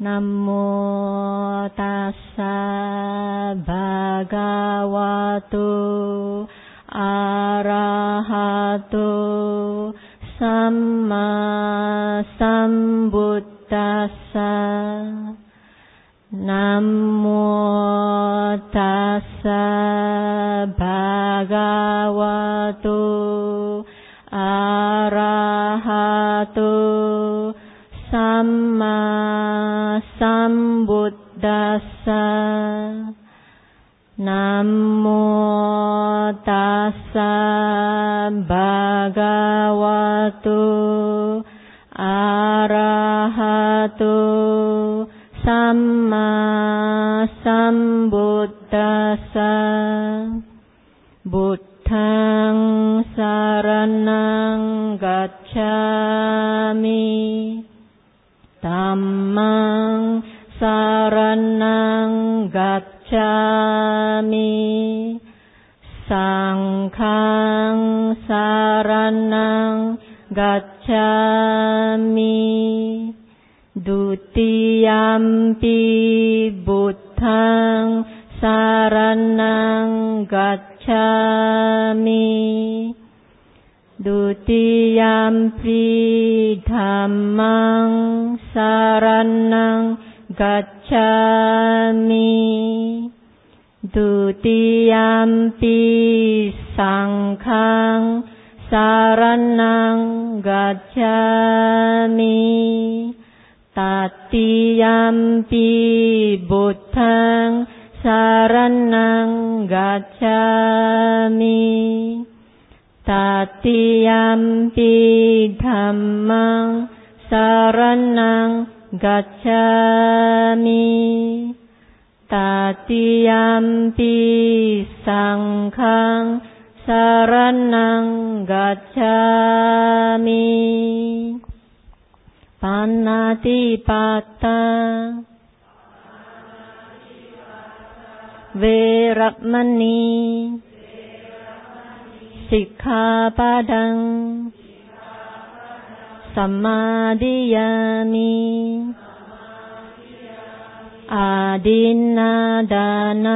นะโมตัสสะภะคะวะโตอะระหะโตสัมมาสัมพุทธัสสะนะโมตัสสะภะคะวะโตอะระหะโตสัมมาสัมพุทธัสสะนะโมตัสสะภะคะวะโตอะระหะโตสัมมาสัมพุทธัสสะพุทธังสรณังกัจฉามิธัมมังสรณังกัจฉามิสังฆังสรณังกัจฉามิดุติยัมปิพุทธังสรณังกัจฉามิดุติยัมปิธัมมังสรณังกัจฉามิดุติยัมปิสังฆังสรณังกัจฉามิตติยัมปิพุทธังสรณังกัจฉามิตติยัมปิธัมมังสรณังกัจฉามิตติยัมปิสังฆังสรณังกัจฉามิปานาติปาตาเวรมณีสิกขาปะทังสัมมาดิยามิอาดินนาดานา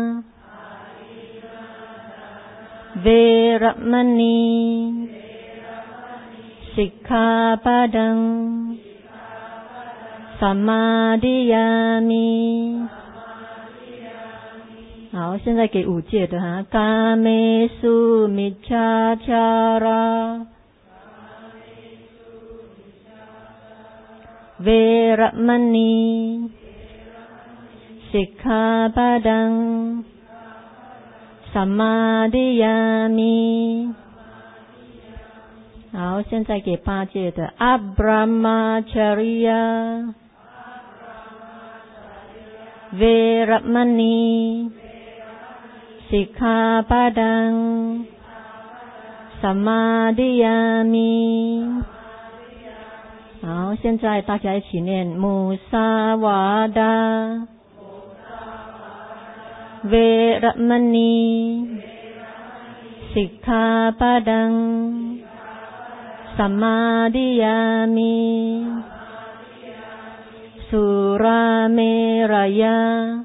เวรมณีสิกขาปะทังสัมมาดิยามิ好，现在给五戒的哈，伽美苏密查查拉，เวรมณีสิกขาปะทังสัมมาดิยามิ好，现在给八戒的阿布拉玛查ริยาเวรมณีสิกขาปะทังสัมมาดิยามิ好，现在大家一起念มุสาวาทาเวรมณีสิกขาปะทังสัมมาดิยามิสุราเมรยะ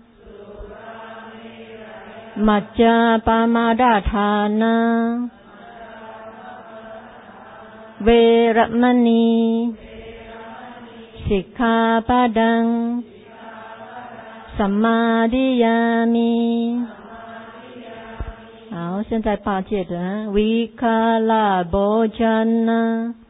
มัจจาปมาดาทานาเวรมณีสิกขาปะทังสัมมาดิยามิ好，现在八戒的วิคาลาโภชนะ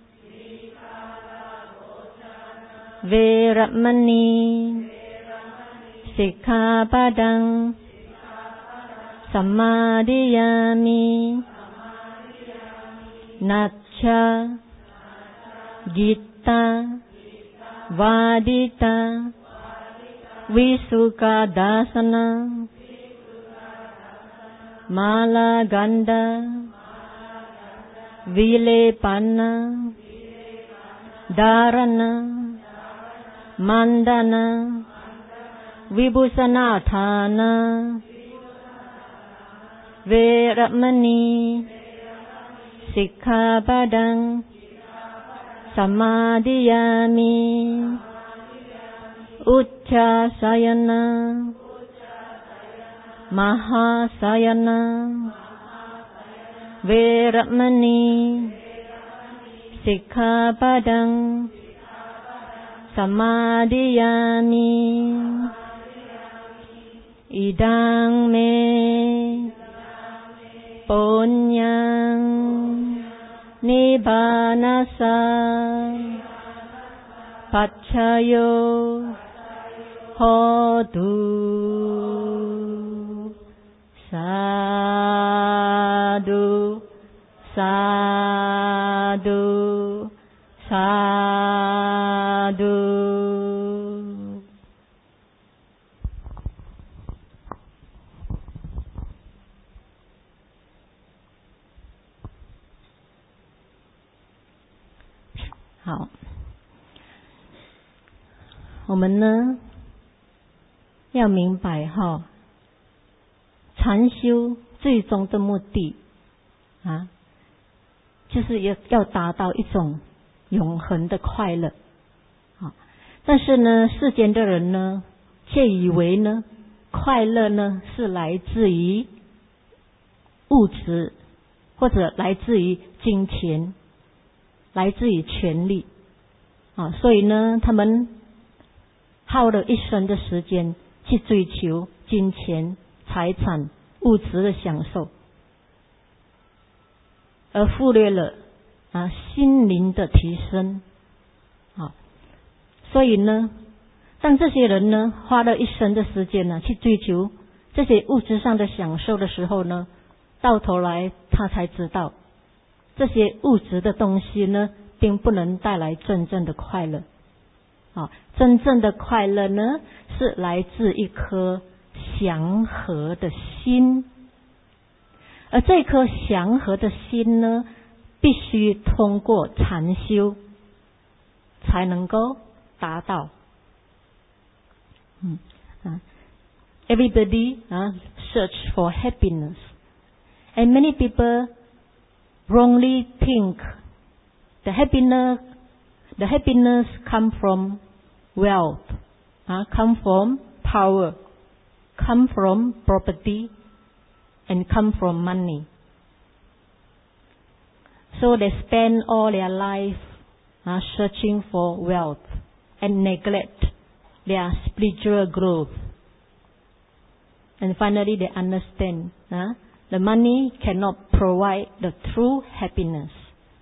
เวรมณีสิกขาปะทังสัมมาดิยามินัชชะกิตตาวาดิตาวิสุขดาสนะมาลากันดาวิเลปันนาดารณะมันดานะวิบุสนาธานะเวรมณีสิกขาปะทังสัมมาดิยามิ Uchchasayana Mahasayana Veramani Sikkhapadang Samadhiyami Idang me Punyang Nibbanasa Paccayo Hotu Sadhu Sadhu Sadhu.好，我们呢要明白哈，禅修最终的目的啊，就是要达到一种永恒的快乐啊。但是呢，世间的人呢，却以为呢，快乐呢是来自于物质，或者来自于金钱，来自于权力啊，所以呢，他们耗了一生的时间去追求金钱、财产、物质的享受，而忽略了心灵的提升啊。所以呢，当这些人呢花了一生的时间呢去追求这些物质上的享受的时候呢，到头来他才知道，这些物质的东西呢，并不能带来真正的快乐啊。真正的快乐呢，是来自一颗祥和的心，而这颗祥和的心呢，必须通过禅修才能够达到。Everybody search for happiness, and many people wrongly think the happiness come from wealth, come from power, come from property, and come from money. So they spend all their life searching for wealth and neglect their spiritual growth. And finally they understand the money cannot provide the true happiness.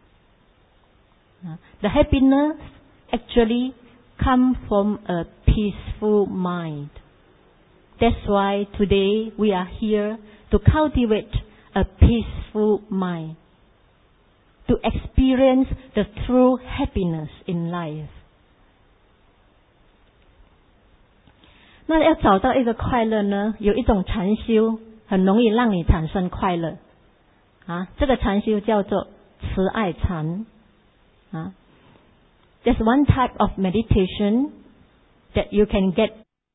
The happiness actually comes from a peaceful mind. That's why today we are here to cultivate a peaceful mind, to experience the true happiness in life. 那要找到一个快乐呢，有一种禅修很容易让你产生快乐这个禅修叫做慈爱禅There's one type of meditation that you can get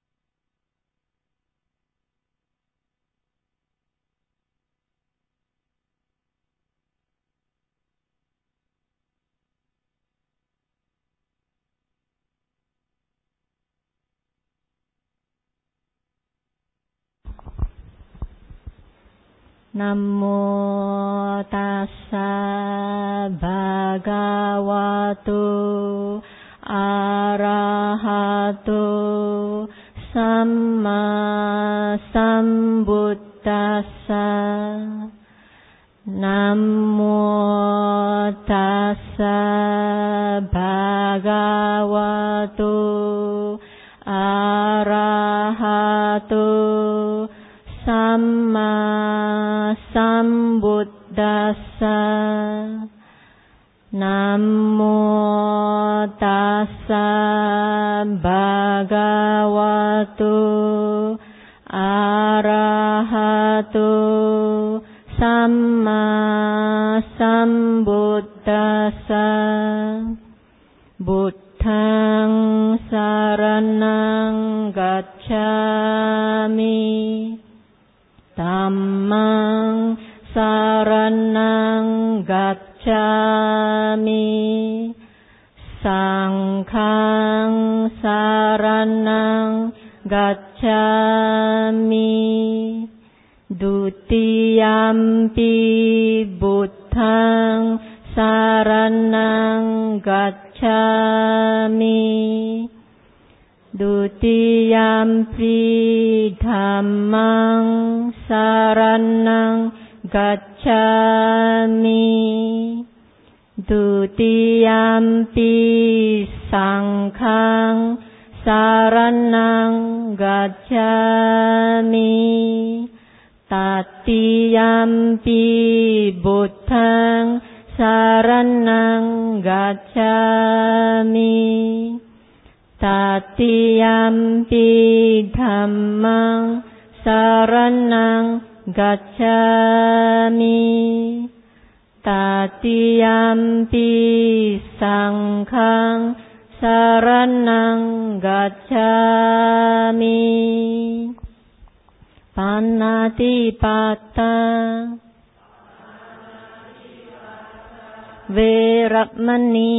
Namo tassa bhagavato arahato samma sambuddhassa. Namo tassa bhagavato arahato Samma sambuddhassa. Namo tassa bhagavato arahato samma sambuddhassa. Buddhang saranang gacchami. Dhammang saranang gacchami. สังฆังสารนังกัจฉามิดุติยัมปิบุตถังสารนังกัจฉามิดุติยัมปิธัมมังสารนังกัจฉามิดุติยัมปิสังฆังสารนังกัจฉามิตติยัมปิบุตถังสารนังกัจฉามิตติยัมปิธัมมังสารนังกัจฉามิตติยัมปิสังฆังสารนังกัจฉามิปานาติปาตาเวรมณี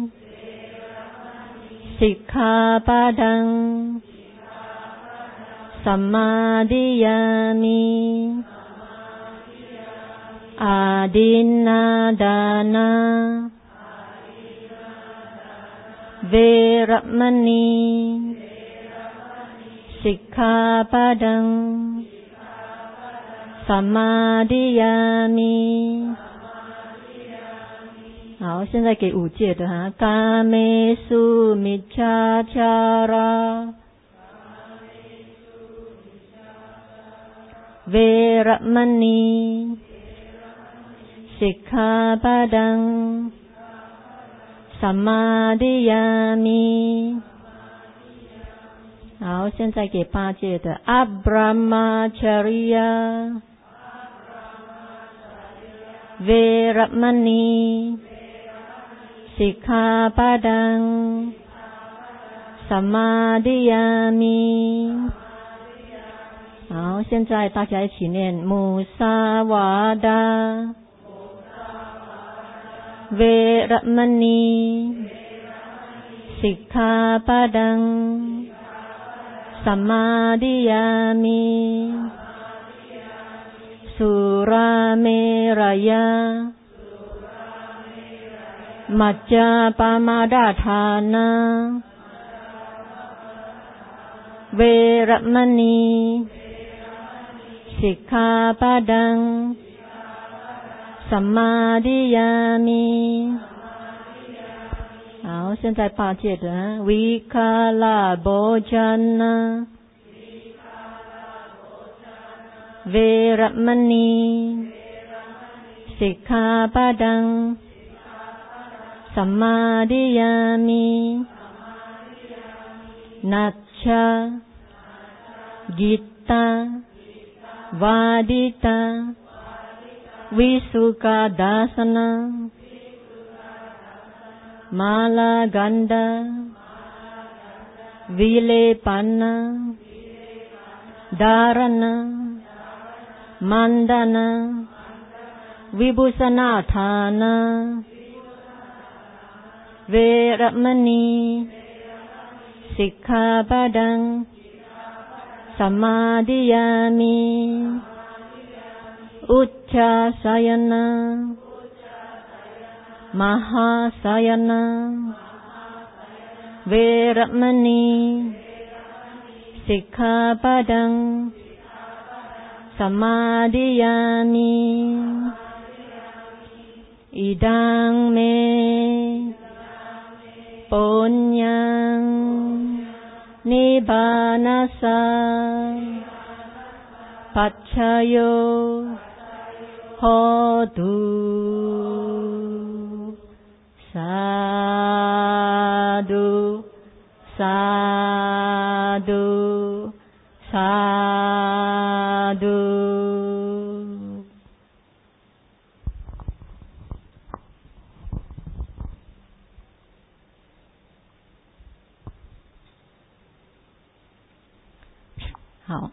สิกขาปะทังสัมมาทิยามิอาดินนาดานาเวรมณีสิกขาปะทังสัมมาทิยามิ好，现在给五戒的哈，伽美苏密恰恰拉，เวรมณีสิกขาปะทังสัมมาทิยามิ好，现在给八戒的阿布拉玛ชริยาเวรมณีสิกขาปะทังสัมมาทิยามิ好，现在大家一起念มุสาวาทาเวรมณีสิกขาปะทังสัมมาทิยามิสุราเมรยามัจจาปมาดาทานาเวรมณีสิกขาปะทังสัมมาทิยามิ好，现在八戒的วิคาลาโภชนะเวรมณีสิกขาปะทังสัมมาทิยามินัชชะกิตตาวาดิตาวิสุขดาสนะมาลากันดาวิเลปันนะดารณะมันดานะวิบุสนาทานะเวรมณีสิกขาปะทังสัมมาทิยามิอุจจาสายนะมหาสายนะเวรมณีสิกขาปะทังสัมมาทิยามิอิดังเมปุญญังนิพพานัสสะปัจฉโยโหตุสาธุสาธุสาธุ好，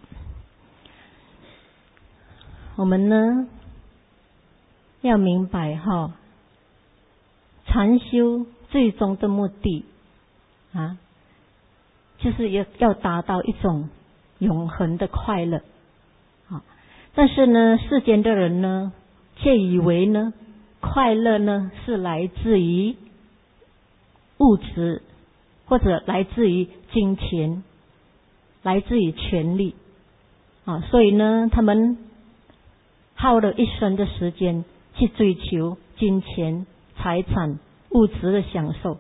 我们呢要明白禅修最终的目的啊，就是要达到一种永恒的快乐啊。但是呢，世间的人呢，却以为呢，快乐呢是来自于物质，或者来自于金钱，来自于权力啊，所以呢，他们耗了一生的时间去追求金钱、财产、物质的享受，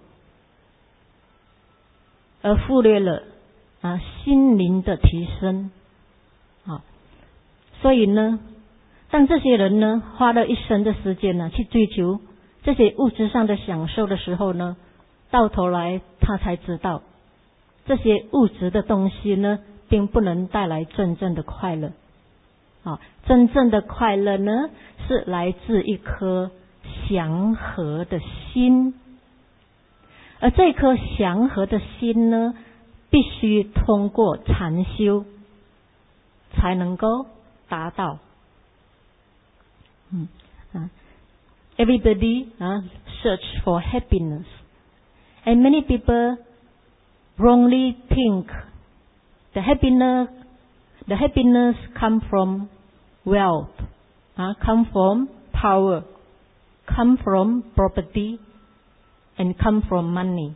而忽略了心灵的提升啊。所以呢，当这些人呢花了一生的时间呢去追求这些物质上的享受的时候呢，到头来他才知道，这些物质的东西呢，并不能带来真正的快乐啊。真正的快乐呢，是来自一颗祥和的心，而这颗祥和的心呢，必须通过禅修才能够达到。Everybody search for happiness, and many people wrongly think the happiness come from wealth, come from power, come from property, and come from money.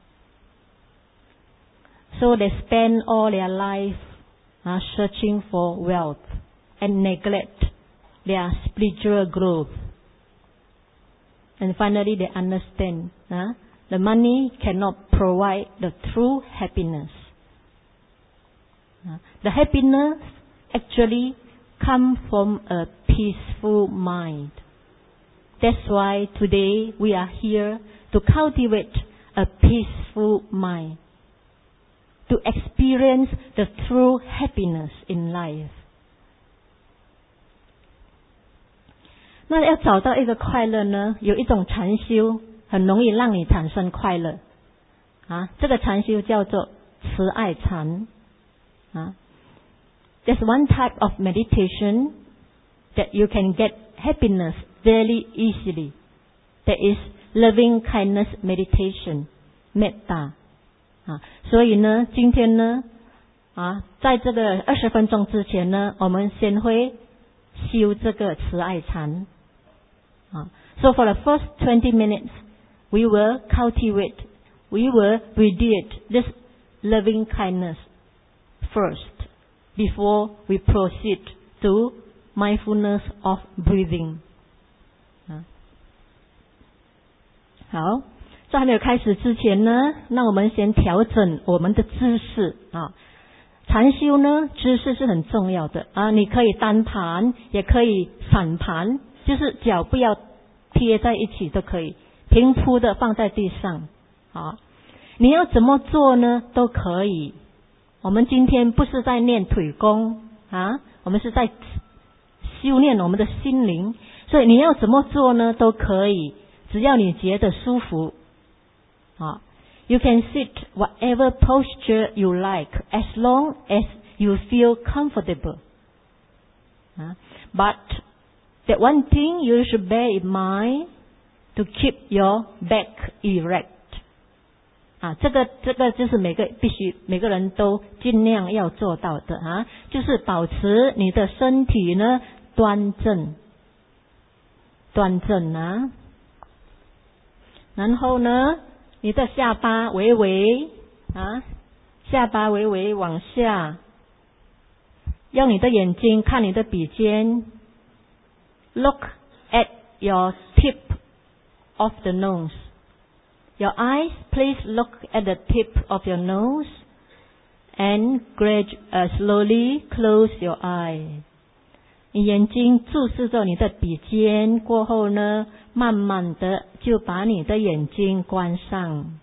So they spend all their life searching for wealth and neglect their spiritual growth. And finally they understand the money cannot provide the true happiness. The happiness actually comes from a peaceful mind. That's why today we are here to cultivate a peaceful mind, to experience the true happiness in life. 那要找到一个快乐呢，有一种禅修很容易让你产生快乐这个禅修叫做慈爱禅There's one type of meditation that you can get happiness very easily. That is loving kindness meditation, metta 所以呢，今天呢在这个20分钟之前呢，我们先会修这个慈爱禅So for the first 20 minutes, we will cultivate, we will radiate this loving kindness first, before we proceed to mindfulness of breathing. 好，在还没有开始之前呢，那我们先调整我们的姿势禅修呢，姿势是很重要的你可以单盘，也可以反盘，就是脚不要贴在一起都可以，平铺的放在地上你要怎么做呢都可以。我们今天不是在练腿功我们是在修炼我们的心灵，所以你要怎么做呢都可以，只要你觉得舒服You can sit whatever posture you like as long as you feel comfortable. But that one thing you should bear in mind to keep your back erect. 这个就是每个人都尽量要做到的就是保持你的身体呢端正然后呢你的下巴微微往下，用你的眼睛看你的鼻尖 Look at your tip of the nose. Your eyes, please look at the tip of your nose and slowly close your eye. 你眼睛注视着你的鼻尖过后呢，慢慢的就把你的眼睛关上。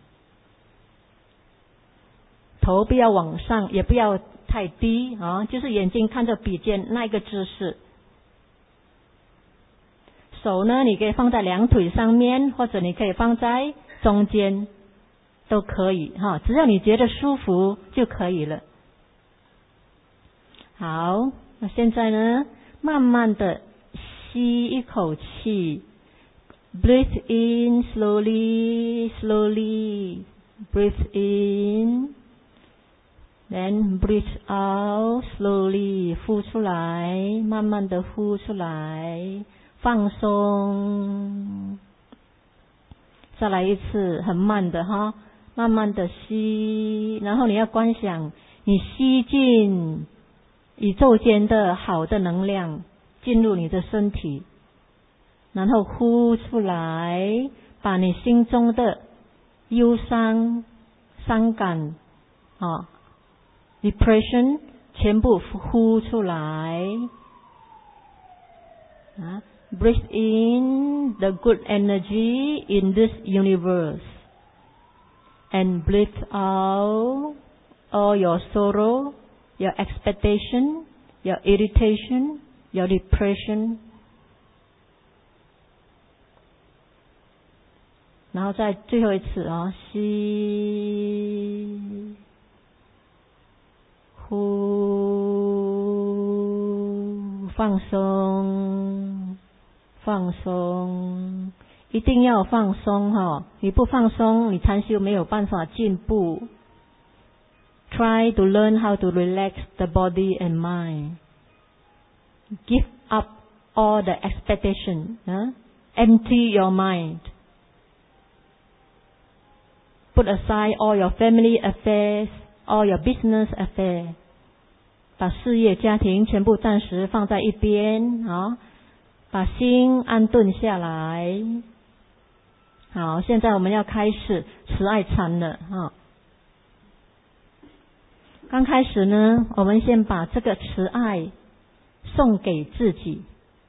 头不要往上，也不要太低就是眼睛看着鼻尖那个姿势。手呢，你可以放在两腿上面，或者你可以放在中间，都可以只要你觉得舒服就可以了。好，那现在呢，慢慢的吸一口气， Breathe in slowly, slowly. Breathe in, then breathe out slowly. 呼出来，慢慢的呼出来，放松。再来一次，很慢的哈，慢慢的吸，然后你要观想，你吸进宇宙间的好的能量进入你的身体，然后呼出来，把你心中的忧伤、伤感depression 全部呼出来Breathe in the good energy in this universe and breathe out all your sorrow, your expectation, your irritation, your depression. 然后再最后一次吸，呼，放松，放松，一定要放松你不放松，你禅修没有办法进步。Try to learn how to relax the body and mind. Give up all the expectation. Empty your mind. Put aside all your family affairs, all your business affairs. 把事业、家庭全部暂时放在一边把心安顿下来。好，现在我们要开始慈爱禅了刚开始呢，我们先把这个慈爱送给自己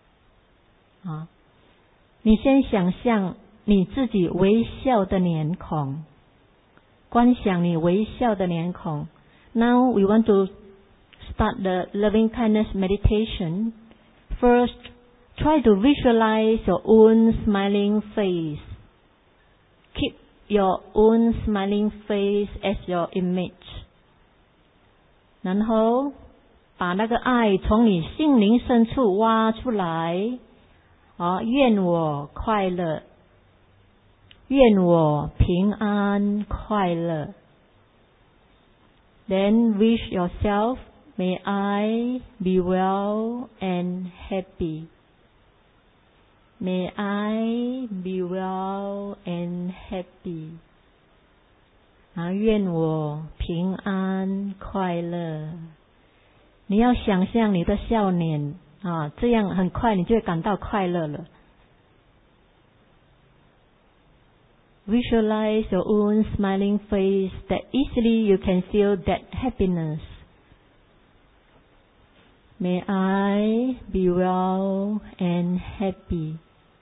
你先想象你自己微笑的脸孔，观想你微笑的脸孔。Now we want to start the loving kindness meditation. First, try to visualize your own smiling face. Keep your own smiling face as your image. 然后把那个爱从你心灵深处挖出来愿我快乐，愿我平安快乐。Then wish yourself, may I be well and happy. May I be well and happy. 愿我平安快乐。你要想象你的笑脸这样很快你就会感到快乐了。Visualize your own smiling face that easily you can feel that happiness. May I be well and happy.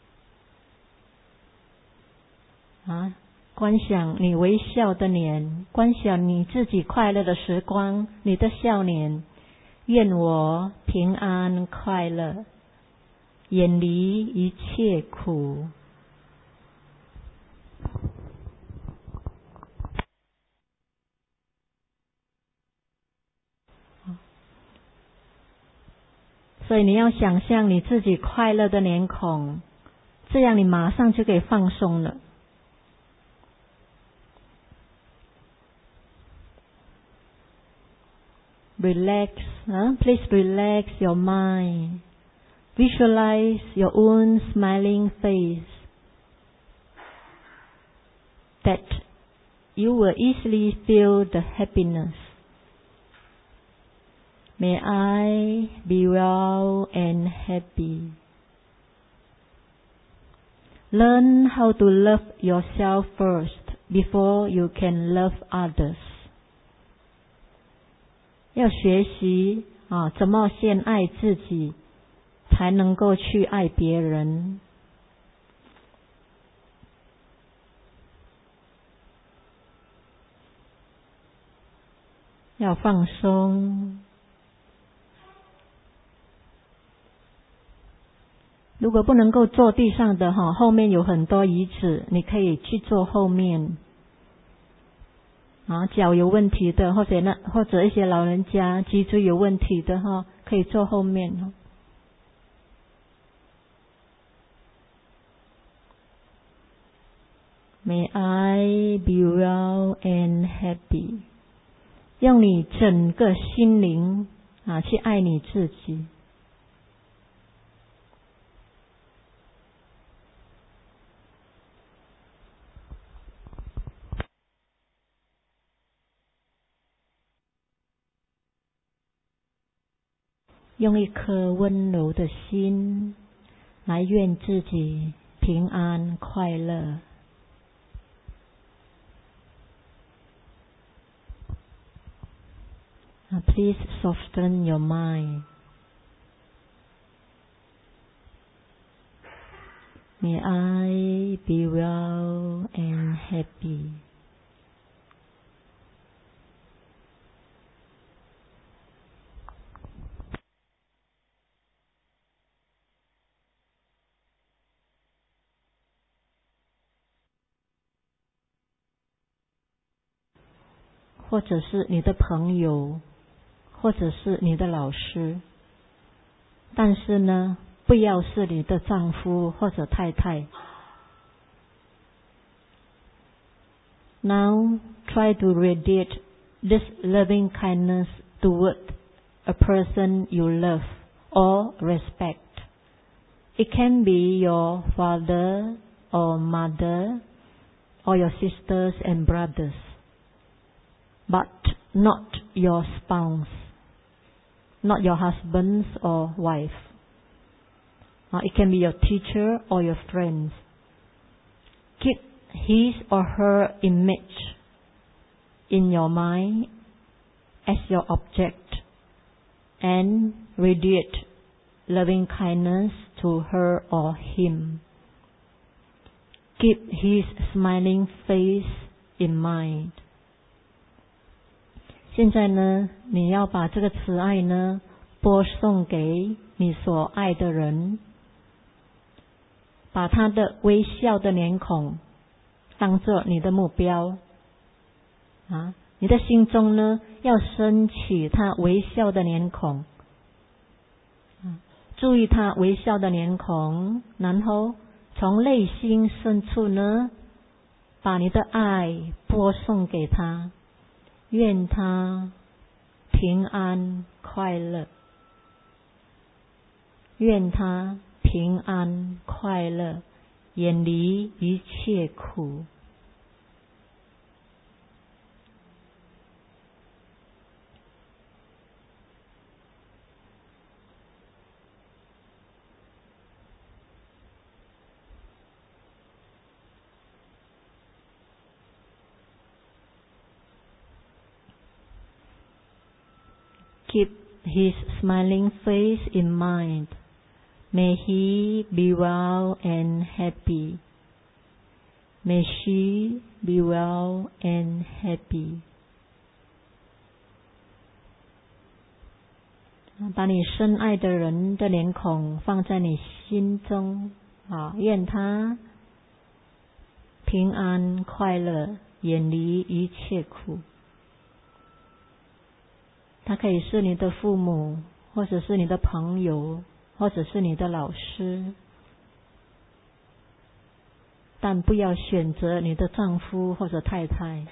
观想你微笑的脸，观想你自己快乐的时光，你的笑脸。愿我平安快乐，远离一切苦。所以你要想象你自己快乐的脸孔，这样你马上就可以放松了。Relax, please relax your mind. Visualize your own smiling face that you will easily feel the happiness. May I be well and happy. Learn how to love yourself first before you can love others. 要学习怎么先爱自己，才能够去爱别人。要放松。如果不能够坐地上的后面有很多椅子，你可以去坐后面。脚有问题的，或者一些老人家脊椎有问题的可以坐后面 May I be well and happy. 用你整个心灵去爱你自己。用一颗温柔的心来愿自己平安快乐。Please soften your mind. May I be well and happy. 或者是你的朋友，或者是你的老师，但是呢，不要是你的丈夫或者太太。Now try to radiate this loving kindness toward a person you love or respect. It can be your father or mother or your sisters and brothers, but not your spouse, not your husband or wife. It can be your teacher or your friends. Keep his or her image in your mind as your object and radiate loving kindness to her or him. Keep his smiling face in mind. 现在呢，你要把这个慈爱呢播送给你所爱的人，把他的微笑的脸孔当作你的目标你的心中呢要升起他微笑的脸孔注意他微笑的脸孔，然后从内心深处呢把你的爱播送给他，愿他平安快乐，愿他平安快乐，远离一切苦。Keep his smiling face in mind. May he be well and happy. May she be well and happy. 把你深爱的人的脸孔放在你心中愿他平安快乐，远离一切苦。他可以是你的父母，或者是你的朋友，或者是你的老师，但不要选择你的丈夫或者太太。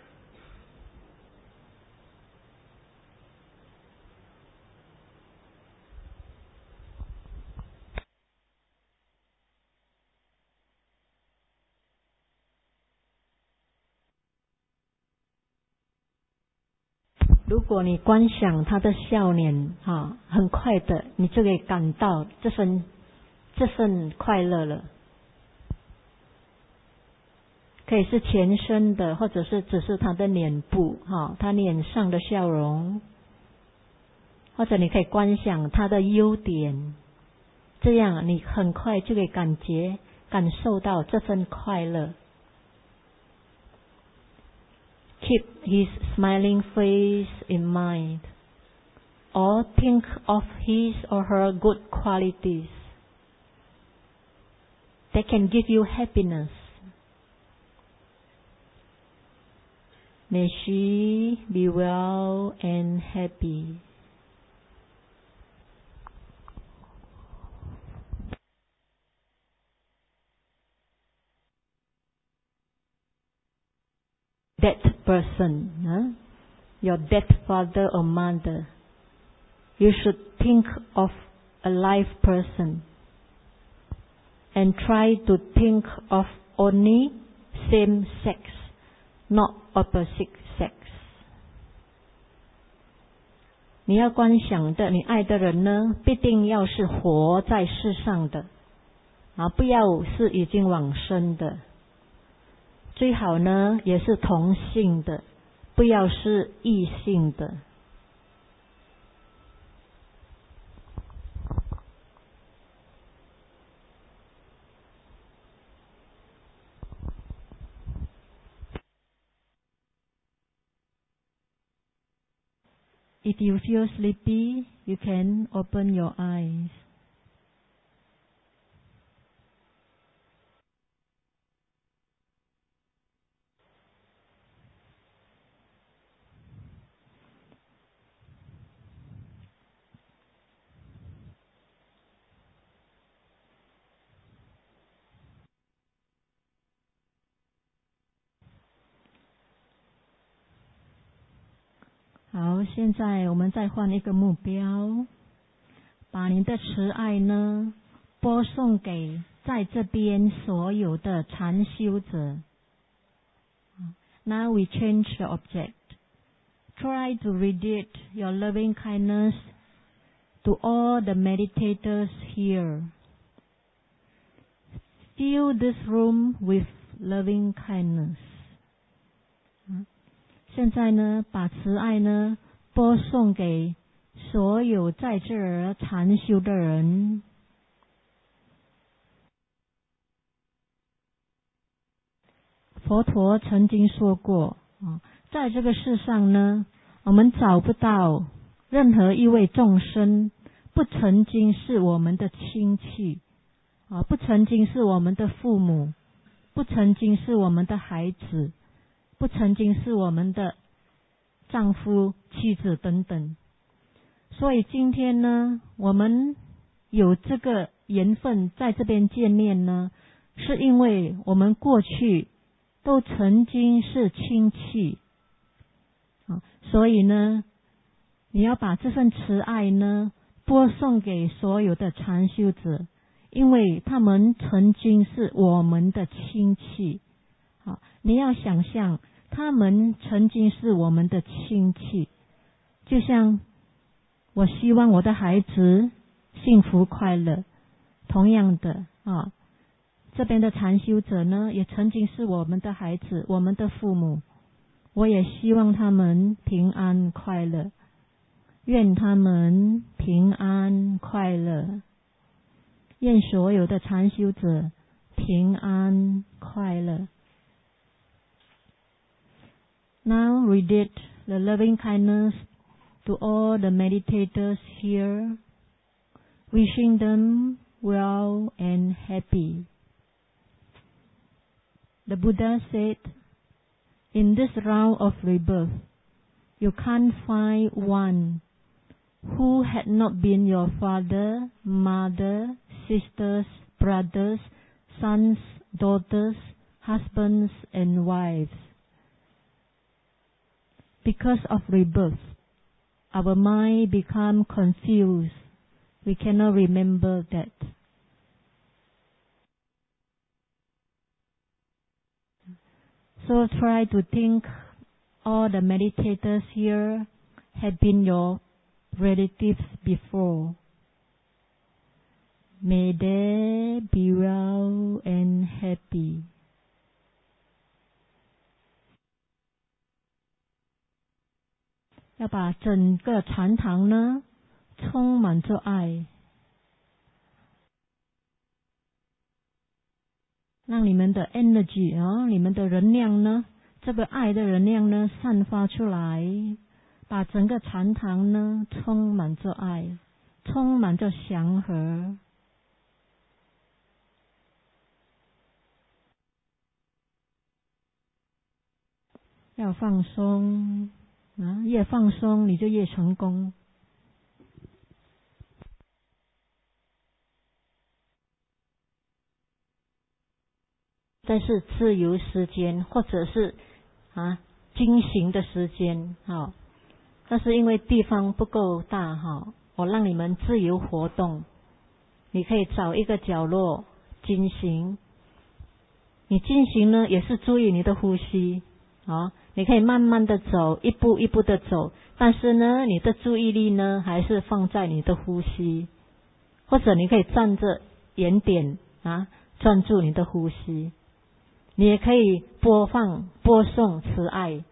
如果你观想他的笑脸很快的你就可以感到这份快乐了。可以是全身的，或者是只是他的脸部他脸上的笑容，或者你可以观想他的优点，这样你很快就可以感受到这份快乐。Keep his smiling face in mind, or think of his or her good qualities that can give you happiness. May she be well and happy. dead person, your dead father or mother. You should think of a live person and try to think of only same sex, not opposite sex. 你要观想的，你爱的人呢，必定要是活在世上的，不要是已经往生的。最好呢，也是同性的，不要是异性的。If you feel sleepy, you can open your eyes. 好，现在我们再换一个目标，把您的慈爱呢，播送给在这边所有的禅修者。Now we change the object. Try to radiate your loving kindness to all the meditators here. Fill this room with loving kindness. 现在呢，把慈爱呢播送给所有在这儿禅修的人。佛陀曾经说过，在这个世上呢，我们找不到任何一位众生不曾经是我们的亲戚，不曾经是我们的父母，不曾经是我们的孩子，不曾经是我们的丈夫、妻子等等。所以今天呢，我们有这个缘分在这边见面呢，是因为我们过去都曾经是亲戚。所以呢，你要把这份慈爱呢播送给所有的禅修者，因为他们曾经是我们的亲戚。你要想象他们曾经是我们的亲戚，就像我希望我的孩子幸福快乐，同样的这边的禅修者呢，也曾经是我们的孩子，我们的父母，我也希望他们平安快乐，愿他们平安快乐，愿所有的禅修者平安快乐。Now radiate the loving kindness to all the meditators here, wishing them well and happy. The Buddha said, in this round of rebirth, you can't find one who had not been your father, mother, sisters, brothers, sons, daughters, husbands, and wives. Because of rebirth, our mind become confused. We cannot remember that. So try to think all the meditators here have been your relatives before. May they be well and happy. 要把整个禅堂呢充满着爱，让你们的 energy 你们的能量呢，这个爱的能量呢散发出来，把整个禅堂呢充满着爱，充满着祥和。要放松越放松你就越成功。这是自由时间，或者是经行的时间但是因为地方不够大我让你们自由活动，你可以找一个角落经行。你进行呢也是注意你的呼吸你可以慢慢的走，一步一步的走，但是呢你的注意力呢还是放在你的呼吸，或者你可以站着原点专注你的呼吸。你也可以播送慈爱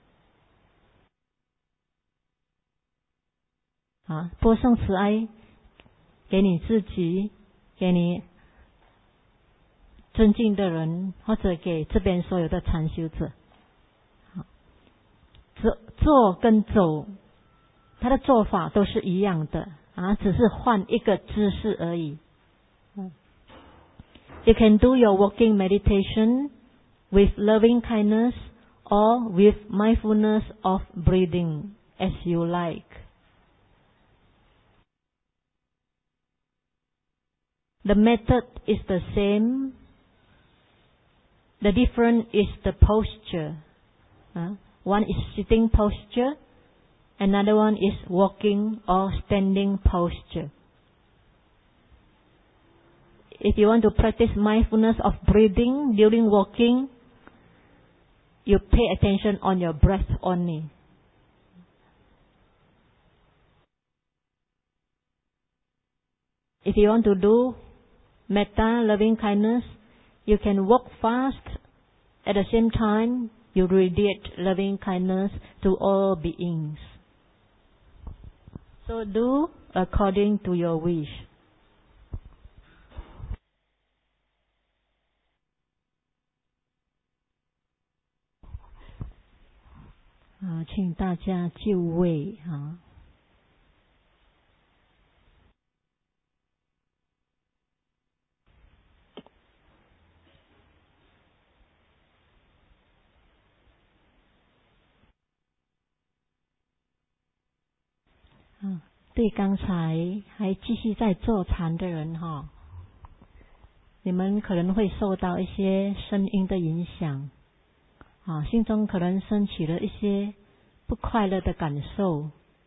播送慈爱给你自己，给你尊敬的人，或者给这边所有的禅修者。坐跟走他的做法都是一样的只是换一个姿势而已。You can do your walking meditation with loving kindness or with mindfulness of breathing as you like. The method is the same. The difference is the posture. One is sitting posture, another one is walking or standing posture. If you want to practice mindfulness of breathing during walking, you pay attention on your breath only. If you want to do metta, loving kindness, you can walk fast. At the same time, you radiate loving kindness to all beings. So do according to your wish. 请大家就位对刚才还继续在坐禅的人你们可能会受到一些声音的影响心中可能升起了一些不快乐的感受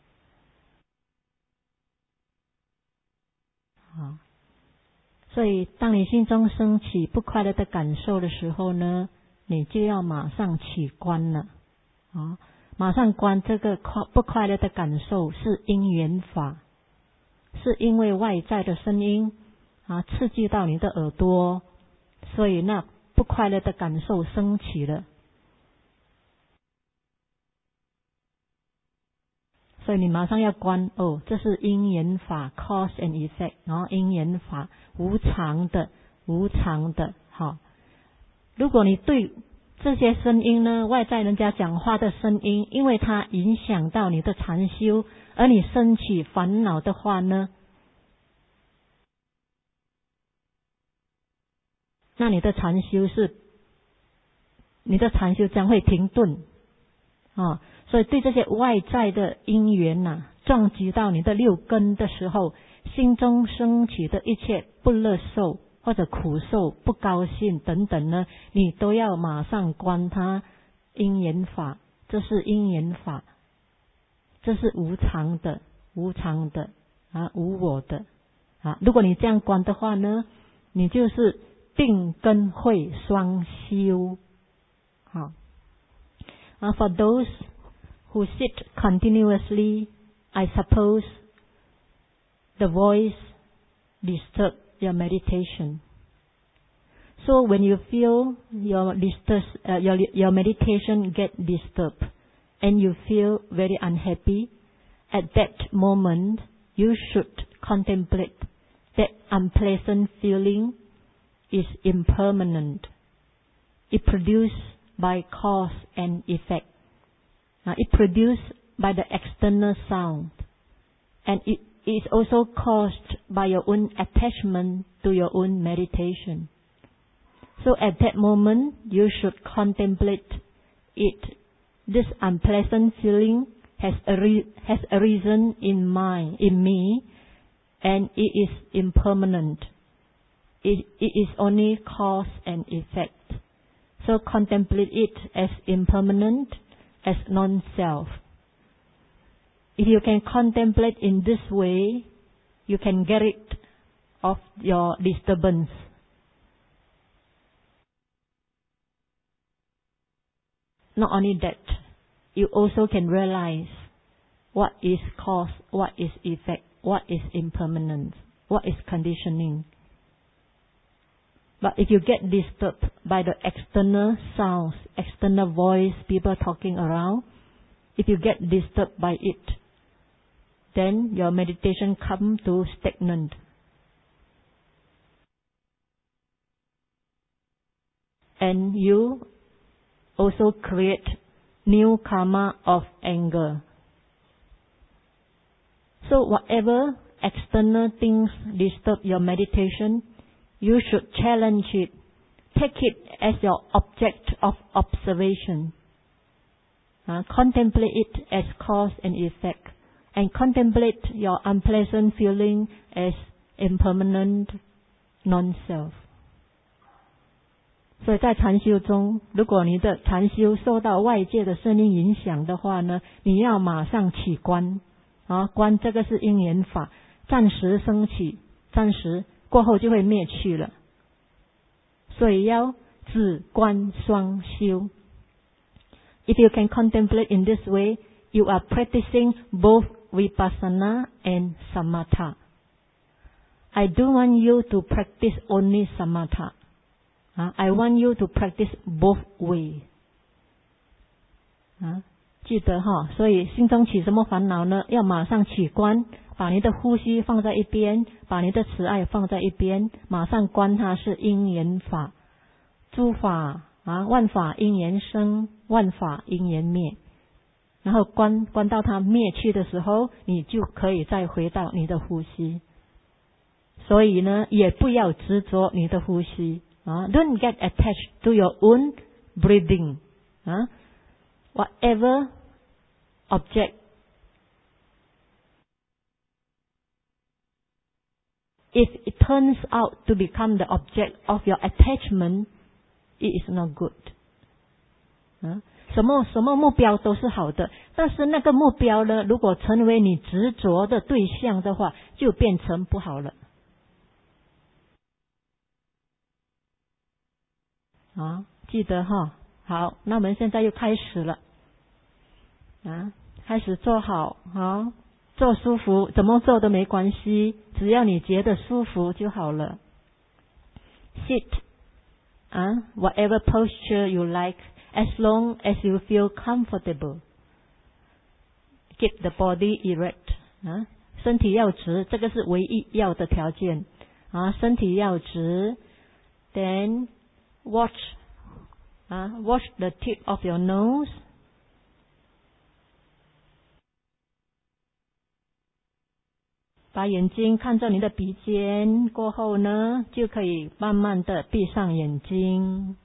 所以当你心中升起不快乐的感受的时候呢，你就要马上起观了马上观这个不快乐的感受是因缘法，是因为外在的声音刺激到你的耳朵，所以那不快乐的感受升起了。所以你马上要观这是因缘法 cause and effect 因缘法无常的如果你对这些声音呢，外在人家讲话的声音，因为它影响到你的禅修，而你升起烦恼的话呢，那你的禅修将会停顿所以对这些外在的因缘撞击到你的六根的时候，心中升起的一切不乐受或者苦受、不高兴等等呢，你都要马上观它因缘法，这是因缘法，这是无常的无我的如果你这样观的话呢，你就是定根慧双修For those who sit continuously, I suppose the voice disturbs your meditation. So when you feel your meditation get disturbed and you feel very unhappy, at that moment you should contemplate that unpleasant feeling is impermanent. It produced by cause and effect. It produced by the external sound, and it is also caused by your own attachment to your own meditation. So at that moment, you should contemplate it. This unpleasant feeling has arisen in me, and it is impermanent. It is only cause and effect. So contemplate it as impermanent as non-self. If you can contemplate in this way, you can get rid of your disturbance. Not only that, you also can realize what is cause, what is effect, what is impermanence, what is conditioning. But if you get disturbed by the external sounds, external voice, people talking around, if you get disturbed by it, then your meditation comes to stagnant. And you also create new karma of anger. So whatever external things disturb your meditation, you should challenge it. Take it as your object of observation. Contemplate it as cause and effect. And contemplate your unpleasant feeling as impermanent non-self. 所以在禅修中，如果你的禅修受到外界的声音影响的话呢，你要马上起观。观这个是因缘法，暂时升起，暂时过后就会灭去了。所以要止观双修。If you can contemplate in this way, you are practicing both vipassana and samatha. I don't want you to practice only samatha. I want you to practice both ways. 记得所以心中起什么烦恼呢？要马上起观，把你的呼吸放在一边，把你的慈爱放在一边，马上观它是因缘法，诸法万法因缘生，万法因缘灭。然后观到它灭去的时候，你就可以再回到你的呼吸。所以呢，也不要执着你的呼吸。Don't get attached to your own breathing. Whatever object, if it turns out to become the object of your attachment, it is not good. 什么目标都是好的，但是那个目标呢，如果成为你执着的对象的话，就变成不好了。记得好，那我们现在又开始了。开始坐好，坐舒服，怎么做都没关系，只要你觉得舒服就好了。Sit, whatever posture you like, as long as you feel comfortable. Keep the body erect. 身体要直，这个是唯一要的条件。身体要直。Then watch the tip of your nose. 把眼睛看着你的鼻尖，过后呢，就可以慢慢的闭上眼睛。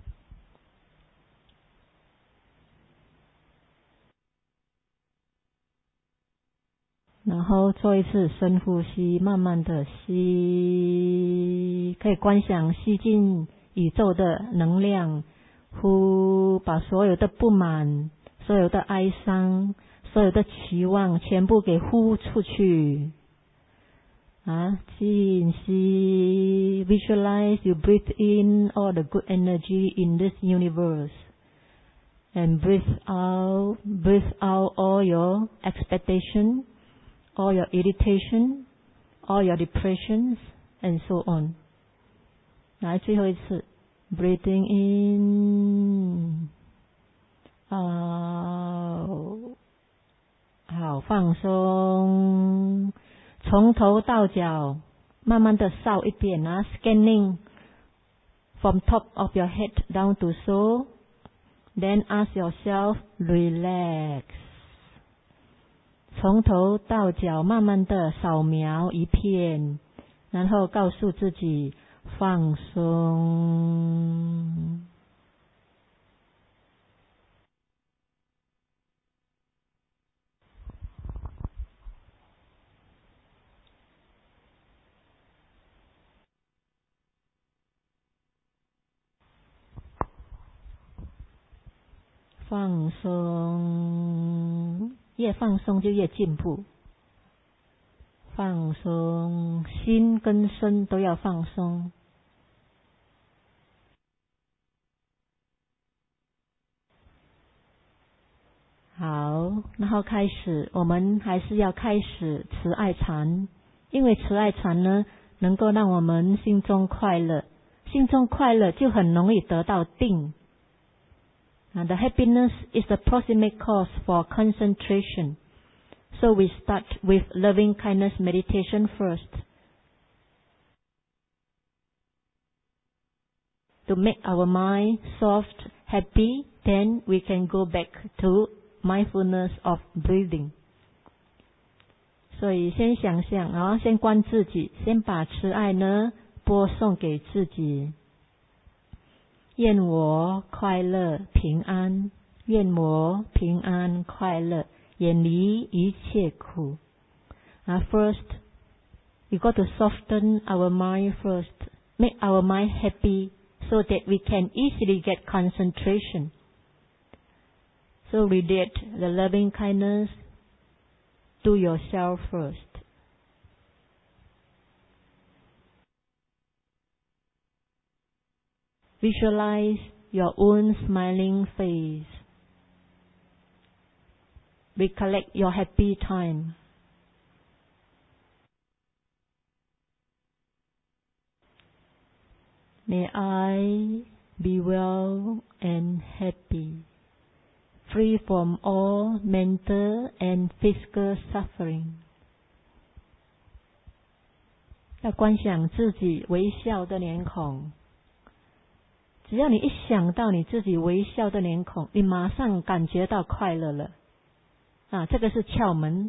然后做一次深呼吸，慢慢的吸，可以观想吸进宇宙的能量，呼，把所有的不满、所有的哀伤、所有的期望全部给呼出去。静息 Visualize you breathe in all the good energy in this universe. And breathe out all your expectation, all your irritation, all your depressions, and so on. 来，最后一次 Breathing in, out. 好，放松。从头到脚慢慢的扫一遍scanning from top of your head down to sole. Then ask yourself, relax. 从头到脚慢慢的扫描一遍，然后告诉自己放松。 放松，越放松就越进步。放松，心跟身都要放松。好，然后开始，我们还是要开始慈爱禅，因为慈爱禅呢，能够让我们心中快乐，心中快乐就很容易得到定。And the happiness is the proximate cause for concentration. So we start with loving kindness meditation first. To make our mind soft, happy, then we can go back to mindfulness of breathing. 所以先想想先观自己，先把慈爱呢播送给自己。愿我快乐平安，愿我平安快乐，远离一切苦。First, we got to soften our mind first, make our mind happy, so that we can easily get concentration. So radiate the loving kindness to yourself first. Visualize your own smiling face. Recollect your happy time. May I be well and happy, free from all mental and physical suffering. 要观想自己微笑的脸孔。只要你一想到你自己微笑的脸孔，你马上感觉到快乐了。这个是窍门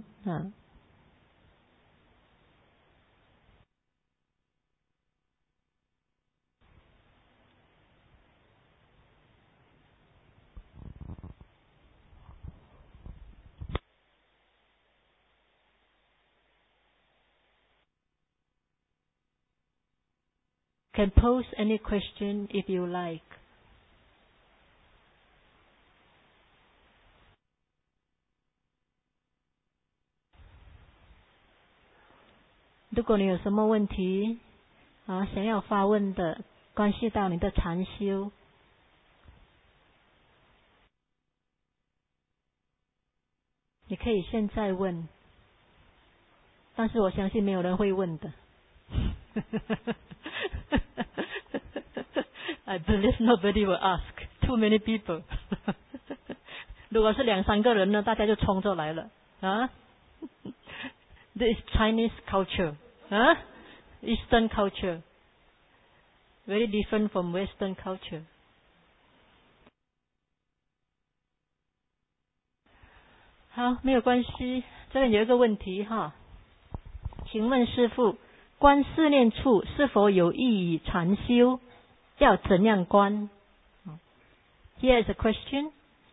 Can pose any question if you like. 如果你有什么问题想要发问的，关系到你的禅修，你可以现在问，但是我相信没有人会问的。I believe nobody will ask. Too many people. 如果是2-3个人呢，大家就冲出来了This is Chinese culture, Eastern culture, very different from Western culture. 好，没有关系。这里有一个问题请问师父，观四念处是否有益于禅修？要怎样观？Here is a question.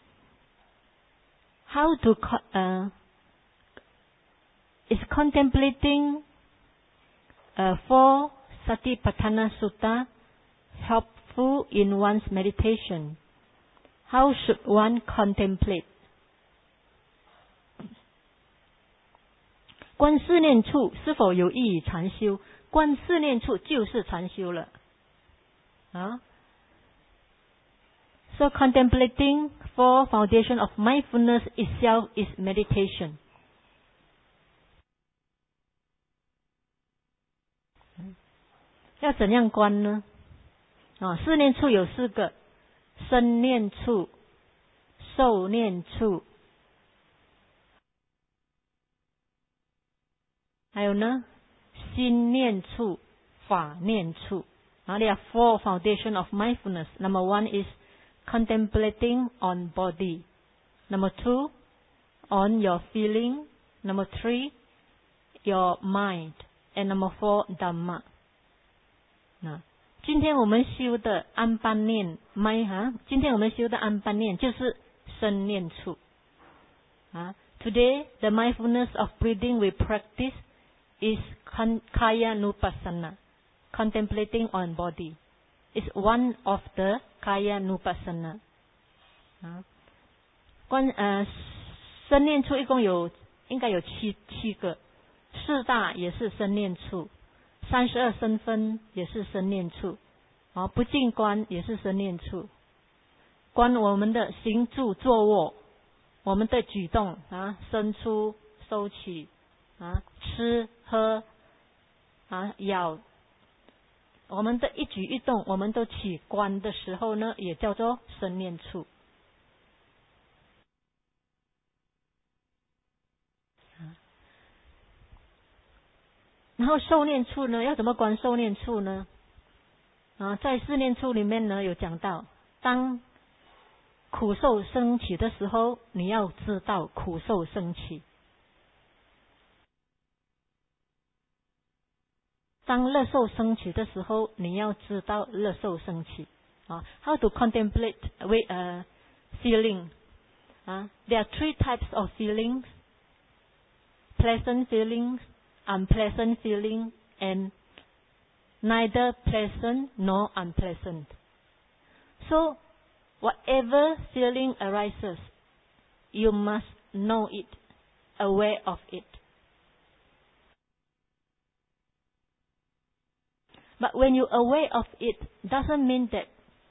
How to is contemplating 4 Satipatthana Sutta helpful in one's meditation? How should one contemplate? 观四念处是否有益于禅修？观四念处就是禅修了So contemplating 4 foundation of mindfulness itself is meditation. 要怎样观呢？四念处有4个：身念处、受念处，还有呢，心念处、法念处。There are 4 foundation of mindfulness. Number 1 is contemplating on body. Number 2, on your feeling. Number 3, your mind. And number 4, Dhamma. 今天我们修的安般念今天我们修的安般念就是身念处Today, the mindfulness of breathing we practice is Kaya Nupassana, contemplating on body. It's one of the Kaya Nupassana. 生念处一共应该有七个，四大也是生念处，32生分也是生念处，不净观也是生念处，观我们的行住坐卧，我们的举动伸出收起吃喝咬，我们的一举一动我们都起观的时候呢，也叫做生念处。然后受念处呢，要怎么观受念处呢？在四念处里面呢有讲到，当苦受升起的时候，你要知道苦受升起；当乐受升起的时候，你要知道乐受升起。How to contemplate feeling? There are 3 types of feelings: pleasant feelings, unpleasant feeling, and neither pleasant nor unpleasant. So, whatever feeling arises, you must know it, aware of it. But when you aware of it, doesn't mean that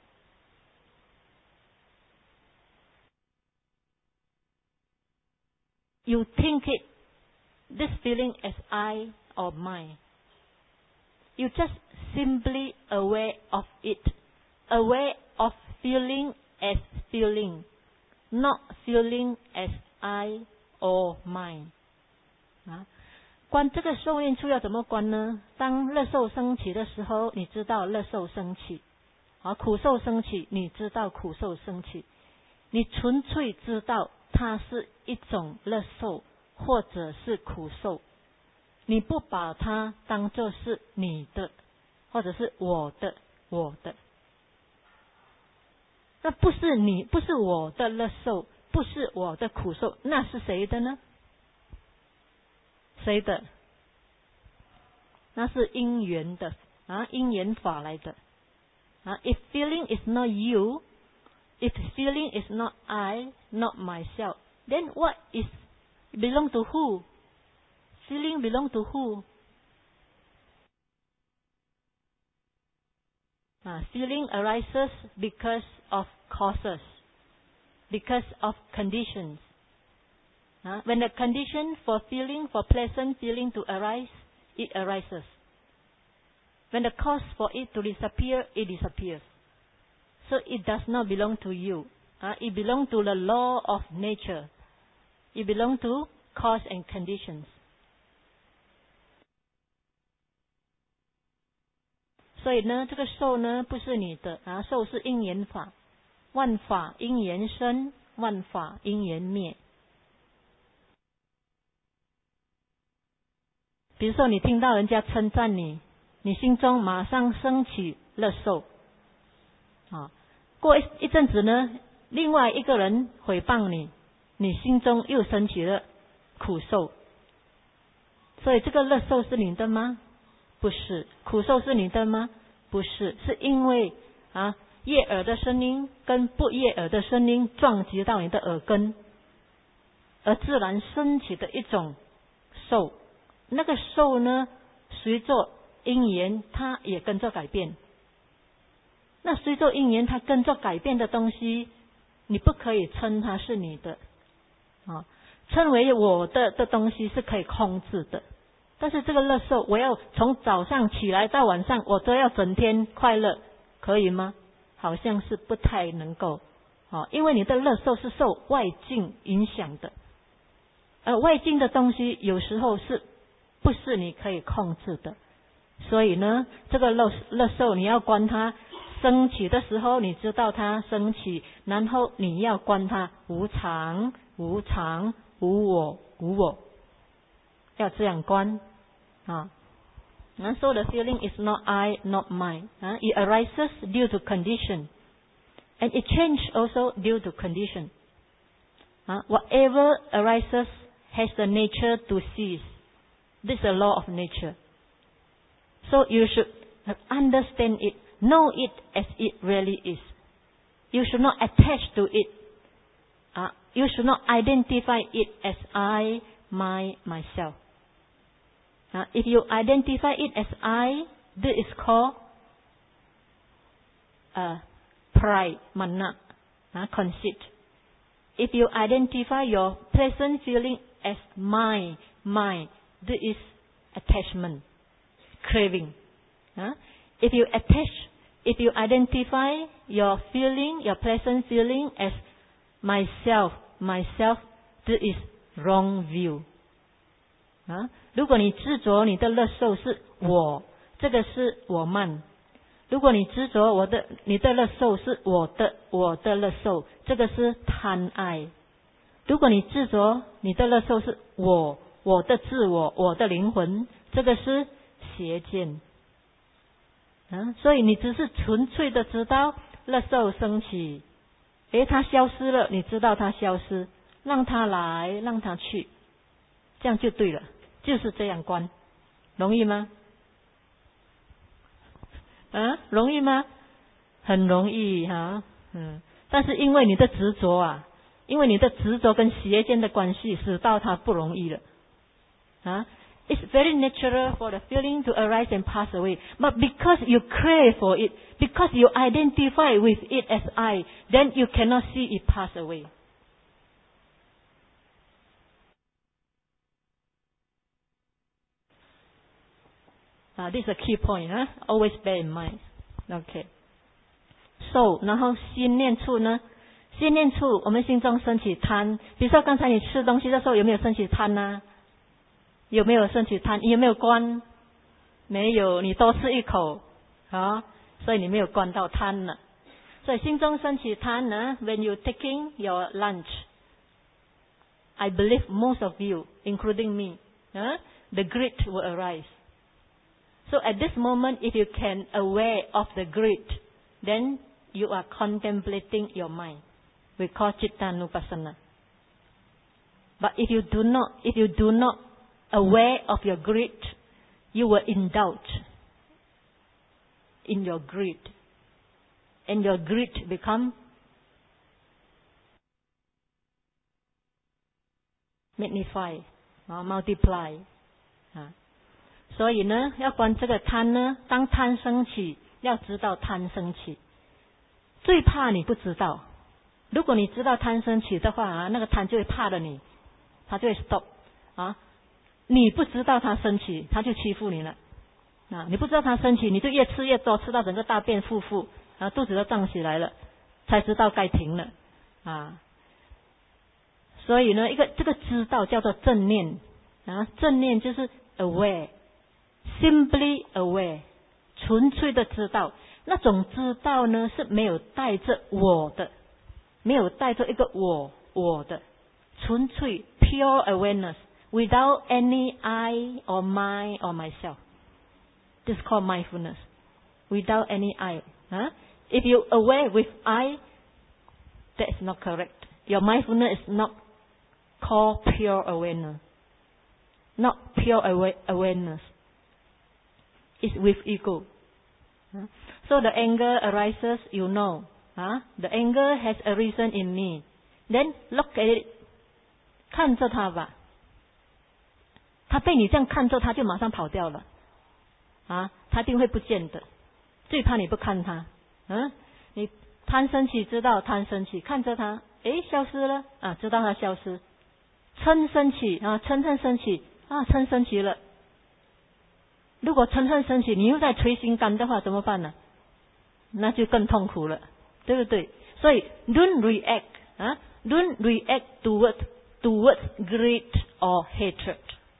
you think this feeling as I or mine. You just simply aware of it, aware of feeling as feeling, not feeling as I or mine. 观这个受念处要怎么观呢？当乐受升起的时候，你知道乐受升起；苦受升起，你知道苦受升起。你纯粹知道它是一种乐受或者是苦受，你不把它当作是你的或者是我的。那不是你，不是我的乐受，不是我的苦受，那是谁的呢？谁的？那是因缘的因缘法来的If feeling is not you, if feeling is not I, not myself, then what is belong to who? Feeling belong to who? Feeling arises because of causes, because of conditions. When the condition for feeling, for pleasant feeling to arise, it arises. When the cause for it to disappear, it disappears. So it does not belong to you. It belongs to the law of nature. It belongs to cause and conditions. 所以呢，这个受呢不是你的受是因缘法，万法因缘生，万法因缘灭。比如说你听到人家称赞你，你心中马上升起乐受。过一阵子呢，另外一个人诽谤你，你心中又升起了苦受。所以这个乐受是你的吗？不是。苦受是你的吗？不是。是因为悦耳的声音跟不悦耳的声音撞击到你的耳根，而自然升起的一种受。那个受呢，随着因缘它也跟着改变。那随着因缘它跟着改变的东西，你不可以称它是你的称为我的东西是可以控制的。但是这个乐受，我要从早上起来到晚上我都要整天快乐，可以吗？好像是不太能够因为你的乐受是受外境影响的，而外境的东西有时候是不是你可以控制的。所以呢，这个乐受你要观它升起的时候，你知道它升起，然后你要观它无常无常无我无我，要这样观So the feeling is not I, not mine. It arises due to condition, and it changes also due to condition. Whatever arises has the nature to cease. This is a law of nature. So you should understand it, know it as it really is. You should not attach to it. You should not identify it as I, myself. If you identify it as I, this is called pride, mana, conceit. If you identify your present feeling as mine, this is attachment, craving. If you identify your feeling, your present feeling as myself, this is wrong view. 如果你执着你的乐受是我，这个是我慢。如果你执着你的乐受是我的乐受，这个是贪爱。如果你执着你的乐受是我的自我，我的灵魂，这个是邪见。所以你只是纯粹的知道乐受升起，它消失了，你知道它消失，让它来，让它去，这样就对了，就是这样观，容易吗？容易吗？很容易哈，但是因为你的执着因为你的执着跟邪见的关系，使到它不容易了。It's very natural for the feeling to arise and pass away. But because you crave for it, because you identify with it as I, then you cannot see it pass away. This is a key point. Always bear in mind. Okay. So, 然后心念处呢？心念处，我们心中升起贪。比如说刚才你吃东西的时候，有没有升起贪呢？有没有升起贪？你有没有关？没有，你多吃一口所以你没有关到贪了。所以心中升起贪呢 ，when you taking your lunch, I believe most of you, including me, the greed will arise. So at this moment, if you can aware of the greed, then you are contemplating your mind. We call Chittanupassana. But if you do not aware of your greed, you will indulge in your greed, and your greed become magnify, multiply. 所以呢，要观这个贪呢，当贪升起，要知道贪升起。最怕你不知道，如果你知道贪升起的话那个贪就会怕了你，它就会 stop 你不知道它升起，它就欺负你了。你不知道它升起，你就越吃越多，吃到整个大便腹肚子都胀起来了，才知道该停了所以呢，这个知道叫做正念正念就是 aware。Simply aware， 纯粹的知道，那种知道呢是没有带着我的，没有带着一个我的，纯粹 pure awareness without any I or mine or myself. This is called mindfulness. Without any I. If you aware with I, that is not correct. Your mindfulness is not called pure awareness. Not pure awareness. Is with ego. So the anger arises, you know. The anger has arisen in me. Then look at it. 看着它吧。它被你这样看着，它就马上跑掉了。它一定会不见的。最怕你不看它。你贪升起，知道贪升起，看着它，消失了知道它消失。嗔升起嗔恨升起嗔升起了。如果嗔恨升起，你又在捶心肝的话，怎么办呢？那就更痛苦了，对不对？所以 don't react towards greed or hatred.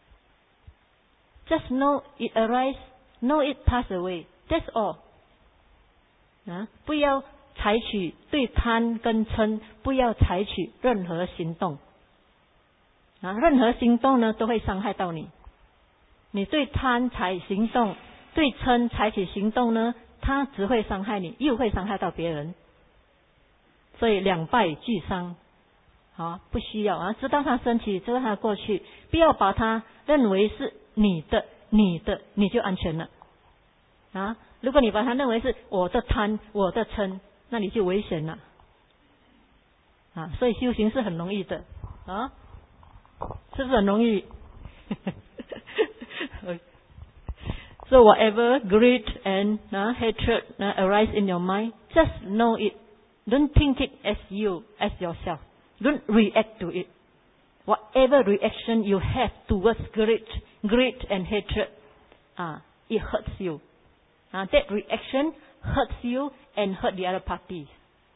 Just know it arise, know it pass away. That's all. 不要采取对贪跟嗔，不要采取任何行动。任何行动呢，都会伤害到你。你对贪采行动，对嗔采取行动呢，它只会伤害你，又会伤害到别人。所以两败俱伤。不需要知道它升起，知道它过去，不要把它认为是你的，你就安全了。如果你把它认为是我的贪，我的嗔，那你就危险了。 啊，所以修行是很容易的啊，是不是很容易？So whatever greed and hatred arise in your mind, just know it. Don't think it as you, as yourself. Don't react to it. Whatever reaction you have towards greed and hatred, it hurts you. That reaction hurts you and hurt the other parties.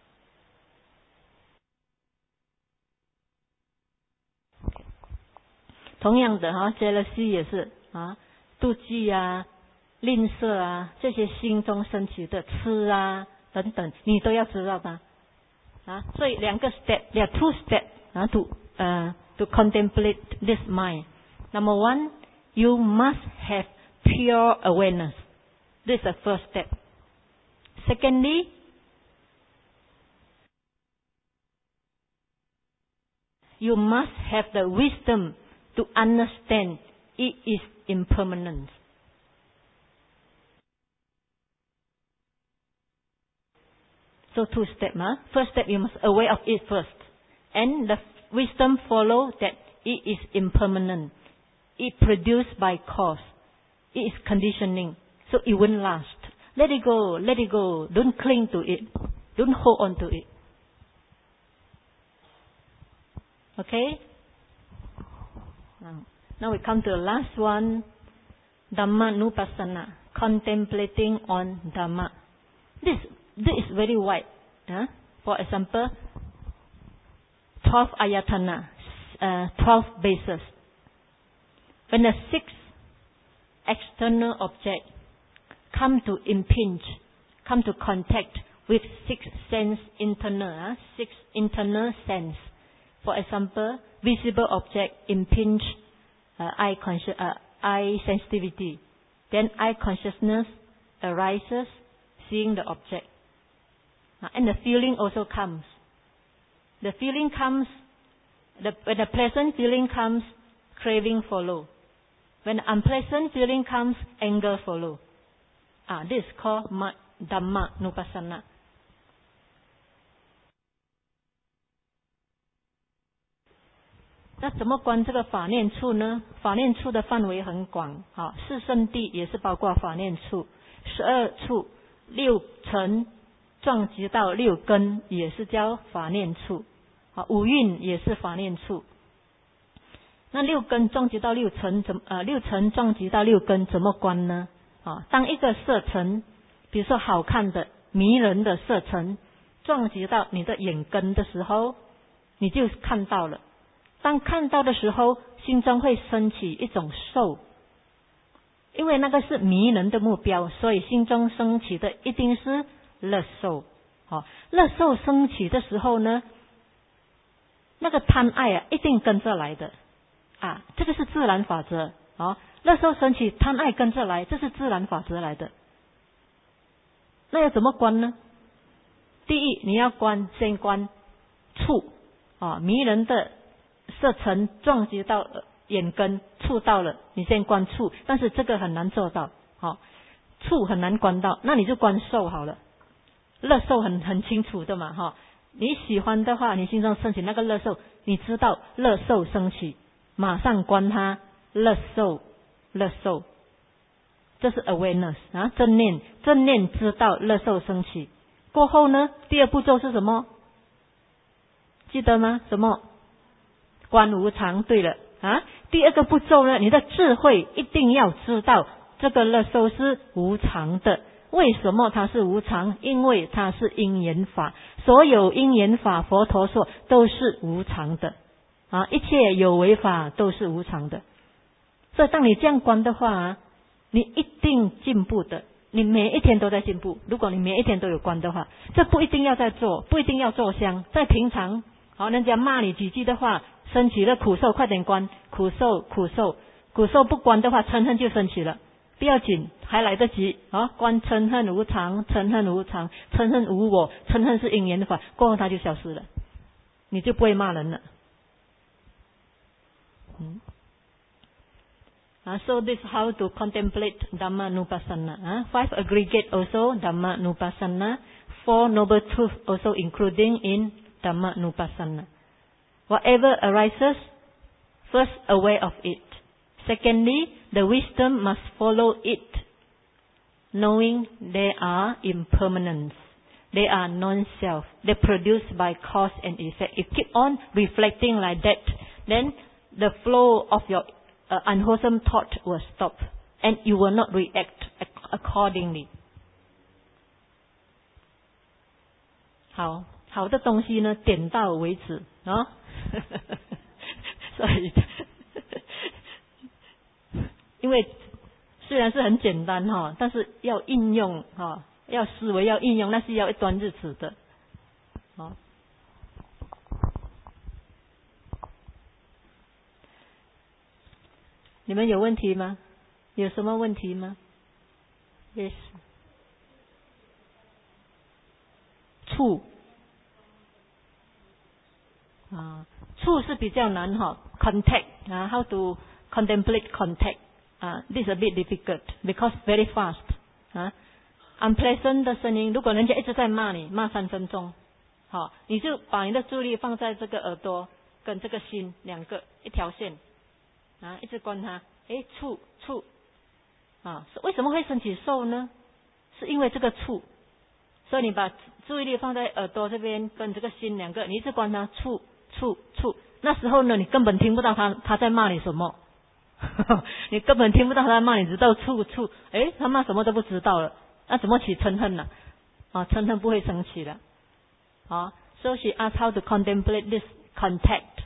同样的jealousy 也是妒忌吝啬这些心中升起的痴等等，你都要知道的所以2个 step, there are 2 steps to contemplate this mind. Number 1, you must have pure awareness. This is the first step. Secondly, you must have the wisdom to understand it is impermanent. So 2 steps. First step, you must aware of it first. And the wisdom follow that it is impermanent. It produced by cause. It is conditioning. So it won't last. Let it go, let it go. Don't cling to it. Don't hold on to it. Okay? Now we come to the last one. Dhammanupassana. Contemplating on Dhamma. This is very wide. For example, 12 ayatana, 12 bases. When the 6 external object come to impinge, come to contact with 6 sense internal, 6 internal sense. For example, visible object impinge eye sensitivity. Then eye consciousness arises, seeing the object. And the feeling also comes. The feeling comes, when the pleasant feeling comes, craving follow. When the unpleasant feeling comes, anger follow. This is called Dhammanupassana. 那怎么观这个法念处呢？法念处的范围很广，4圣谛也是包括法念处，12处，6层撞击到6根也是叫法念处，5蕴也是法念处。那6根撞击到6层6层撞击到6根怎么观呢？当一个色尘，比如说好看的、迷人的色尘撞击到你的眼根的时候，你就看到了。当看到的时候，心中会升起一种受，因为那个是迷人的目标，所以心中升起的一定是乐受。乐受升起的时候呢，那个贪爱一定跟着来的这个是自然法则乐受升起，贪爱跟着来，这是自然法则来的。那要怎么观呢？第一，你要先观触迷人的色尘撞击到眼根，触到了，你先观触，但是这个很难做到触很难观到，那你就观受好了。乐受很清楚的嘛你喜欢的话，你心中升起那个乐受，你知道乐受升起，马上观它，乐受，这是 awareness 正念知道乐受升起。过后呢，第2步骤是什么？记得吗？什么？观无常。对了第2个步骤呢，你的智慧一定要知道这个乐受是无常的。为什么它是无常？因为它是因缘法，所有因缘法佛陀说都是无常的一切有为法都是无常的。所以当你这样观的话你一定进步的，你每一天都在进步。如果你每一天都有观的话，这不一定要在做，不一定要做香，在平常人家骂你几句的话，升起了苦受，快点观苦受，不观的话嗔恨就升起了，不要紧，还来得及观嗔恨无常，嗔恨无我，嗔恨是因缘的法，过后它就消失了，你就不会骂人了。So this is how to contemplate Dhammanupassana. 5 aggregate also Dhammanupassana. 4 noble truth also including in Dhamma Nupassana. Whatever arises, first aware of it. Secondly, the wisdom must follow it, knowing they are impermanence. They are non-self. They produce by cause and effect. If you keep on reflecting like that, then the flow of your unwholesome thought will stop, and you will not react accordingly. 好的东西呢，点到为止啊。所以，因为虽然是很简单哈，但是要应用哈，要思维要应用，那是要一段日子的。好，你们有问题吗？有什么问题吗 ？Yes。触触是比较难哈 ，contact how to contemplate contact this is a bit difficult because very fast unpleasant 的声音，如果人家一直在骂你，骂3分钟，好，你就把你的注意力放在这个耳朵跟这个心两个一条线一直观它，触为什么会升起受呢？是因为这个触。所以你把注意力放在耳朵这边跟这个心两个，你一直观察触，那时候呢，你根本听不到他在骂你什么，你根本听不到他在骂你，直到触，他骂什么都不知道了，那怎么起嗔恨呢？嗔恨不会升起的。So she asked how to contemplate this contact.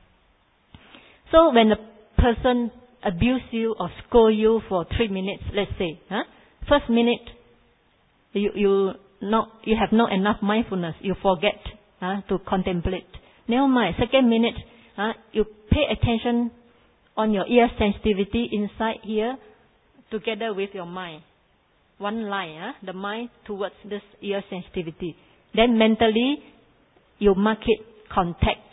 So when a person abuse you or scold you for 3 minutes, let's say, first minute you have not enough mindfulness. You forget to contemplate. Never mind. Second minute, you pay attention on your ear sensitivity inside here, together with your mind. One line, the mind towards this ear sensitivity. Then mentally, you mark it contact.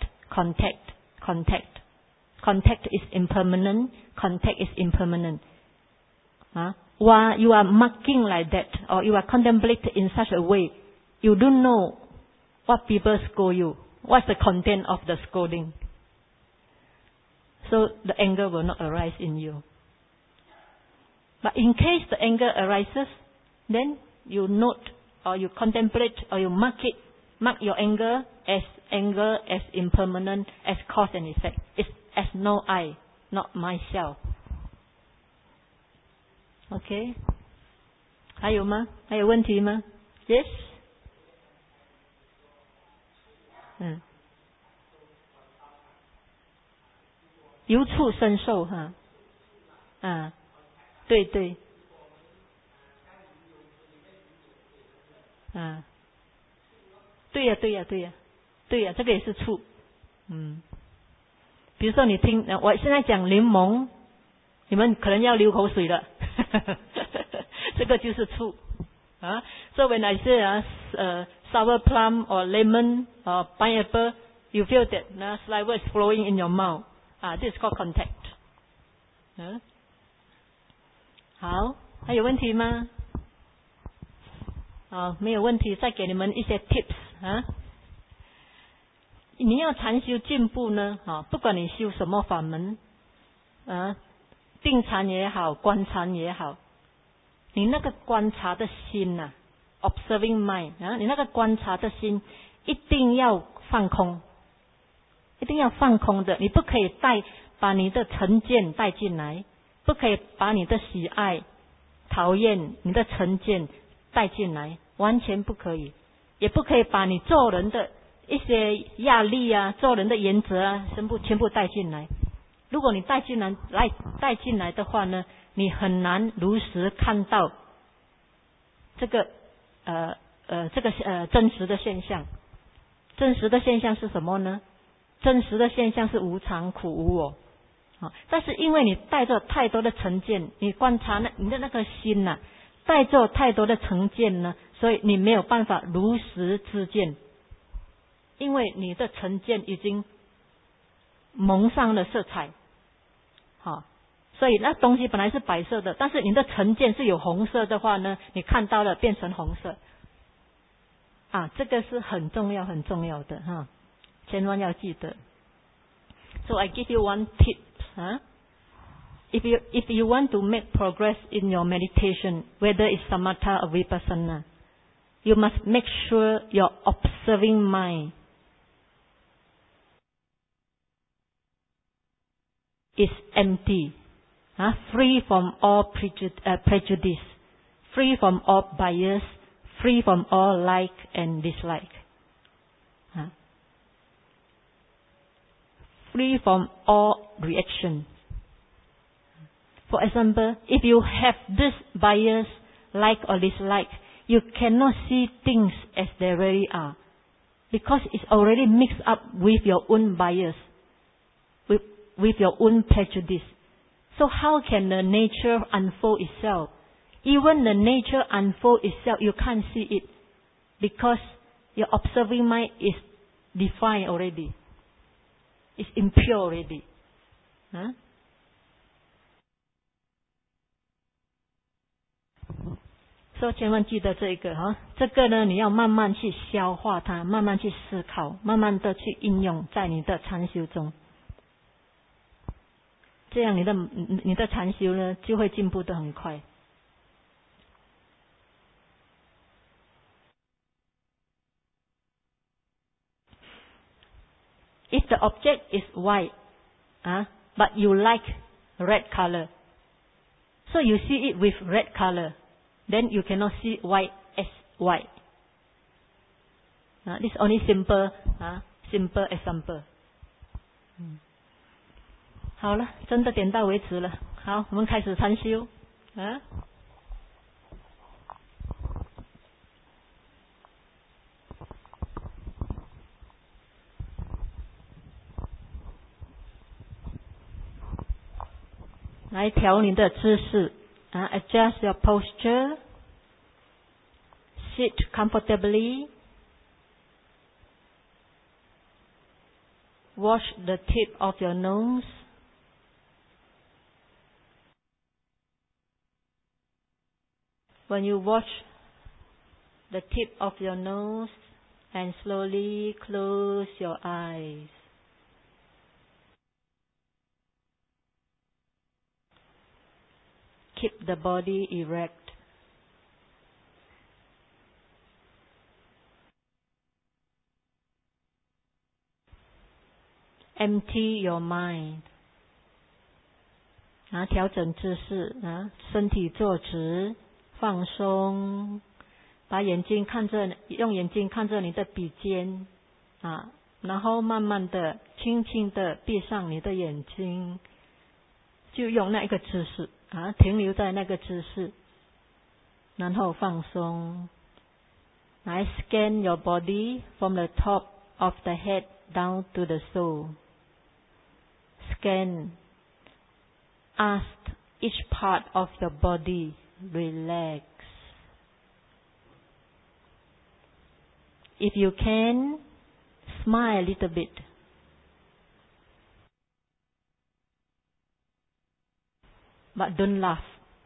Contact is impermanent. Contact is impermanent. While you are marking like that, or you are contemplating in such a way, you don't know what people scold you, what's the content of the scolding. So the anger will not arise in you. But in case the anger arises, then you note, or you contemplate, or you mark your anger as impermanent, as cause and effect. It's as no I, not myself. OK， 还有吗？还有问题吗 ？Yes。由触生受哈。对。对呀，这个也是触。比如说你听，我现在讲柠檬。你们可能要流口水了，这个就是触So when I say sour plum or lemon or pineapple, you feel that saliva is flowing in your mouth. This is called contact. 好，还有问题吗？没有问题，再给你们一些 tips 你要禅修进步呢，不管你修什么法门定禅也好，观禅也好，你那个观察的心observing mind 你那个观察的心一定要放空，一定要放空的，你不可以把你的成见带进来，不可以把你的喜爱、讨厌、你的成见带进来，完全不可以，也不可以把你做人的一些压力做人的原则全部带进来。如果你带进来的话呢，你很难如实看到这个真实的现象。真实的现象是什么呢？真实的现象是无常、苦、无我。但是因为你带着太多的成见，你观察你的那个心带着太多的成见呢，所以你没有办法如实知见，因为你的成见已经蒙上了色彩。所以那东西本来是白色的，但是你的成见是有红色的话呢，你看到了变成红色。 这个是很重要很重要的哈，千万要记得。So I give you one tip, If you want to make progress in your meditation, whether it's samatha or vipassana, you must make sure your observing mind is empty, free from all prejudice, free from all bias, free from all like and dislike, free from all reaction. For example, if you have this bias, like or dislike, you cannot see things as they really are, because it's already mixed up with your own bias, with your own prejudice. So how can the nature unfold itself? Even the nature unfold itself, you can't see it, because your observing mind is defined already. It's impure already.所以千万记得这个这个呢，你要慢慢去消化它，慢慢去思考，慢慢的去应用在你的禅修中，这样你的禅修呢就会进步得很快。If the object is white, but you like red color, so you see it with red color, then you cannot see white as white. This is only simple example. 好了，真的点到为止了。好，我们开始禅修。来调你的姿势，adjust your posture, sit comfortably, wash the tip of your nose, when you wash the tip of your nose and slowly close your eyes. Keep the body erect. Empty your mind. 调整姿势身体坐直，放松，把眼睛用眼睛看着你的鼻尖然后慢慢的轻轻的闭上你的眼睛，就用那一个姿势停留在那个姿势，然后放松。来 scan your body from the top of the head down to the soul. Scan. Ask each part of your body relax. If you can, smile a little bit. But don't laugh.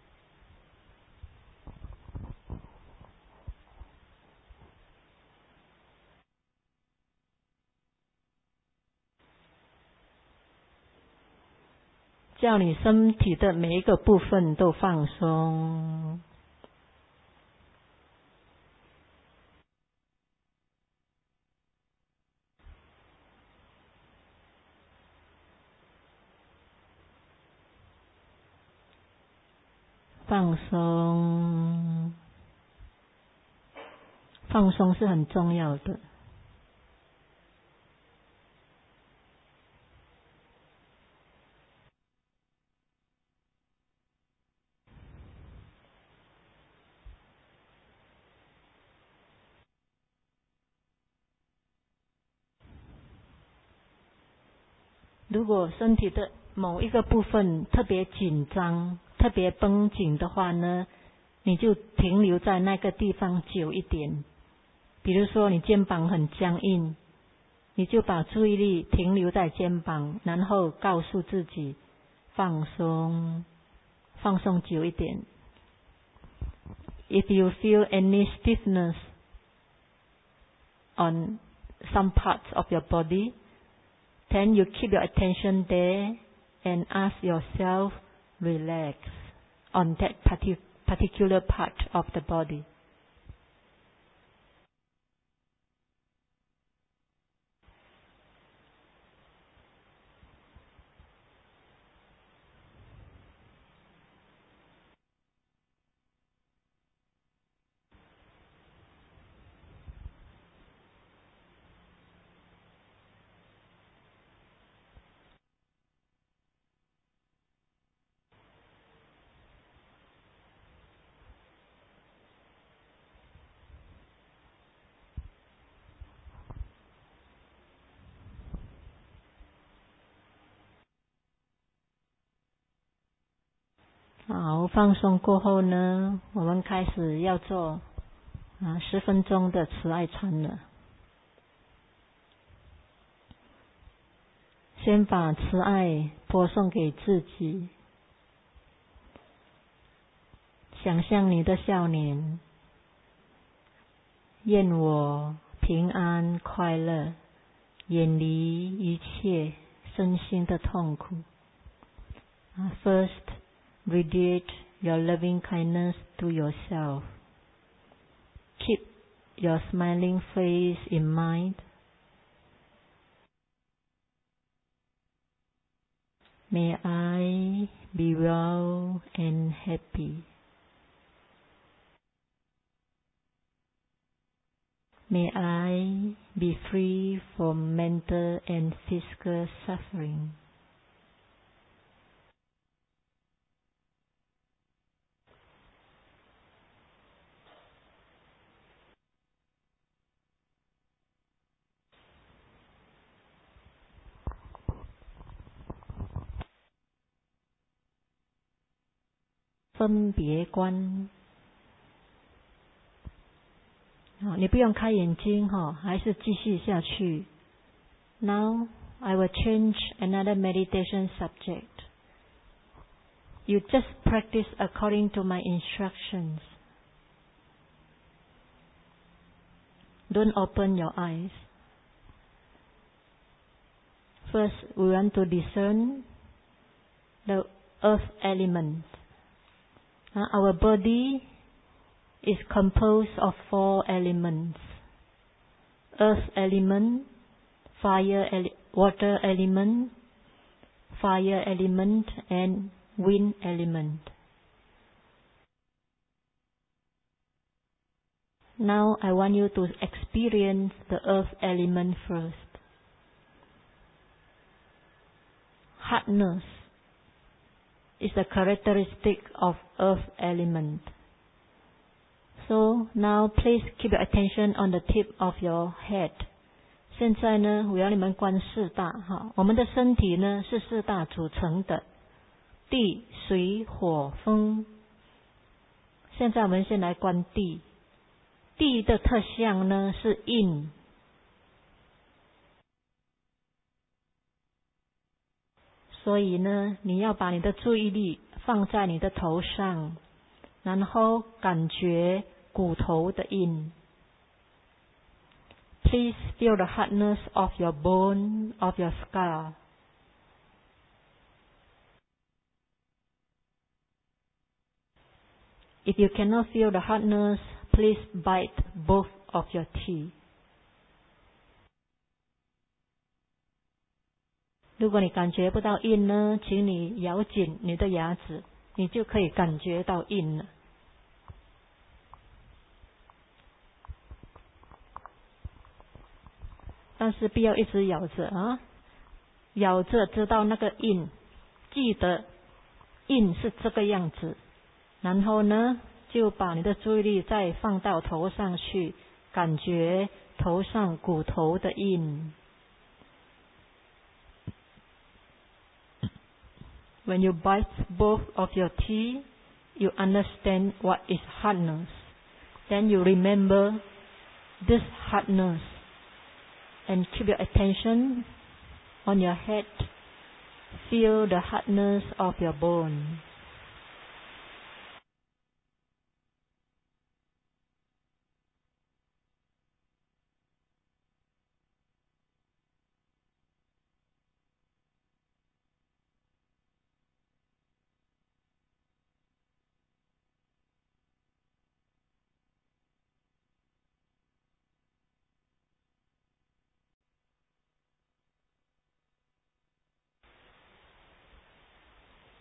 叫你身体的每一个部分都放松。放松，放松是很重要的。如果身体的某一个部分特别紧张、特别绷紧的话呢，你就停留在那个地方久一点。比如说你肩膀很僵硬，你就把注意力停留在肩膀，然后告诉自己放松，放松久一点。If you feel any stiffness on some parts of your body. Then you keep your attention there and ask yourself, relax on that particular part of the body.好，放松过后呢，我们开始要做10分钟的慈爱禅了。先把慈爱播送给自己，想象你的少年，愿我平安快乐，远离一切身心的痛苦。First, radiate your loving kindness to yourself. Keep your smiling face in mind. May I be well and happy. May I be free from mental and physical suffering.分别观，你不用开眼睛还是继续下去。Now I will change another meditation subject. You just practice according to my instructions. Don't open your eyes. First, we want to discern the earth element. Our body is composed of 4 elements: earth element, water element, fire element, and wind element. Now I want you to experience the earth element first. Hardness is the characteristic of earth element. So now please keep your attention on the tip of your head. 现在呢，我要你们观4大我们的身体呢是4大组成的，地、水、火、风。现在我们先来观地。地的特相呢是阴。所以呢，你要把你的注意力放在你的头上，然后感觉骨头的印。Please feel the hardness of your bone, of your skull. If you cannot feel the hardness, please bite both of your teeth. 如果你感觉不到印呢，请你咬紧你的牙齿，你就可以感觉到印了。但是不要一直咬着咬着知道那个印，记得印是这个样子，然后呢，就把你的注意力再放到头上去，感觉头上骨头的印。When you bite both of your teeth, you understand what is hardness. Then you remember this hardness and keep your attention on your head. Feel the hardness of your bone.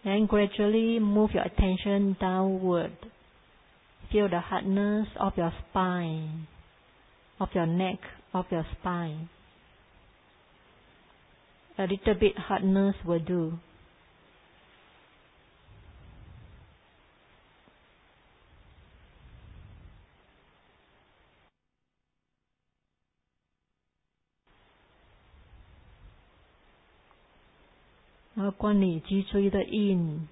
Then gradually move your attention downward. Feel the hardness of your spine, of your neck, of your spine. A little bit hardness will do.然后观你脊椎的印，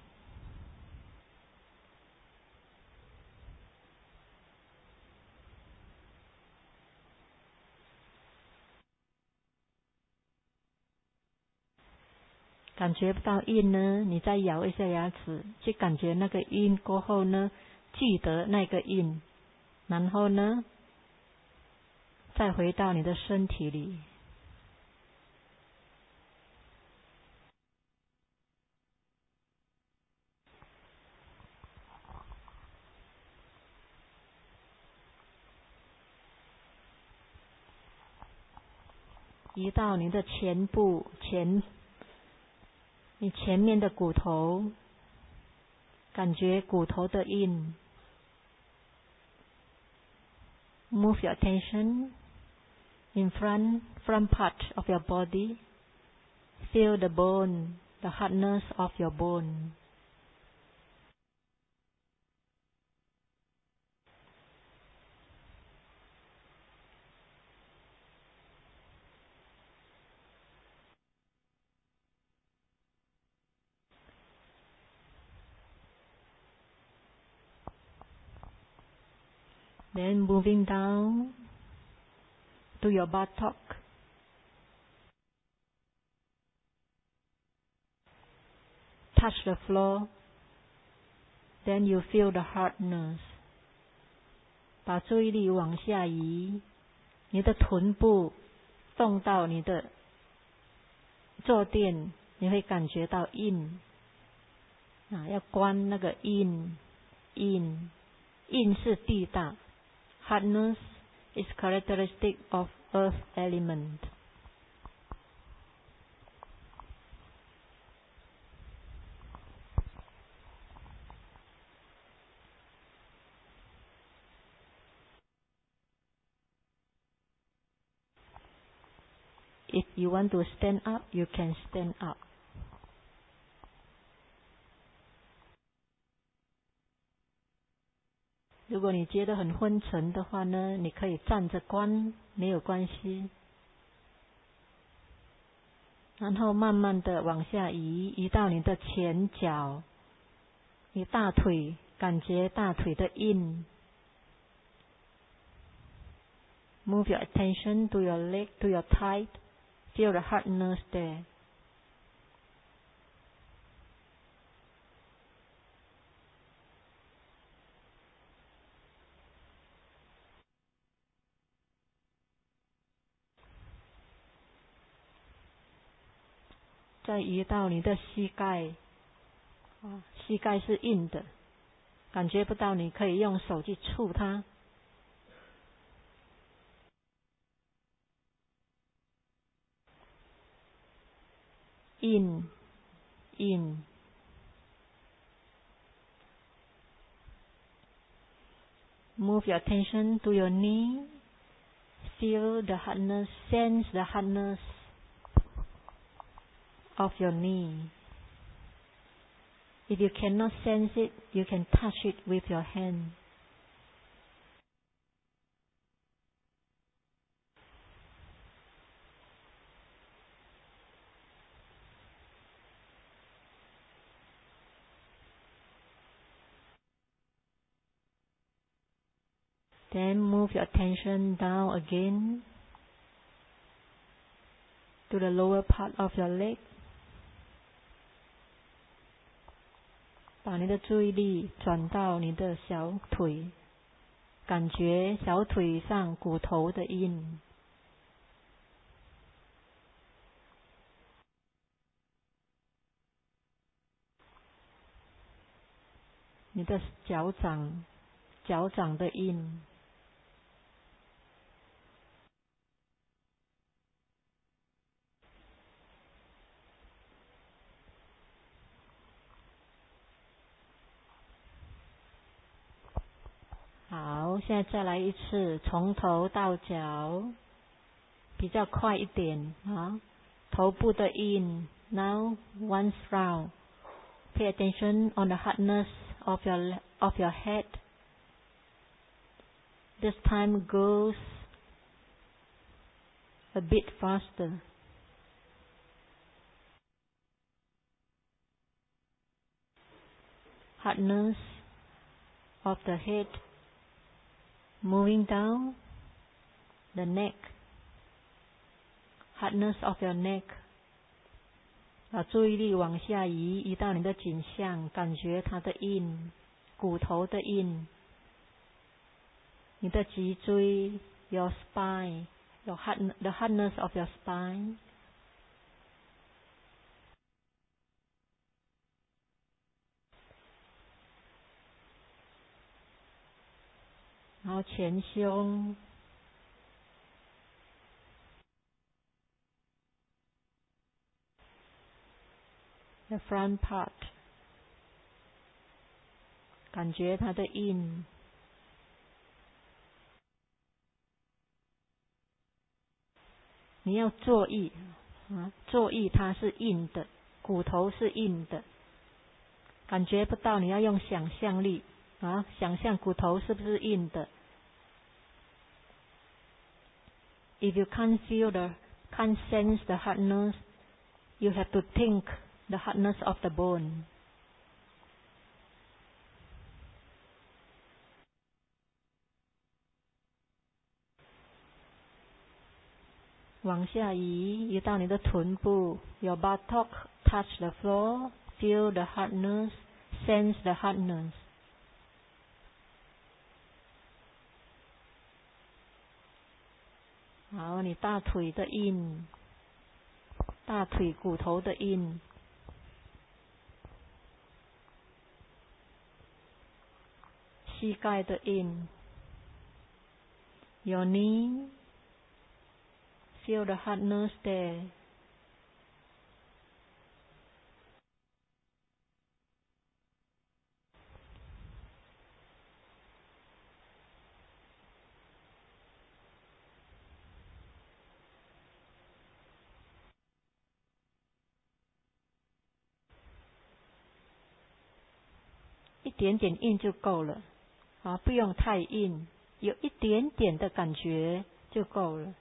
感觉不到印呢，你再咬一下牙齿，去感觉那个印过后呢，记得那个印，然后呢，再回到你的身体里。移到你的前部你前面的骨头，感觉骨头的印。Move your attention in front part of your body. Feel the bone, the hardness of your bone. Then moving down to your buttock. Touch the floor. Then you feel the hardness. 把注意力往下移，你的臀部动到你的坐垫，你会感觉到印。要观那个印是地大。Hardness is characteristic of earth element. If you want to stand up, you can stand up. 如果你觉得很昏沉的话呢，你可以站着观，没有关系。然后慢慢的往下移到你的前脚，你大腿，感觉大腿的印。Move your attention to your leg, to your thigh. Feel the hardness there. 再移到你的膝盖，膝盖是硬的，感觉不到，你可以用手去触它。硬。Move your attention to your knee. Feel the hardness, sense the hardness of your knee. If you cannot sense it, you can touch it with your hand. Then move your attention down again to the lower part of your leg. 把你的注意力转到你的小腿，感觉小腿上骨头的印。你的脚掌的印。 好，现在再来一次，从头到脚，比较快一点啊。头部的 in now once round. Pay attention on the hardness of your head. This time goes a bit faster. Hardness of the head moving down the neck. Hardness of your neck. 把注意力往下移到你的颈项，感觉它的 in 骨头的 in 你的脊椎 your spine the hardness of your spine. 然后前胸 the front part 感觉它的 in 你要注意注意它是 in 的，骨头是 in 的，感觉不到你要用想象力想象骨头是不是 in 的。If you can't sense the hardness, you have to think the hardness of the bone. 往下移到你的臀部 Your buttock touch the floor. Feel the hardness. Sense the hardness. 好，你大腿的 in 大腿骨头的 in 膝盖的 in Your knee. Feel the hardness there. 一点点 in 就够了不用太 in， 有一点点的感觉就够了。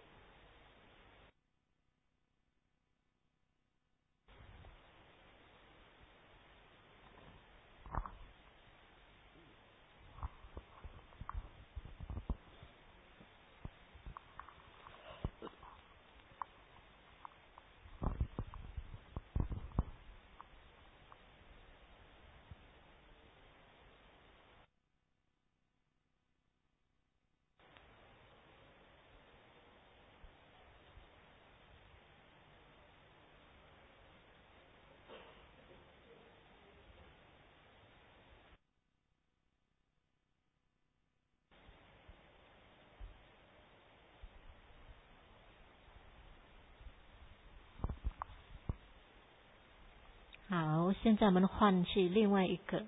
好，现在我们换去另外一个。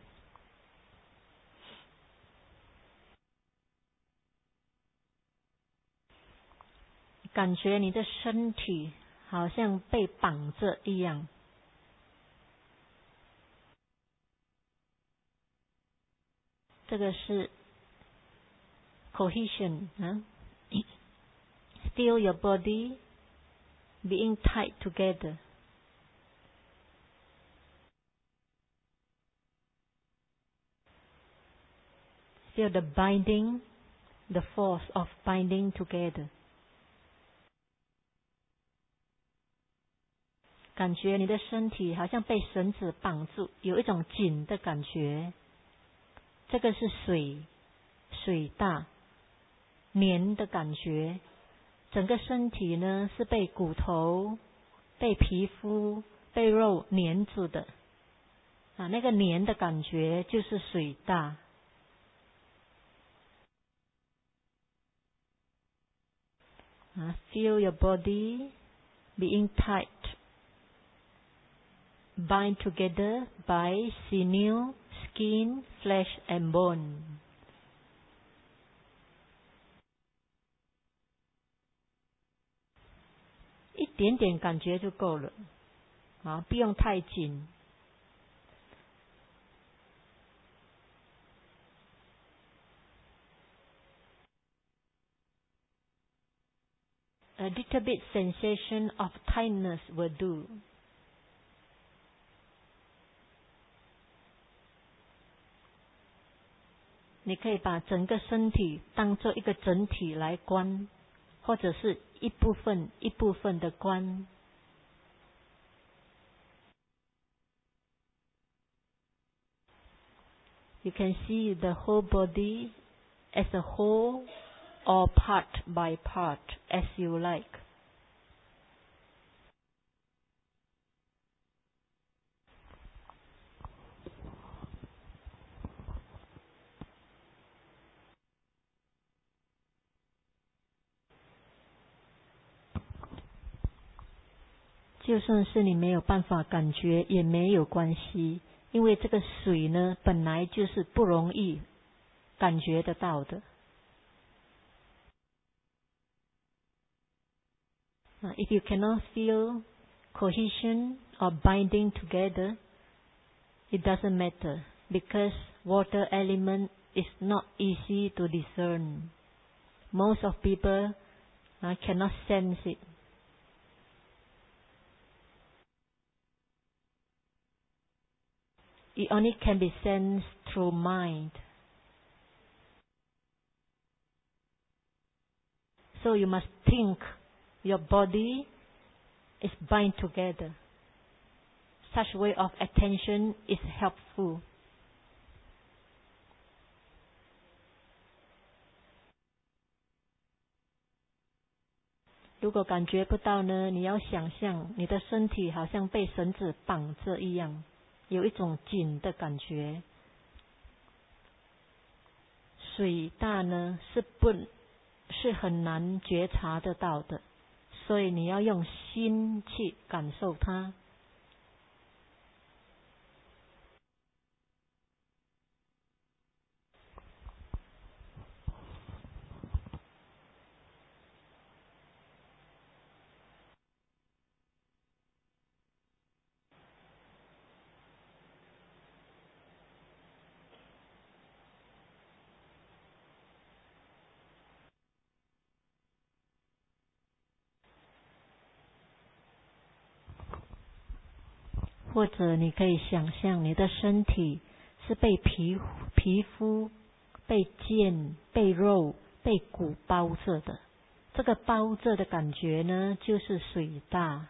感觉你的身体好像被绑着一样。这个是 cohesion Feel your body being tied together. Feel the binding, the force of binding together. 感觉你的身体好像被绳子绑住，有一种紧的感觉。这个是水大黏的感觉，整个身体呢是被骨头、被皮肤、被肉黏住的那个黏的感觉就是水大。Feel your body being tight, bind together by sinew, skin, flesh and bone. 点点感觉就够了，啊，不用太紧。A little bit sensation of tightness will do. 你可以把整个身体当作一个整体来观，或者是一部分一部分的观。You can see the whole body as a whole or part by part as you like. 就算是你没有办法感觉也没有关系，因为这个水呢本来就是不容易感觉得到的。If you cannot feel cohesion or binding together, it doesn't matter because water element is not easy to discern. Most of people cannot sense it. It only can be sensed through mind. So you must think your body is bind together. Such way of attention is helpful. 如果感觉不到呢，你要想象你的身体好像被绳子绑着一样，有一种紧的感觉。水大呢是很难觉察得到的，所以你要用心去感受它。或者你可以想象你的身体是被皮肤、被腱、被肉、被骨包着的，这个包着的感觉呢，就是水大。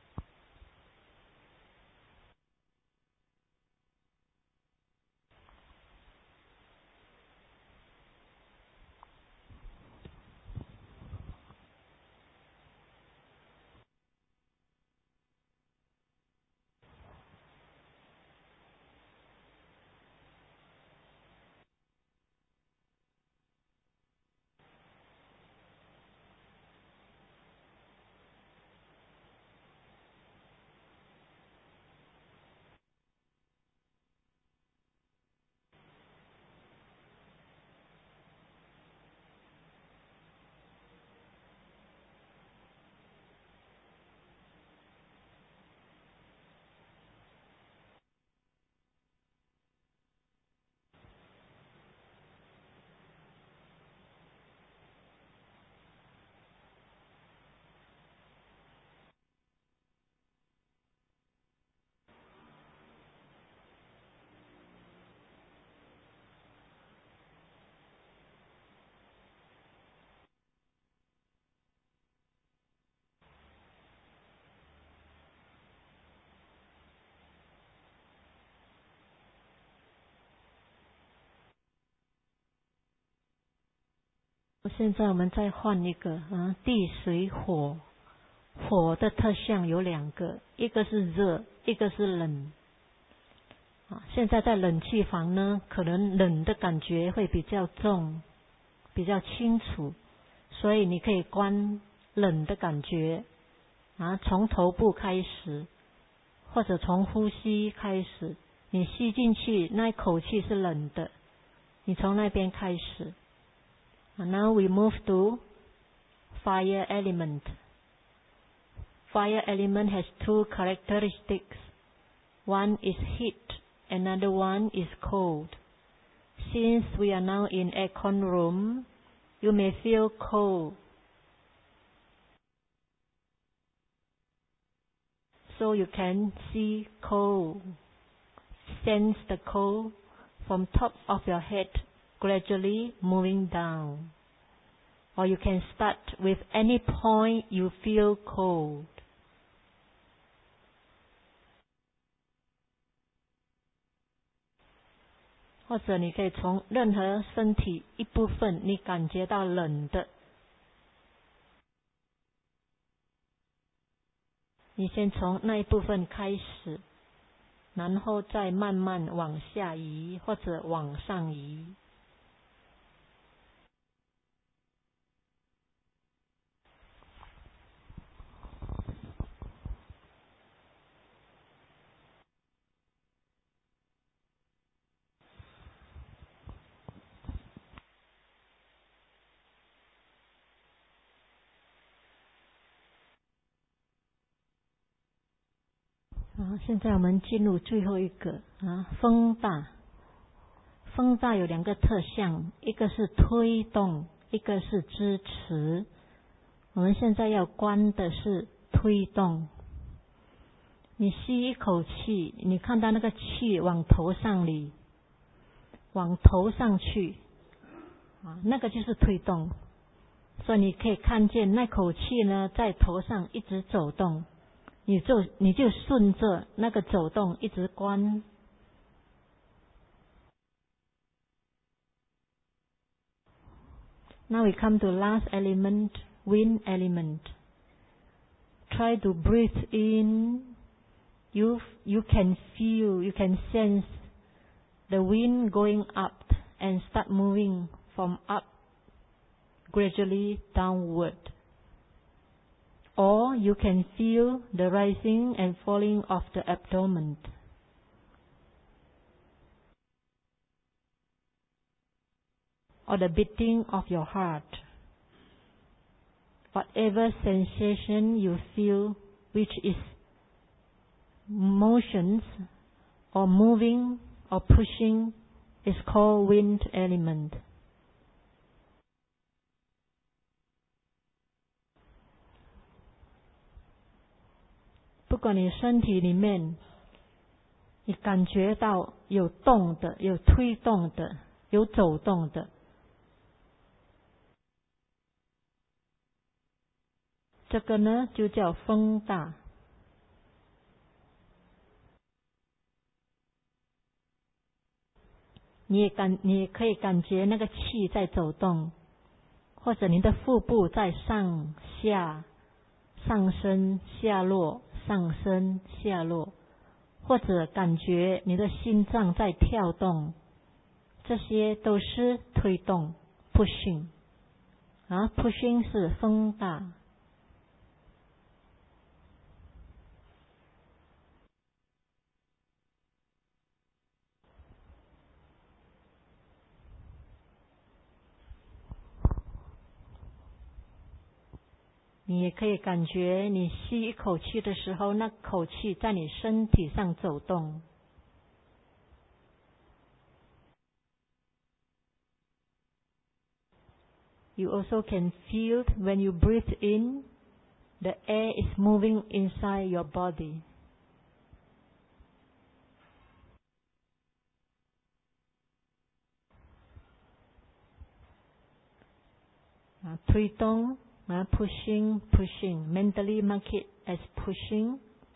现在我们再换一个地水火。火的特象有两个，一个是热，一个是冷。现在在冷气房呢，可能冷的感觉会比较重，比较清楚，所以你可以观冷的感觉从头部开始，或者从呼吸开始。你吸进去那一口气是冷的，你从那边开始。Now we move to fire element. Fire element has two characteristics. One is heat, another one is cold. Since we are now in aircon room, you may feel cold. So you can see cold, sense the cold from top of your head gradually moving down. Or you can start with any point you feel cold. 或者你可以从任何身体一部分你感觉到冷的，你先从那一部分开始，然后再慢慢往下移或者往上移。现在我们进入最后一个风大。风大有两个特项，一个是推动，一个是支持。我们现在要观的是推动。你吸一口气，你看到那个气往头上里，往头上去，那个就是推动。所以你可以看见那口气呢，在头上一直走动。你就顺着那个走动一直观。Now we come to last element, wind element. Try to breathe in. You can feel, you can sense the wind going up and start moving from up gradually downward. Or you can feel the rising and falling of the abdomen. Or the beating of your heart. Whatever sensation you feel, which is motions or moving or pushing, is called wind element. 不管你身体里面，你感觉到有动的、有推动的、有走动的，这个呢就叫风大。你也可以感觉那个气在走动，或者你的腹部在上下、上升下落、上升下落，或者感觉你的心脏在跳动，这些都是推动 pushing。pushing 是风大。你也可以感觉你吸一口气的时候，那口气在你身体上走动。You also can feel when you breathe in, the air is moving inside your body. 推动pushing, mentally mark it as pushing.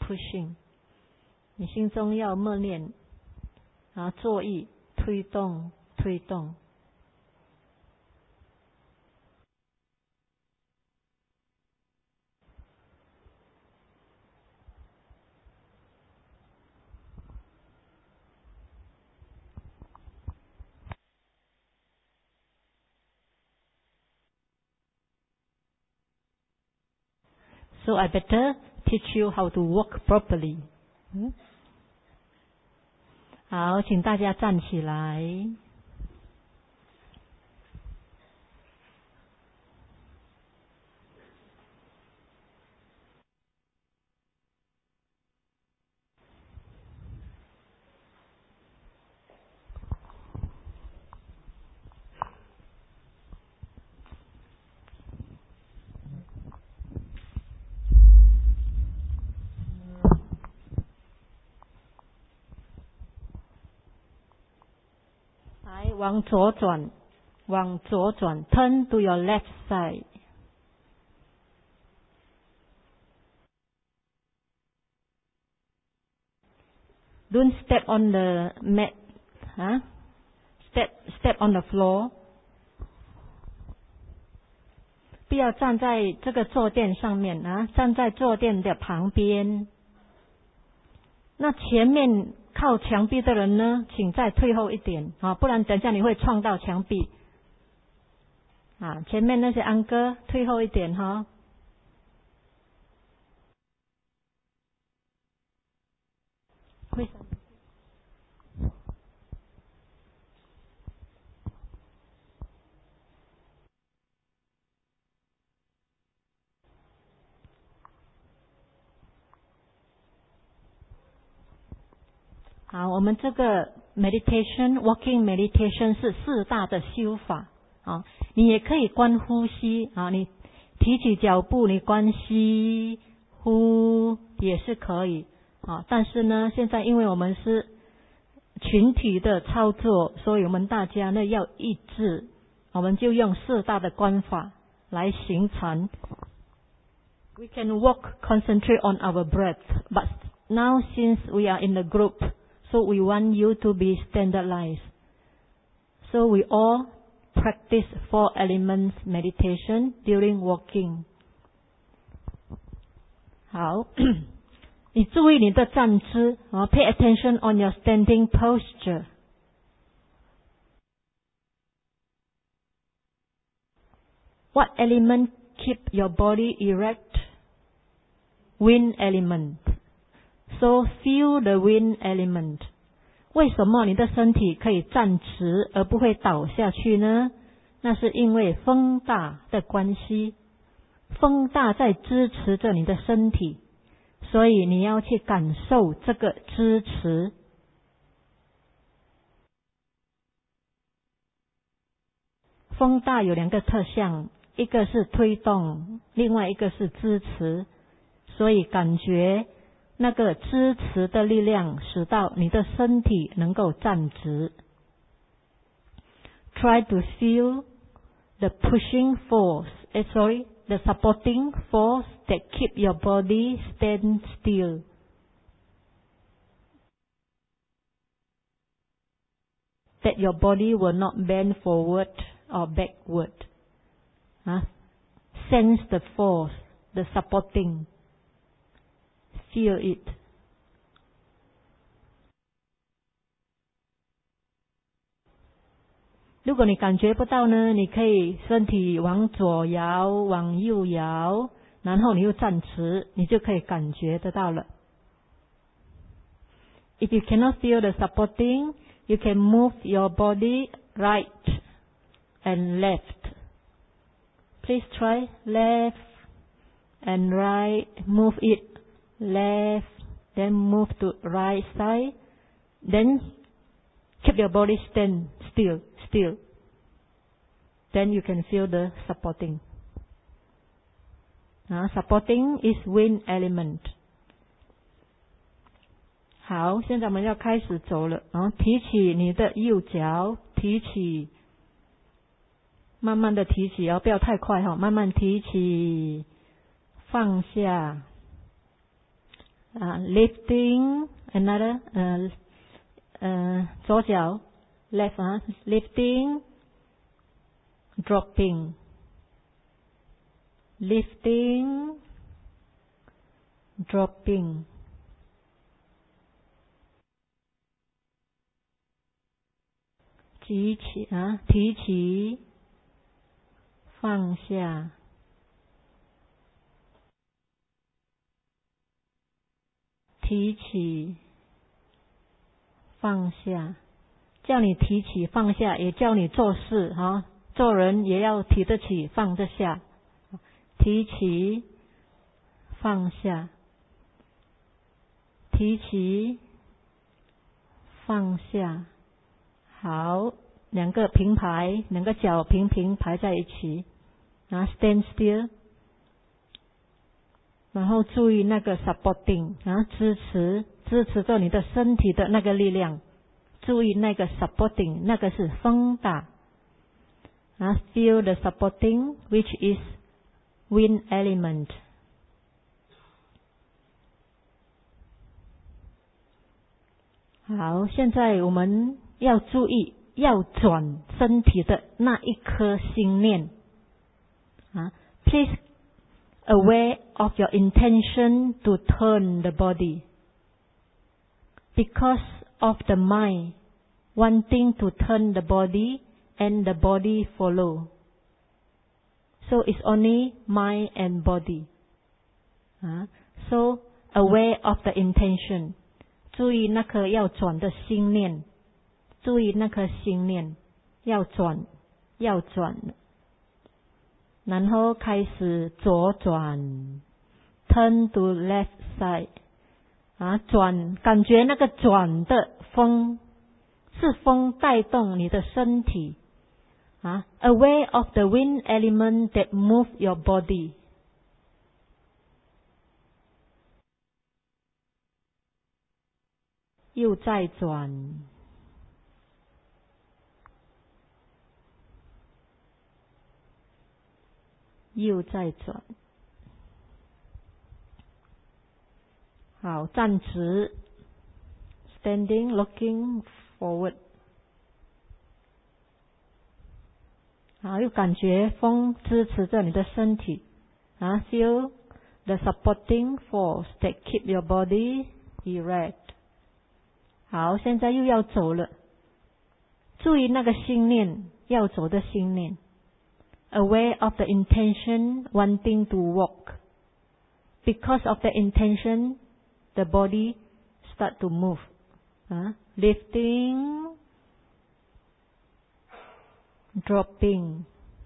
你心中要默念作意推动。So I better teach you how to walk properly. 好，请大家站起来。 往左转，往左转 ，turn to your left side. Don't step on the mat, step on the floor. 不要站在这个坐垫上面啊，站在坐垫的旁边。那前面靠墙壁的人呢，请再退后一点啊，不然等一下你会撞到墙壁。啊，前面那些安哥退后一点哈。会。好，我们这个 walking meditation 是4大的修法啊，你也可以观呼吸啊，你提起脚步，你观吸呼也是可以啊。但是呢，现在因为我们是群体的操作，所以我们大家呢要一致，我们就用4大的观法来形成。We can walk, concentrate on our breath, but now since we are in the group, so we want you to be standardized. So we all practice 4 elements meditation during walking. 好，你注意你的站姿啊 ，pay attention on your standing posture. What element keep your body erect? Wind element. So feel the wind element. 为什么你的身体可以站直而不会倒下去呢？那是因为风大的关系，风大在支持着你的身体，所以你要去感受这个支持。风大有2个特项，一个是推动，另外一个是支持，所以感觉那个支持的力量使到你的身体能够站直。Try to feel the pushing force, the supporting force that keep your body stand still. That your body will not bend forward or backward. Sense the force, the supporting. Feel it. 如果你感觉不到呢，你可以身体往左摇，往右摇，然后你又站直，你就可以感觉得到了。If you cannot feel the supporting, you can move your body right and left. Please try left and right. Move it left, then move to right side. Then keep your body stand still. Then you can feel the supporting. Supporting is wind element. 好，现在我们要开始走了。提起你的右脚，提起，慢慢的提起不要太快慢慢提起，放下。Lifting another 左脚 left lifting, dropping, lifting, dropping. 提起提起，放下。提起，放下。叫你提起放下，也叫你做事做人也要提得起放得下。提起，放下。提起，放下。好，2个平排，2个脚平平排在一起，stand still。然后注意那个 supporting 支持着你的身体的那个力量， 注意那个 supporting， 那个是风大。Feel the supporting, which is wind element. 好，现在我们要注意，要转身体的那一颗心念。Please aware of your intention to turn the body. Because of the mind wanting to turn the body and the body follow. So it's only mind and body. So aware of the intention. 注意那颗要转的心念，注意那颗心念要转，要转。然后开始左转 ，turn to left side。转，感觉那个转的风是风带动你的身体。Aware of the wind element that move your body. 又再转，又再转。好，站直 ，standing, looking forward。好，又感觉风支持着你的身体。Feel the supporting force that keep your body erect。好，现在又要走了，注意那个心念，要走的心念。Aware of the intention wanting to walk. Because of the intention, the body start to move. Lifting, dropping.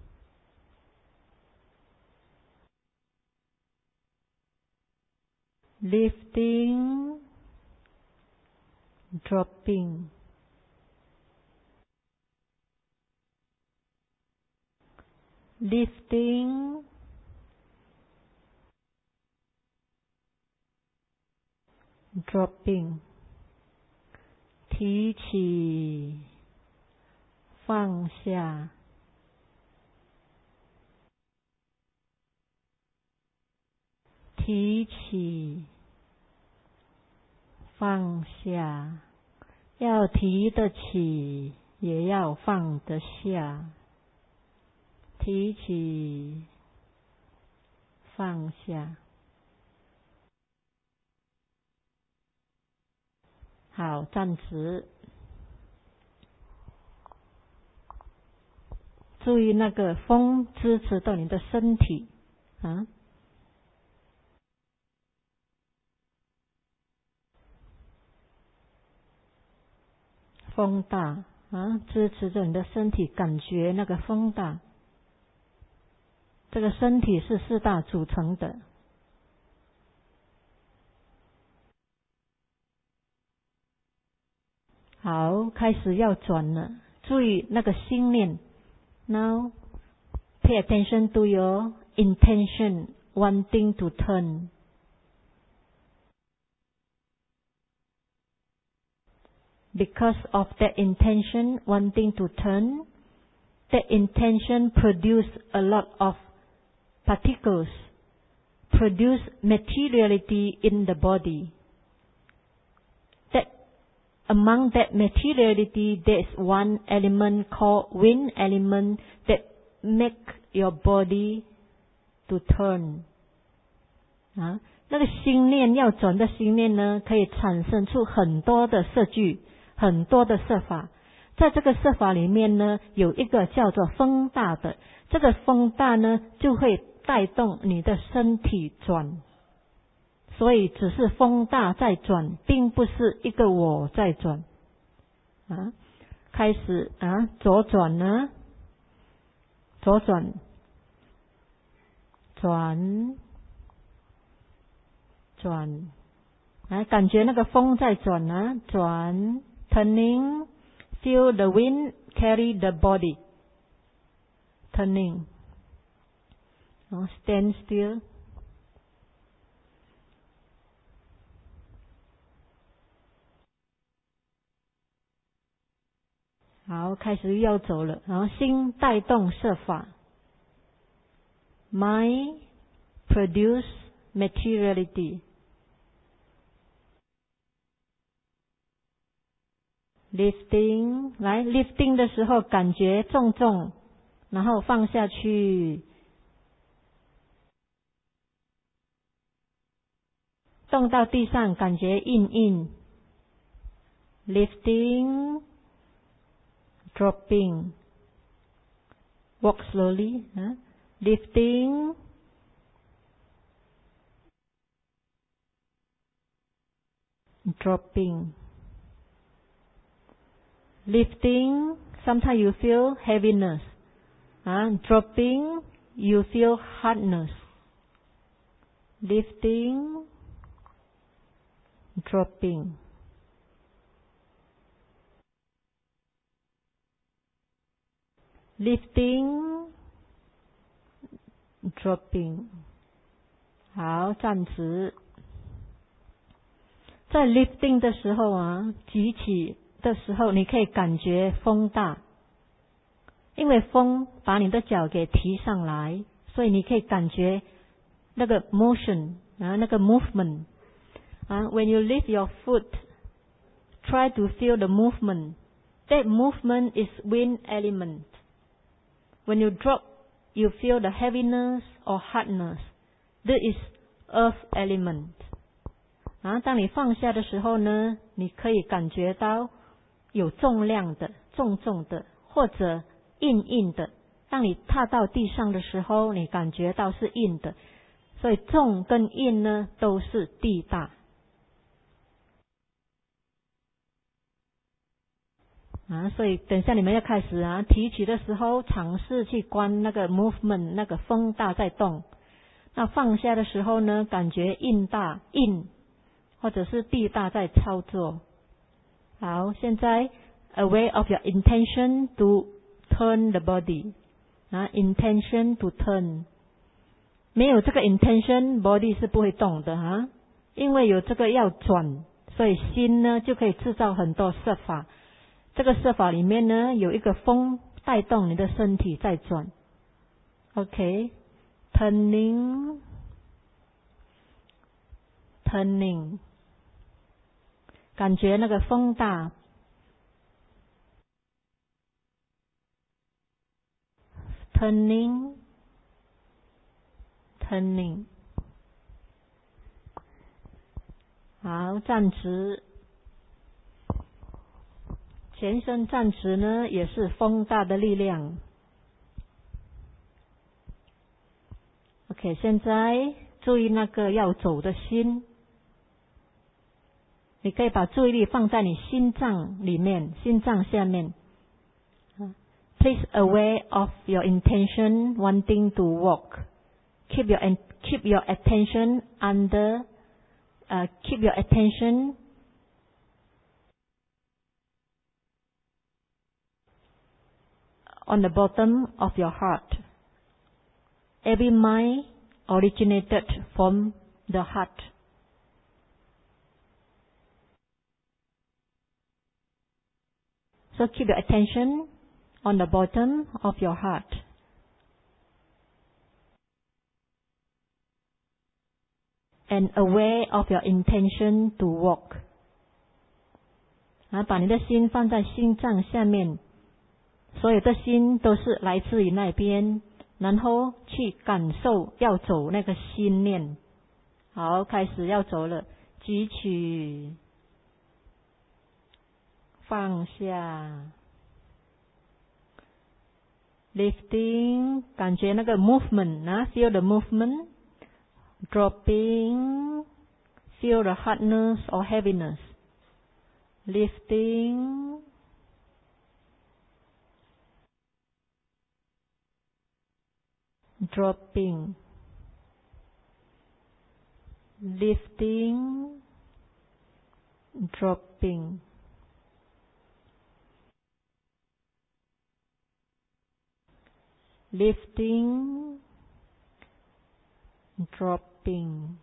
Lifting, dropping. Lifting, dropping. 提起，放下。提起，放下。要提得起，也要放得下。提起，放下。好，站直。注意那个风支持到你的身体。风大支持着你的身体，感觉那个风大。这个身体是四大组成的。好，开始要转了，注意那个心念。Now, pay attention to your intention wanting to turn. Because of that intention wanting to turn, that intention produce a lot of particles, produce materiality in the body. That among that materiality, there is one element called wind element that make your body to turn. 那个心念要转的心念呢，可以产生出很多的色句，很多的色法。在这个色法里面呢，有一个叫做风大的，这个风大呢，就会带动你的身体转。所以只是风大在转，并不是一个我在转。开始左转呢，左转，转，转，感觉那个风在转转 ，turning, feel the wind carry the body, turning, stand still. 好，开始要走了。然后心带动色法 ，mind produce materiality。lifting 来 lifting 的时候感觉重重，然后放下去，动到地上感觉硬硬。lifting dropping walk slowly lifting dropping lifting sometimes you feel heaviness dropping you feel hardness lifting dropping lifting dropping 好，站直。在 lifting 的时候举起的时候你可以感觉风大，因为风把你的脚给提上来，所以你可以感觉那个 motion 那个 movement when you lift your foot try to feel the movement. That movement is wind element. When you drop you feel the heaviness or hardness. This is earth element. 当你放下的时候呢，你可以感觉到有重量的、重重的，或者硬硬的。当你踏到地上的时候，你感觉到是硬的。所以重跟硬呢，都是地大。所以等一下你们要开始提起的时候，尝试去观那个 movement， 那个风大在动。那放下的时候呢，感觉硬大硬，或者是地大在操作。好，现在 aware of your intention to turn the body intention to turn。 没有这个 intention body 是不会动的因为有这个要转，所以心呢就可以制造很多色法。这个色法里面呢有一个风带动你的身体在转。 OK turning 感觉那个风大。turning 好，站直。全身站直呢也是风大的力量。 OK 现在注意那个要走的心，你可以把注意力放在你心脏里面，心脏下面。Please aware of your intention wanting to walk. Keep your attention under. Keep your attention on the bottom of your heart. Every mind originated from the heart. So keep your attention on the bottom of your heart. And aware of your intention to walk. 把你的心放在心脏下面，所有的心都是来自于那边，然后去感受要走那个心念。好，开始要走了，举起，放下。Lifting 感觉那个 movement feel the movement. Dropping feel the hardness or heaviness. Lifting dropping lifting dropping lifting dropping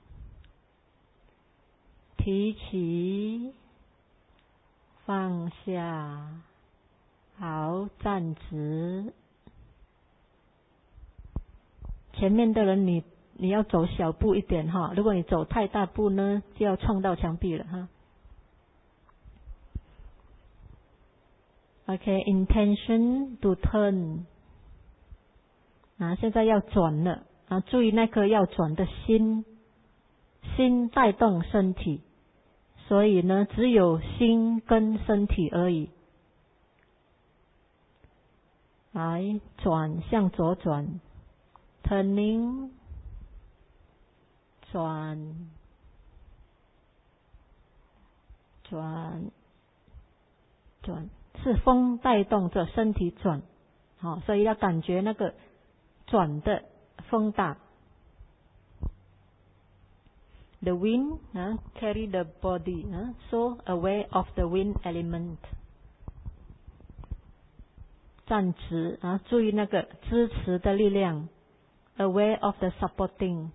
提起放下。 好，站直。前面的人你要走小步一点哈，如果你走太大步呢，就要撞到墙壁了哈。OK, intention to turn。现在要转了注意那颗要转的心，心带动身体，所以呢，只有心跟身体而已。来转，向左转 ，turning， 转，是风带动着身体转，所以要感觉那个转的风大。The wind carry the body, so aware of the wind element。站直注意那个支持的力量 ，aware of the supporting。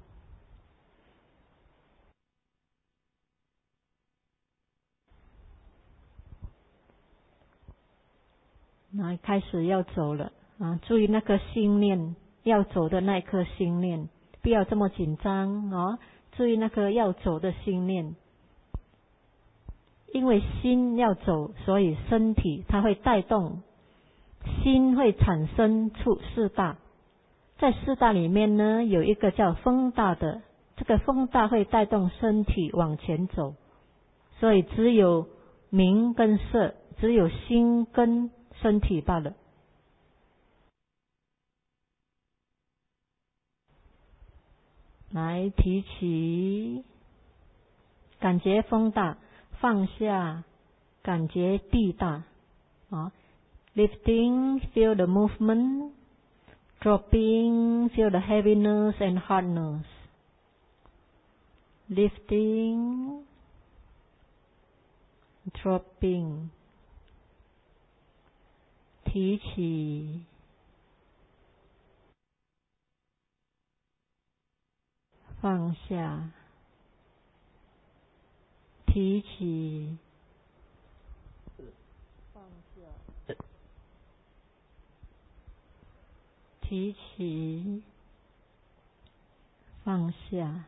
来，开始要走了注意那颗心念，要走的那颗心念，不要这么紧张注意那颗要走的心念，因为心要走，所以身体它会带动，心会产生出四大，在四大里面呢，有一个叫风大的，这个风大会带动身体往前走，所以只有名跟色，只有心跟身体罢了。来，提起，感觉风大，放下，感觉地大Lifting, feel the movement. Dropping, feel the heaviness and hardness. Lifting, dropping. 提起，放下，提起，放下，提起，放下，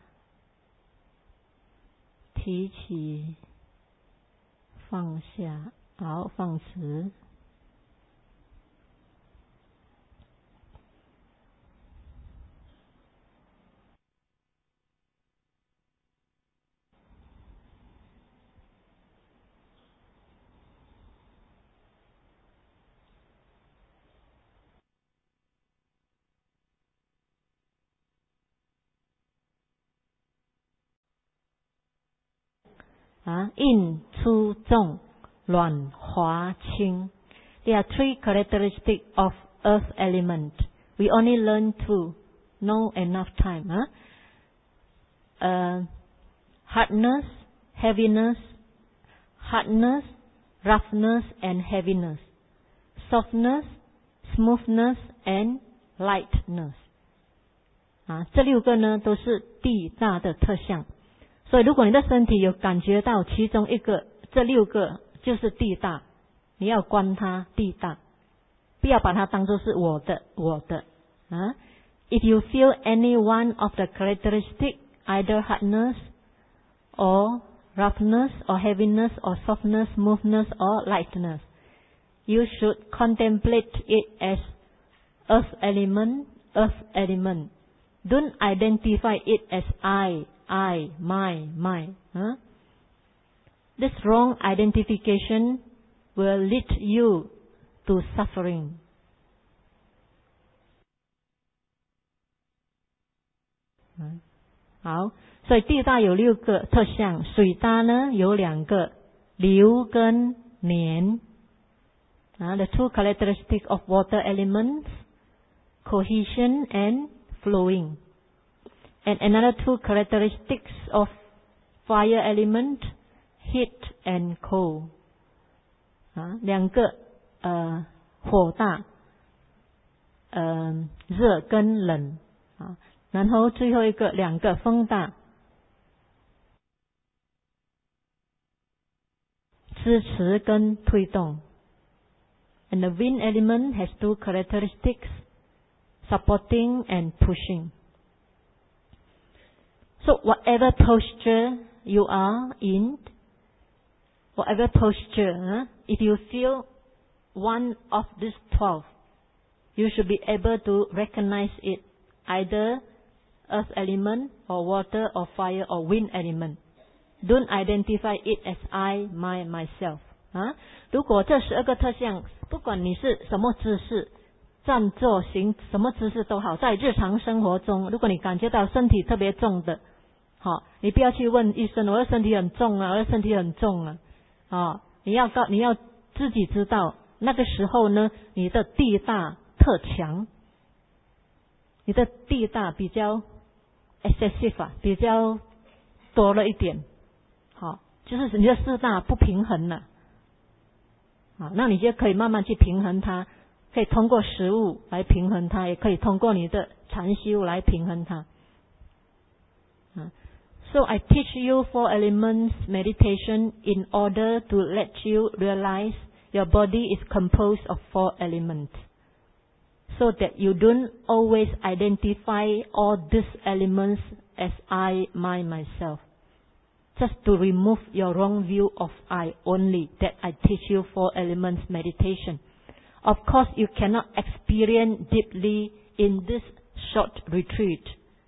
提起，放下。好，放直。硬粗重，软滑轻。There are three characteristics of earth element. We only learn two, no enough time. Hardness, heaviness, hardness, roughness and heaviness. Softness, smoothness and lightness. 这六个呢都是地大的特象。所以如果你的身体有感觉到其中一个，这六个就是地大，你要观它地大，不要把它当作是我的If you feel any one of the characteristic, either hardness or roughness or heaviness or softness, smoothness or lightness, you should contemplate it as earth element. Don't identify it as I, my. This wrong identification will lead you to suffering. 好，所以地大有六个特象，水大呢有两个，流跟黏。The two characteristics of water elements, cohesion and flowing. And another two characteristics of fire element, heat and cold. 两个火大，热跟冷然后最后一个两个风大，支持跟推动。 And the wind element has two characteristics, supporting and pushing. So whatever posture you are in, whatever posture, if you feel one of these 12, you should be able to recognize it, either earth element or water or fire or wind element. Don't identify it as I, myself. 如果这12个特项，不管你是什么姿势，站坐行什么姿势都好，在日常生活中，如果你感觉到身体特别重的，你不要去问医生，我的身体很重啊，我的身体很重啊，你要自己知道，那个时候呢，你的地大特强，你的地大比较 excessive 比较多了一点，就是你的四大不平衡了。那你就可以慢慢去平衡它，可以通过食物来平衡它，也可以通过你的禅修来平衡它。So I teach you 4 elements meditation in order to let you realize your body is composed of 4 elements, so that you don't always identify all these elements as I, myself. Just to remove your wrong view of I only, that I teach you 4 elements meditation. Of course, you cannot experience deeply in this short retreat.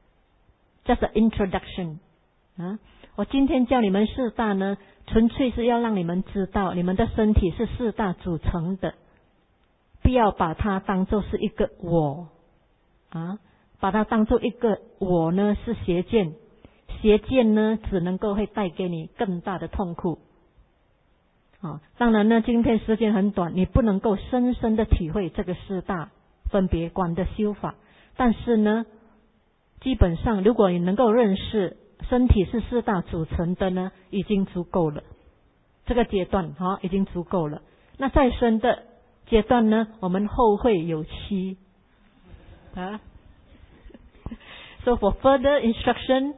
Just an introduction. 我今天教你们4大呢，纯粹是要让你们知道，你们的身体是4大组成的，不要把它当作是一个我，把它当作一个我呢是邪见。邪见呢，只能够会带给你更大的痛苦。当然呢，今天时间很短，你不能够深深的体会这个4大分别观的修法。但是呢，基本上如果你能够认识身体是4大组成的呢，已经足够了。这个阶段已经足够了。那再深的阶段呢，我们后会有期。So for further instruction,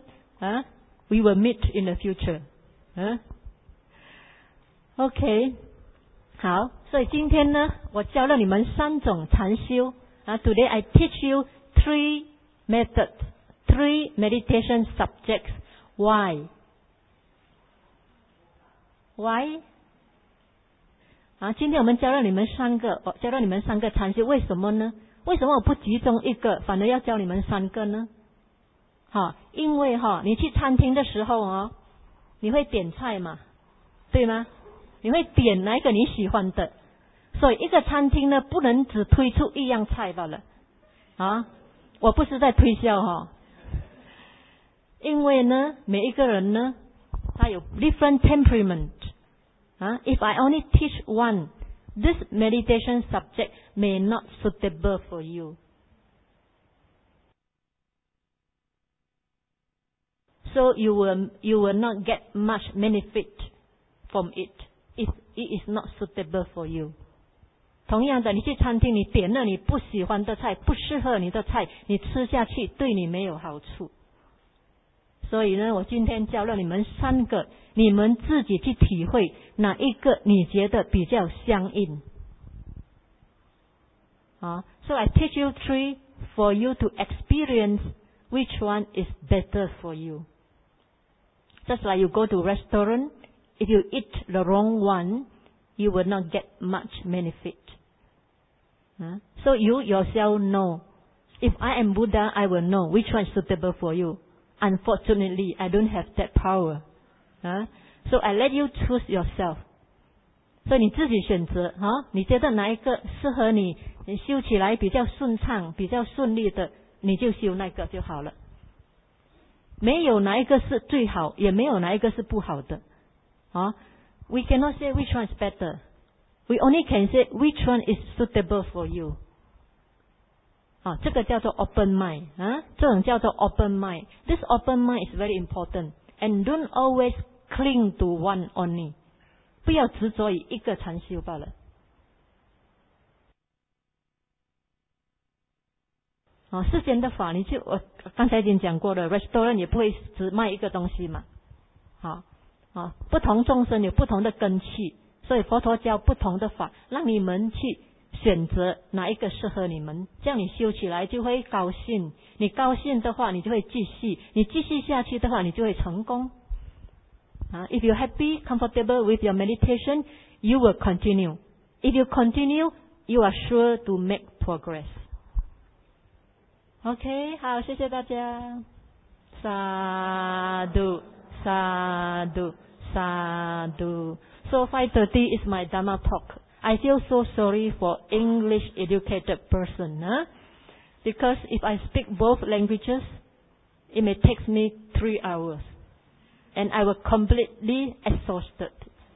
we will meet in the future. OK, 好，所以今天呢，我教了你们3种禅修。Today I teach you 3 methods, 3 meditation subjects. Why? Why? 今天我们教了你们3个禅修，为什么呢？为什么我不集中一个，反而要教你们3个呢？因为你去餐厅的时候你会点菜嘛，对吗？你会点哪一个你喜欢的，所以一个餐厅呢，不能只推出一样菜罢了。我不是在推销因为呢，每一个人呢，他有 different temperament. If I only teach one, this meditation subject may not suitable for you. So you will not get much benefit from it if it is not suitable for you. 同样的，你去餐厅，你点了你不喜欢的菜，不适合你的菜，你吃下去对你没有好处。所以呢，我今天教了你们3个，你们自己去体会哪一个你觉得比较相应。So I teach you 3 for you to experience which one is better for you. Just like you go to restaurant, if you eat the wrong one, you will not get much benefit. So you yourself know. If I am Buddha, I will know which one is suitable for you. Unfortunately, I don't have that power. So I let you choose yourself. 所以你自己选择你觉得哪一个适合你，你修起来比较顺畅、比较顺利的，你就修那个就好了。没有哪一个是最好，也没有哪一个是不好的。We cannot say which one is better. We only can say which one is suitable for you. 这个叫做 open mind. 这种叫做 open mind. This open mind is very important. And don't always cling to one only. 不要执着于一个禅修罢了。世间的法，我刚才已经讲过了 ，restaurant 也不会只卖一个东西嘛。不同众生有不同的根器，所以佛陀教不同的法，让你们去选择哪一个适合你们，这样你修起来就会高兴。你高兴的话，你就会继续，你继续下去的话，你就会成功。If you're happy, comfortable with your meditation, you will continue. If you continue, you are sure to make progress. OK， 好，谢谢大家。Sadhu, sadhu, sadhu. So 5:30 is my Dharma talk. I feel so sorry for English educated person, because if I speak both languages, it may take me 3 hours, and I will completely exhausted.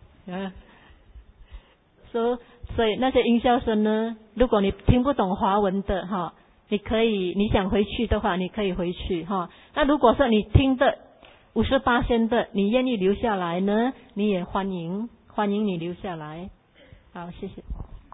所以那些音效声呢，如果你听不懂华文的哈，你想回去的话，你可以回去哈。那如果说你听的58%的，你愿意留下来呢，你也欢迎你留下来。好，谢谢。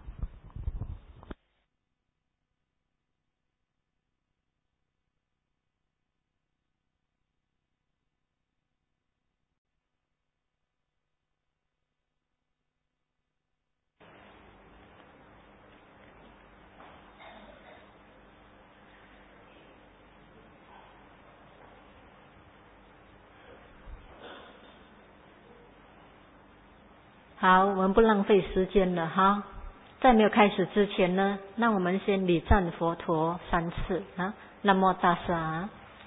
好，我们不浪费时间了哈。在没有开始之前呢，那我们先礼赞佛陀3次啊，南无大萨。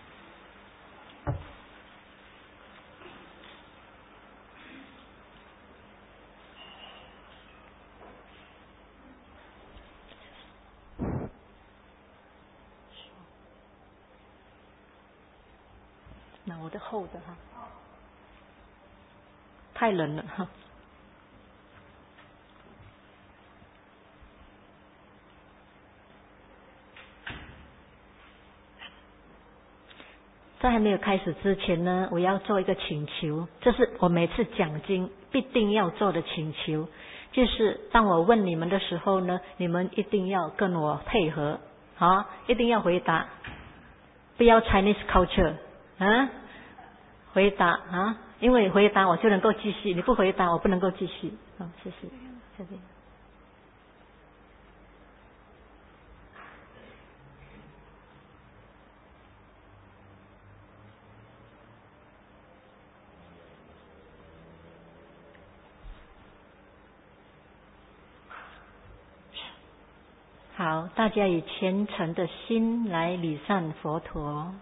那我的厚的哈，太冷了哈。在还没有开始之前呢，我要做一个请求，这是我每次讲经必定要做的请求，就是当我问你们的时候呢，你们一定要跟我配合，好，一定要回答，不要 Chinese culture 啊，回答啊，因为回答我就能够继续，你不回答我不能够继续。好，谢谢，谢谢。好，大家以虔诚的心来礼赞佛陀。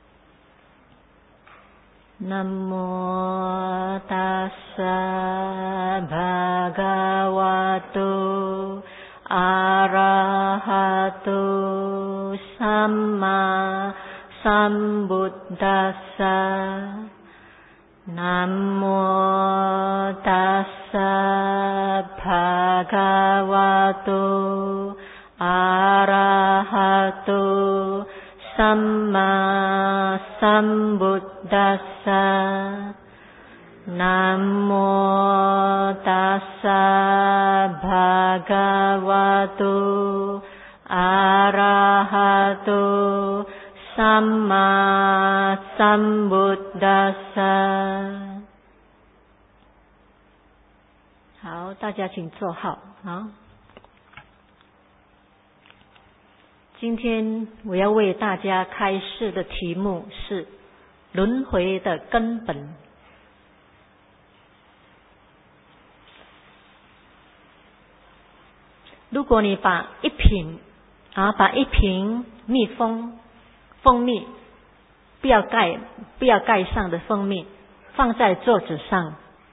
南无大萨巴嘎瓦多阿拉哈多萨玛萨布达萨。南无大萨巴嘎瓦多阿拉哈多萨玛萨布达萨。南无大萨巴嘎瓦多阿拉哈多萨玛萨布达萨。好，大家请坐好。好，今天我要为大家开示的题目是轮回的根本。如果你把一瓶蜂蜜不要盖上的蜂蜜放在桌子上，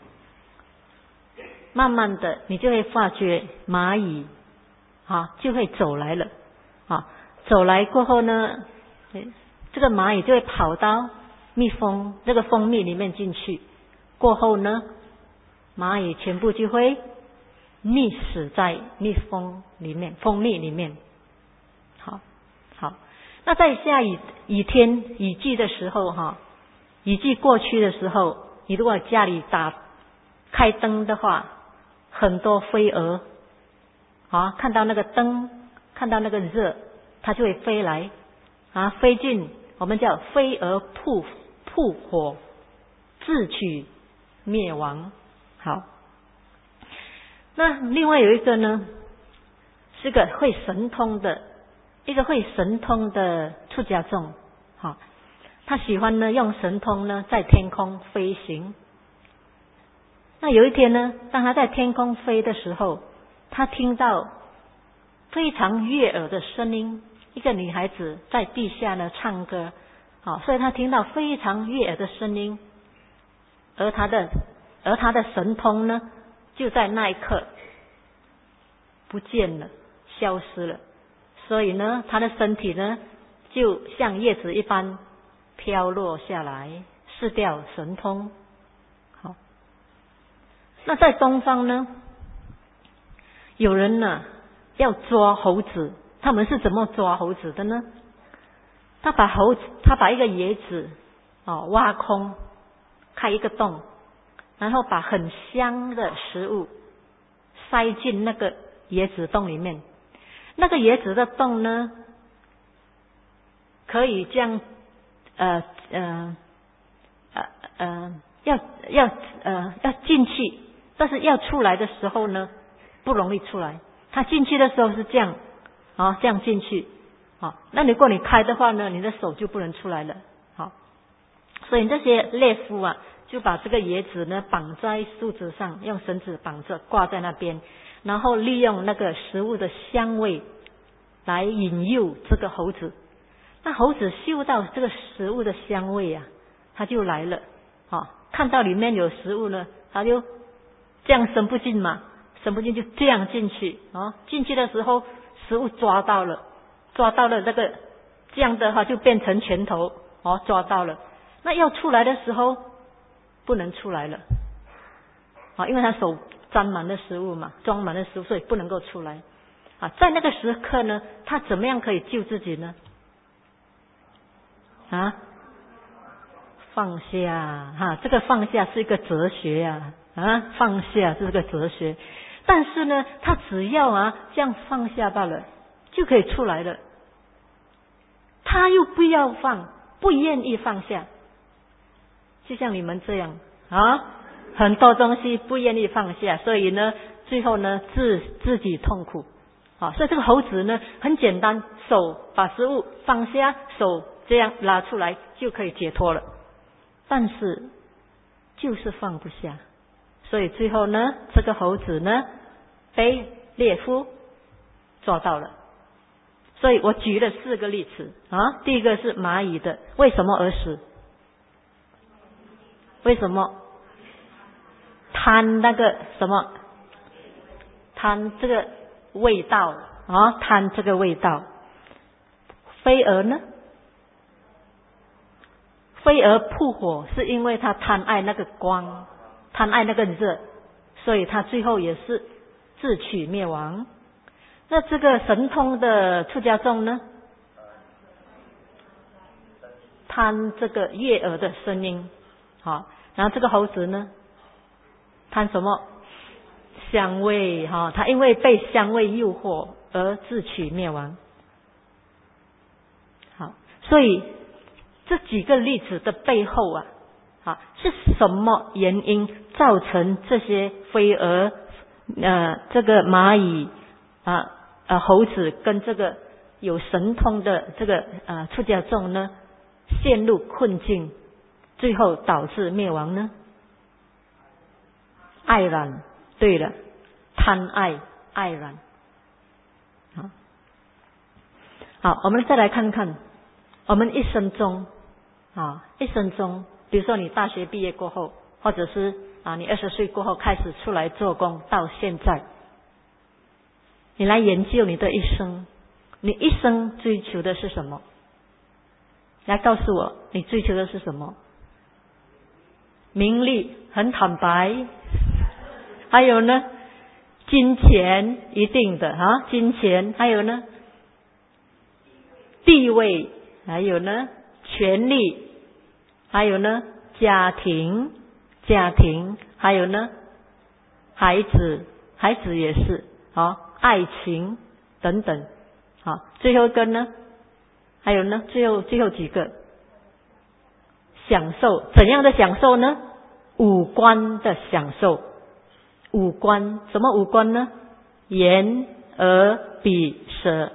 慢慢的你就会发觉蚂蚁就会走来了走来过后呢，这个蚂蚁就会跑到这个蜂蜜里面进去，过后呢，蚂蚁全部就会溺死在蜂蜜里面。好，那在下雨天雨季的时候雨季过去的时候，你如果家里打开灯的话，很多飞蛾看到那个灯，看到那个热，它就会飞来飞进，我们叫飞蛾扑火，自取灭亡。好，那另外有一个呢， 是个会神通的，一个会神通的出家众。好，他喜欢呢用神通呢在天空飞行。那有一天呢，当他在天空飞的时候，他听到非常悦耳的声音，一个女孩子在地下呢唱歌。好，所以他听到非常悦耳的声音，而他的神通呢，就在那一刻不见了，消失了。所以呢，他的身体呢，就像叶子一般飘落下来，失掉神通。好，那在东方呢，有人呢要抓猴子，他们是怎么抓猴子的呢？他把一个椰子挖空，开一个洞，然后把很香的食物塞进那个椰子洞里面。那个椰子的洞呢，可以这样要进去，但是要出来的时候呢，不容易出来。他进去的时候是这样这样进去。好，那如果你开的话呢，你的手就不能出来了。好，所以这些猎夫啊，就把这个椰子呢绑在树枝上，用绳子绑着挂在那边，然后利用那个食物的香味来引诱这个猴子。那猴子嗅到这个食物的香味啊，它就来了。看到里面有食物呢，它就这样伸不进嘛，伸不进就这样进去。进去的时候食物抓到了这个，这样的话就变成拳头。抓到了。那要出来的时候不能出来了。因为他手沾满了食物嘛，装满了食物，所以不能够出来。在那个时刻呢，他怎么样可以救自己呢？放下。这个放下是一个哲学放下是个哲学。但是呢，他只要这样放下罢了，就可以出来了。他又不要放，不愿意放下，就像你们这样很多东西不愿意放下，所以呢，最后呢自己痛苦。所以这个猴子呢很简单，手把食物放下，手这样拉出来就可以解脱了。但是就是放不下，所以最后呢，这个猴子呢被猎夫抓到了。所以我举了4个例子第一个是蚂蚁的，为什么而死？为什么？贪那个什么？贪这个味道贪这个味道。飞蛾呢？飞蛾扑火是因为他贪爱那个光，贪爱那个热，所以他最后也是自取灭亡。那这个神通的出家众呢，贪这个悦耳的声音。然后这个猴子呢，贪什么？香味他因为被香味诱惑而自取灭亡。好，所以这几个例子的背后是什么原因造成这些飞蛾这个蚂蚁猴子跟这个有神通的这个出家众呢陷入困境，最后导致灭亡呢？爱染。对了，贪爱爱染。好，我们再来看看我们一生中比如说你大学毕业过后，或者是你20岁过后开始出来做工，到现在你来研究你的一生，你一生追求的是什么？来告诉我，你追求的是什么？名利，很坦白。还有呢，金钱，一定的金钱。还有呢，地位。还有呢，权力。还有呢，家庭。还有呢，孩子也是爱情等等。最后一个呢，还有呢，最后几个享受。怎样的享受呢？五官的享受。五官，什么五官呢？眼、 耳鼻舌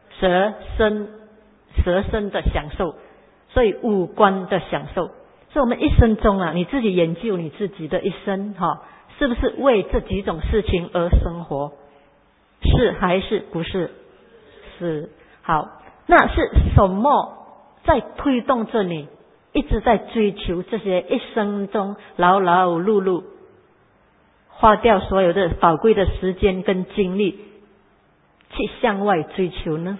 身的享受，所以五官的享受。所以我们一生中啊，你自己研究你自己的一生是不是为这几种事情而生活？是还是不是？是。好，那是什么在推动着你一直在追求这些，一生中劳劳碌碌，花掉所有的宝贵的时间跟精力去向外追求呢？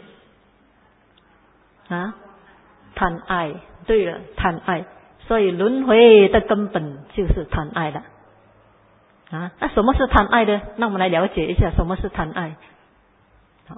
贪爱。对了，贪爱。所以轮回的根本就是贪爱了。那什么是贪爱呢？那我们来了解一下什么是贪爱。好，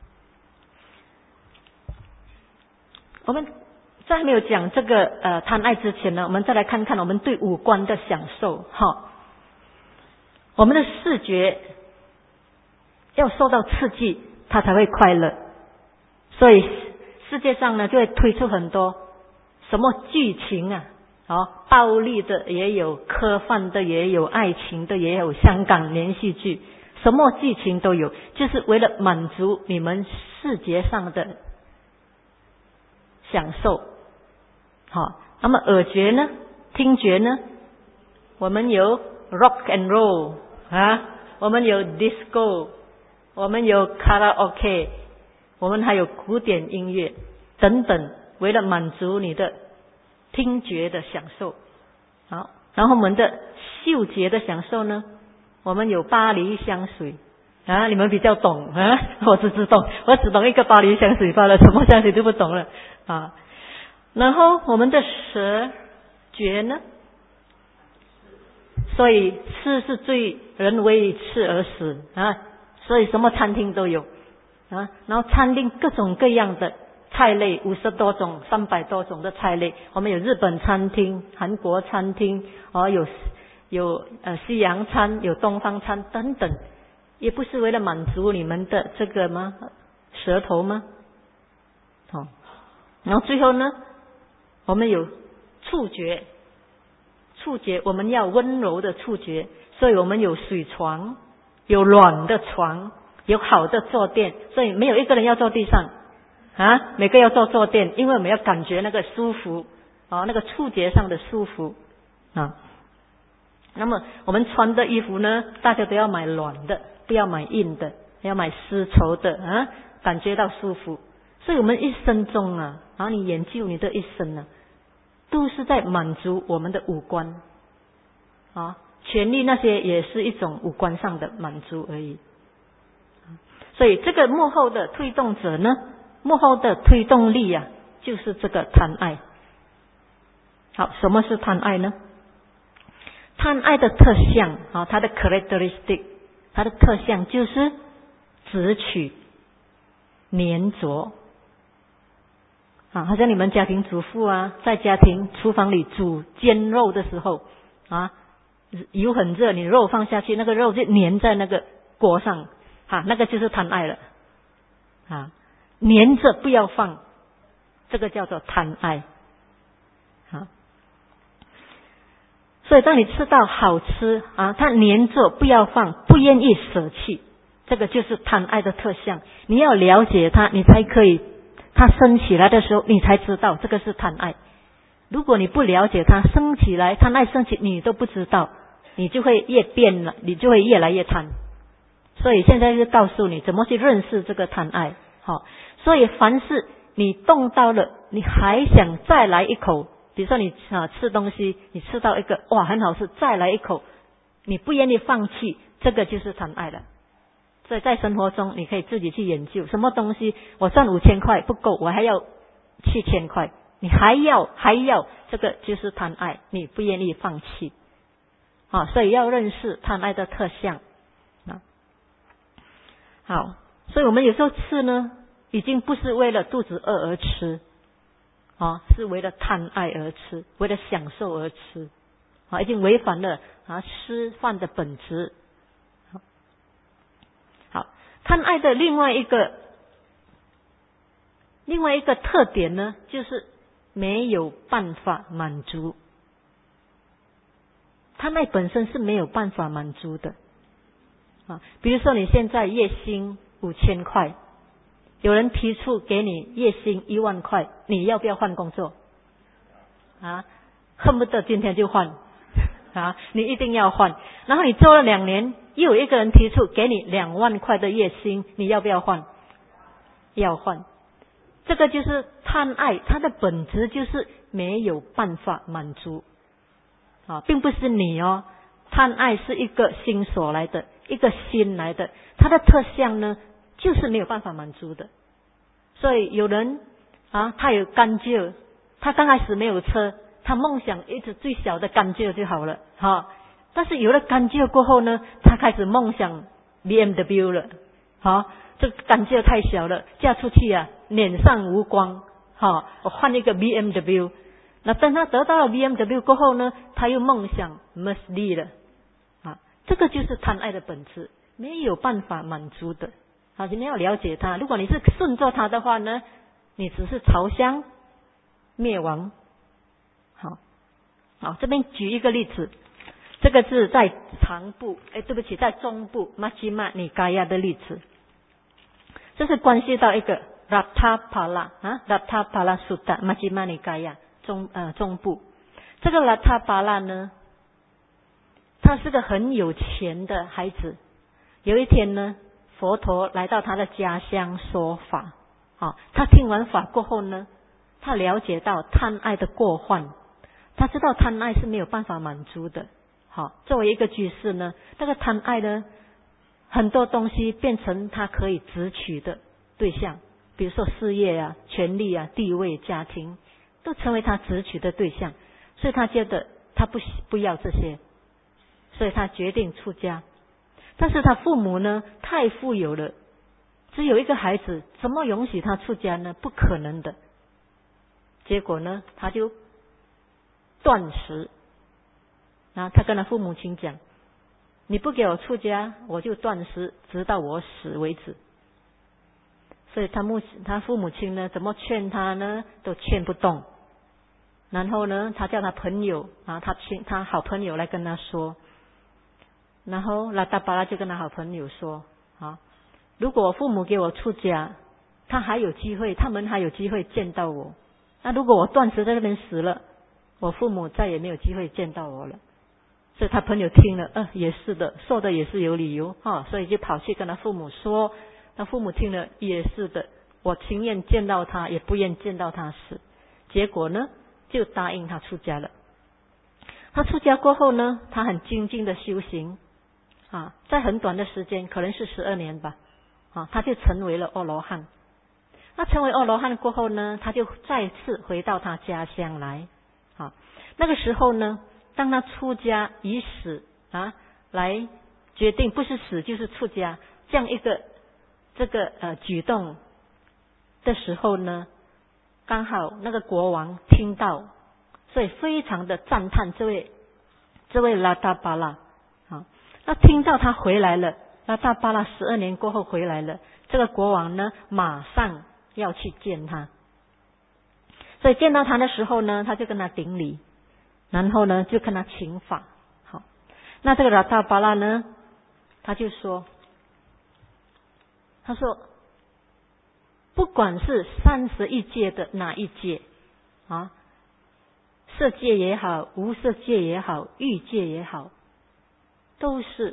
我们在没有讲这个贪爱之前呢，我们再来看看我们对五官的享受。我们的视觉要受到刺激，它才会快乐。所以世界上呢就会推出很多什么剧情啊，暴力的也有，科幻的也有，爱情的也有，香港连续剧，什么剧情都有，就是为了满足你们视觉上的享受。那么耳觉呢，听觉呢，我们有 rock and roll 我们有 disco， 我们有 karaoke， 我们还有古典音乐等等，为了满足你的听觉的享受。好，然后我们的嗅觉的享受呢，我们有巴黎香水你们比较懂我只懂一个巴黎香水罢了，什么香水都不懂了然后我们的舌觉呢，所以吃是最人为吃而死所以什么餐厅都有然后餐厅各种各样的菜类50多种300多种的菜类，我们有日本餐厅、韩国餐厅有西洋餐，有东方餐等等，也不是为了满足你们的这个吗？舌头吗？然后最后呢，我们有触觉我们要温柔的触觉，所以我们有水床，有软的床，有好的坐垫，所以没有一个人要坐地上每个要坐垫，因为我们要感觉那个舒服那个触觉上的舒服那么我们穿的衣服呢，大家都要买软的，不要买硬的，要买丝绸的感觉到舒服。所以我们一生中你研究你的一生都是在满足我们的五官权力那些也是一种五官上的满足而已。所以这个幕后的推动者呢，幕后的推动力就是这个贪爱。好，什么是贪爱呢？贪爱的特项它的 characteristic， 它的特项就是执取、粘着好像你们家庭主妇在家庭厨房里煮煎肉的时候油很热，你肉放下去，那个肉就粘在那个锅上那个就是贪爱了粘着不要放，这个叫做贪爱所以当你吃到好吃它粘着不要放，不愿意舍弃，这个就是贪爱的特项。你要了解它，你才可以，它升起来的时候你才知道这个是贪爱。如果你不了解它，升起来，贪爱升起你都不知道，你就会越变了，你就会越来越贪。所以现在就告诉你怎么去认识这个贪爱所以凡是你动到了，你还想再来一口，比如说你吃东西，你吃到一个哇很好吃，再来一口，你不愿意放弃，这个就是贪爱了。所以在生活中你可以自己去研究，什么东西我赚5000块不够，我还要7000块，你还要，这个就是贪爱，你不愿意放弃所以要认识贪爱的特项好，所以我们有时候吃呢，已经不是为了肚子饿而吃是为了贪爱而吃，为了享受而吃已经违反了吃饭的本质。好，贪爱的另外一个特点呢，就是没有办法满足。贪爱本身是没有办法满足的比如说你现在月薪 5000块，有人提出给你月薪1万块，你要不要换工作？啊，恨不得今天就换啊！你一定要换。然后你做了2年，又有一个人提出给你2万块的月薪，你要不要换？要换。这个就是贪爱，它的本质就是没有办法满足啊，并不是你哦。贪爱是一个心所来的，一个心来的，它的特相呢，就是没有办法满足的。所以有人啊，他有甘蔗，他刚开始没有车，他梦想一直最小的甘蔗就好了哈。但是有了甘蔗过后呢，他开始梦想 BMW 了，好，这个甘蔗太小了，嫁出去啊，脸上无光，好，我换一个 BMW。那等他得到了 BMW 过后呢，他又梦想 Mercedes 了，啊，这个就是贪爱的本质，没有办法满足的。好，你们要了解它。如果你是顺着它的话呢，你只是朝向灭亡。好，这边举一个例子，这个是在长部，对不起，在中部马吉玛尼嘎亚的例子。这是关系到一个 Rattapala 啊 ，Rattapala Sutta 马吉玛尼嘎亚中部。这个 Rattapala 呢，他是个很有钱的孩子。有一天呢，佛陀来到他的家乡说法，他听完法过后呢，他了解到贪爱的过患，他知道贪爱是没有办法满足的。好，作为一个居士呢，这个贪爱呢，很多东西变成他可以执取的对象，比如说事业啊、权力啊、地位、家庭，都成为他执取的对象，所以他觉得他不要这些，所以他决定出家。但是他父母呢，太富有了，只有一个孩子，怎么容许他出家呢？不可能的。结果呢，他就断食。然后他跟他父母亲讲，你不给我出家，我就断食，直到我死为止。所以他父母亲呢，怎么劝他呢，都劝不动。然后呢，他叫他朋友啊，他好朋友来跟他说。然后拉达巴拉就跟他好朋友说，如果我父母给我出家，他们还有机会见到我。那如果我断食在那边死了，我父母再也没有机会见到我了。所以他朋友听了，也是的，说的也是有理由所以就跑去跟他父母说。他父母听了也是的，我情愿见到他，也不愿见到他死。结果呢，就答应他出家了。他出家过后呢，他很精进的修行在很短的时间，可能是12年吧，他就成为了阿罗汉。那成为阿罗汉过后呢，他就再次回到他家乡来。那个时候呢，当他出家以死来决定，不是死就是出家这样一个举动的时候呢，刚好那个国王听到，所以非常的赞叹这位拉达巴拉。那听到他回来了，拉达巴拉12年过后回来了，这个国王呢，马上要去见他。所以见到他的时候呢，他就跟他顶礼，然后呢，就跟他请法。好，那这个拉达巴拉呢，他就说，不管是31界的哪一界色界也好，无色界也好，欲界也好，都是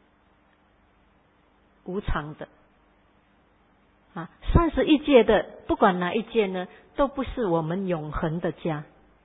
无常的31界的不管哪一界呢，都不是我们永恒的家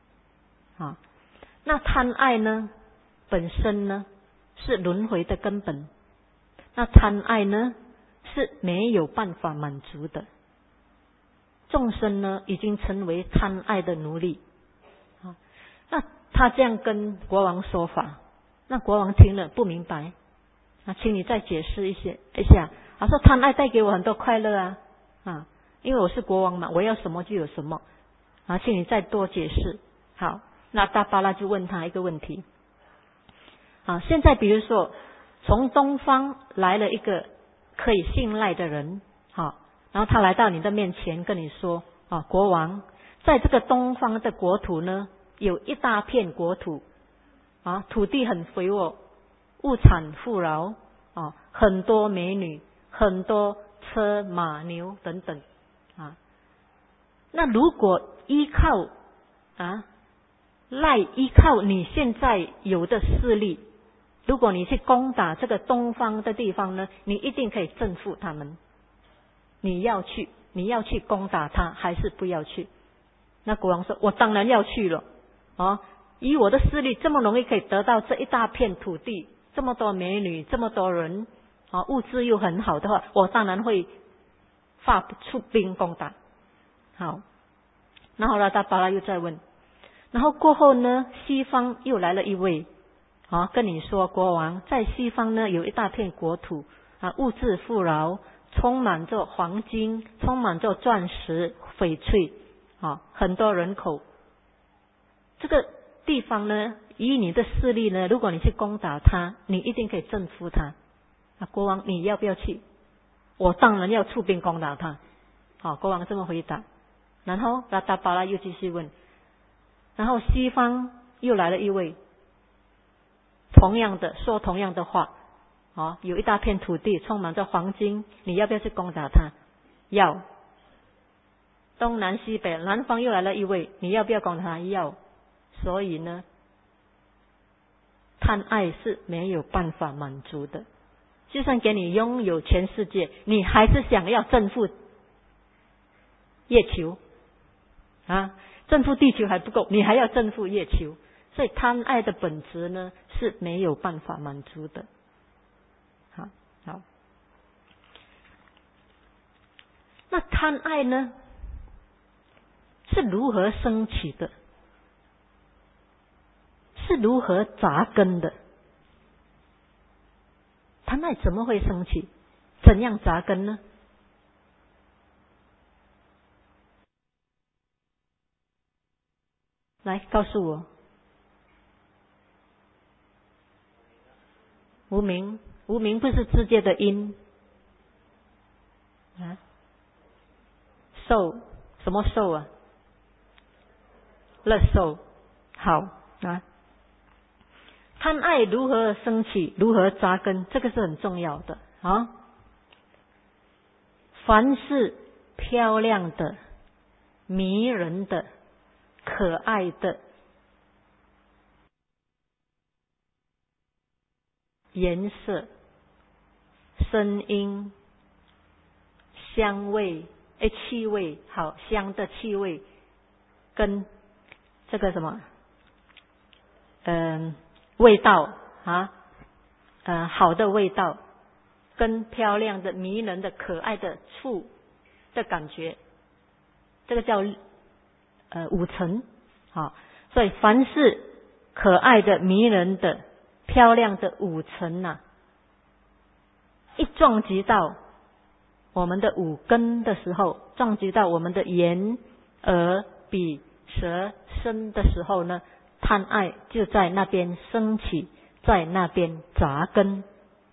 那贪爱呢，本身呢是轮回的根本。那贪爱呢，是没有办法满足的。众生呢，已经成为贪爱的奴隶那他这样跟国王说法，那国王听了不明白，请你再解释一下。他说贪爱带给我很多快乐因为我是国王嘛，我要什么就有什么请你再多解释。好，那大巴拉就问他一个问题现在比如说从东方来了一个可以信赖的人然后他来到你的面前跟你说国王，在这个东方的国土呢，有一大片国土土地很肥沃，物产富饶很多美女，很多车马牛等等啊。那如果依靠你现在有的势力，如果你去攻打这个东方的地方呢，你一定可以征服他们。你要去攻打他，还是不要去？那国王说：我当然要去了啊！以我的势力，这么容易可以得到这一大片土地，这么多美女，这么多人啊，物资又很好的话，我当然会出兵攻打。好，然后拉达巴拉又再问，然后过后呢，西方又来了一位啊，跟你说，国王在西方呢有一大片国土啊，物质富饶，充满着黄金，充满着钻石、翡翠啊，很多人口。这个地方呢，以你的势力呢，如果你去攻打他，你一定可以征服他。啊，国王你要不要去？我当然要出兵攻打他。好，国王这么回答。然后拉达巴拉又继续问，然后西方又来了一位，说同样的话，有一大片土地充满着黄金，你要不要去攻打他？要。东南西北，南方又来了一位，你要不要攻打他？要。所以呢，贪爱是没有办法满足的。就算给你拥有全世界，你还是想要征服月球啊，征服地球还不够，你还要征服月球。所以贪爱的本质呢是没有办法满足的。好，那贪爱呢是如何升起的？是如何扎根的？贪爱怎么会升起？怎样扎根呢？来告诉我。无明不是直接的因啊？受什么受啊？乐受。好啊。贪爱如何升起，如何扎根，这个是很重要的啊。凡是漂亮的、迷人的、可爱的颜色、声音、香味，气味，好香的气味，跟这个什么味道啊，好的味道，跟漂亮的、迷人的、可爱的触的感觉，这个叫五尘。好，所以凡是可爱的、迷人的、漂亮的五尘呐，一撞击到我们的五根的时候，撞击到我们的眼、耳、鼻、舌、身的时候呢，贪爱就在那边升起，在那边扎根。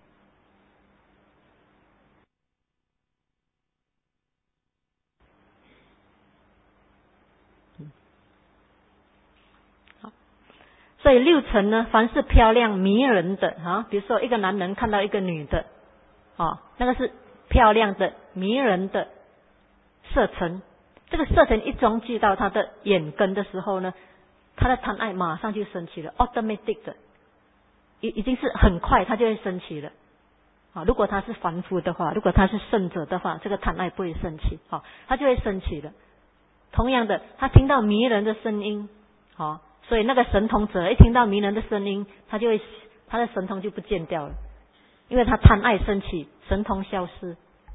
所以六尘呢，凡是漂亮迷人的啊，比如说一个男人看到一个女的那个是漂亮的迷人的色尘，这个色尘一撞击到他的眼根的时候呢，他的贪爱马上就升起了 automatic 的，已经是很快他就会升起了如果他是凡夫的话，如果他是圣者的话，这个贪爱不会升起他就会升起了。同样的，他听到迷人的声音所以那个神通者一听到迷人的声音，他的神通就不见掉了，因为他贪爱升起，神通消失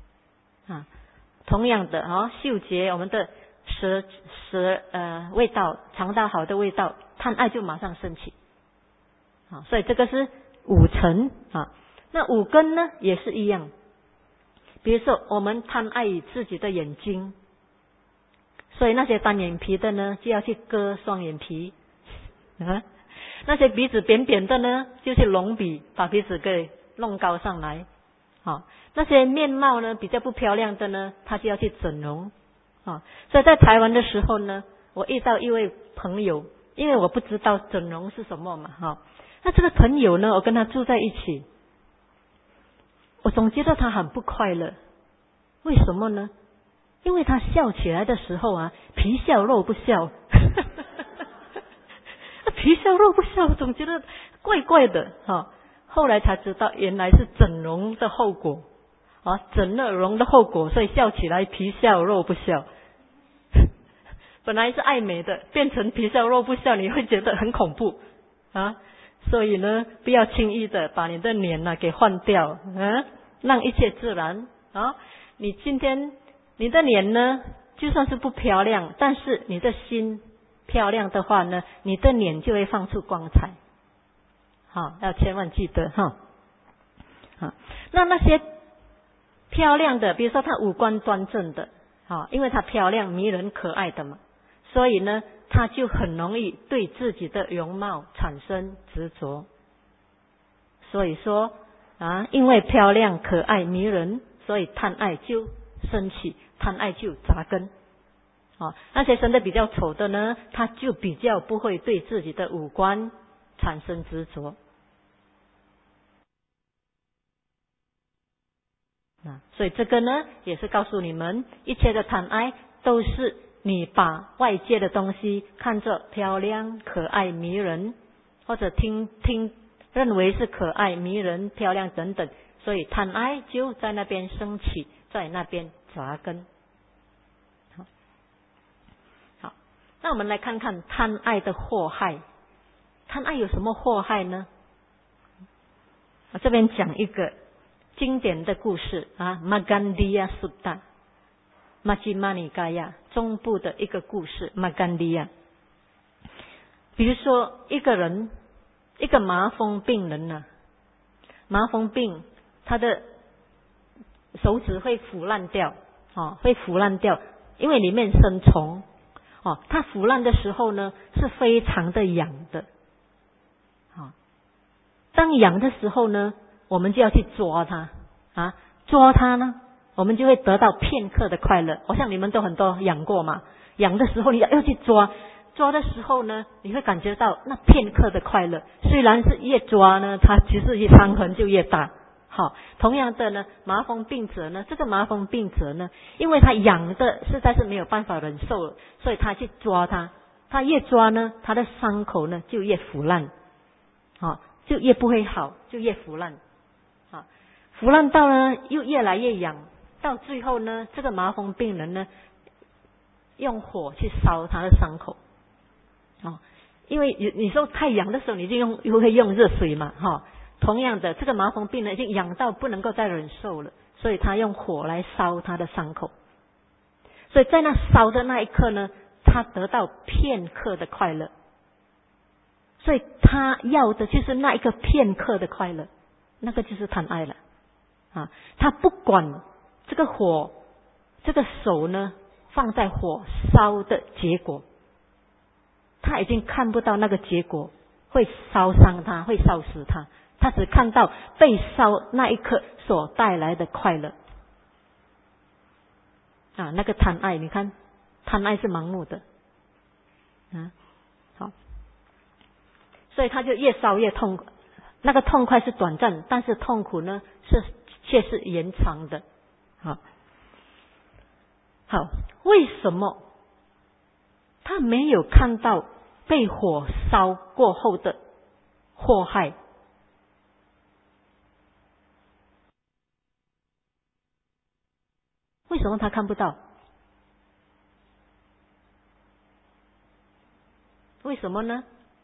同样的嗅觉，我们的舌味道尝到好的味道，贪爱就马上升起所以这个是五尘那五根呢也是一样。比如说我们贪爱自己的眼睛，所以那些单眼皮的呢就要去割双眼皮那些鼻子扁扁的呢就去隆鼻，把鼻子给弄高上来那些面貌呢比较不漂亮的呢，他就要去整容所以在台湾的时候呢，我遇到一位朋友，因为我不知道整容是什么嘛那这个朋友呢，我跟他住在一起，我总觉得他很不快乐为什么呢？因为他笑起来的时候啊，皮笑肉不笑。皮笑肉不笑，总觉得怪怪的哈。后来才知道，原来是整容的后果啊，整了容的后果，所以笑起来皮笑肉不笑。本来是爱美的，变成皮笑肉不笑，你会觉得很恐怖啊。所以呢，不要轻易的把你的脸给换掉啊，让一切自然啊。你今天你的脸呢，就算是不漂亮，但是你的心漂亮的话呢，你的脸就会放出光彩。好，要千万记得哈。好，那些漂亮的，比如说她五官端正的，好，因为她漂亮、迷人、可爱的嘛，所以呢，她就很容易对自己的容貌产生执着。所以说啊，因为漂亮、可爱、迷人，所以贪爱就升起，贪爱就扎根。那些生得比较丑的呢，他就比较不会对自己的五官产生执着。所以这个呢，也是告诉你们，一切的贪爱都是你把外界的东西看作漂亮、可爱、迷人，或者认为是可爱、迷人、漂亮等等，所以贪爱就在那边升起，在那边扎根。好，那我们来看看贪爱的祸害。贪爱有什么祸害呢？我这边讲一个经典的故事啊，玛甘迪亚苏达，玛吉玛尼嘎亚中部的一个故事，玛甘迪亚。比如说一个麻风病人呢，麻风病他的手指会腐烂掉，会腐烂掉，因为里面生虫，它腐烂的时候呢是非常的痒的，当痒的时候呢，我们就要去抓它抓它呢，我们就会得到片刻的快乐。我想你们都很多痒过嘛，痒的时候你要去抓的时候呢，你会感觉到那片刻的快乐。虽然是越抓呢，它其实伤痕就越大。好，同样的呢，麻风病者呢，这个麻风病者呢，因为他痒的实在是没有办法忍受了，所以他去抓它，他越抓呢，他的伤口呢就越腐烂，就越不会好，就越腐烂，腐烂到呢又越来越痒，到最后呢，这个麻风病人呢，用火去烧他的伤口，因为你说太痒的时候，你就会用热水嘛，同样的，这个麻风病人已经痒到不能够再忍受了，所以他用火来烧他的伤口。所以在那烧的那一刻呢，他得到片刻的快乐。所以他要的就是那一个片刻的快乐，那个就是贪爱了。他不管这个火，这个手呢放在火烧的结果，他已经看不到那个结果会烧伤他，会烧死他。他只看到被烧那一刻所带来的快乐。那个贪爱，你看，贪爱是盲目的。好，所以他就越烧越痛，那个痛快是短暂，但是痛苦呢却是延长的。好，为什么他没有看到被火烧过后的祸害？为什么他看不到？为什么呢？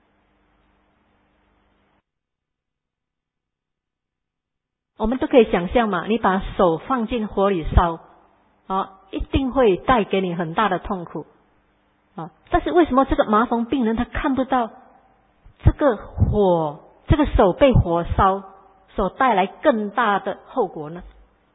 我们都可以想象嘛，你把手放进火里烧，一定会带给你很大的痛苦，但是为什么这个麻风病人他看不到这个手被火烧所带来更大的后果呢？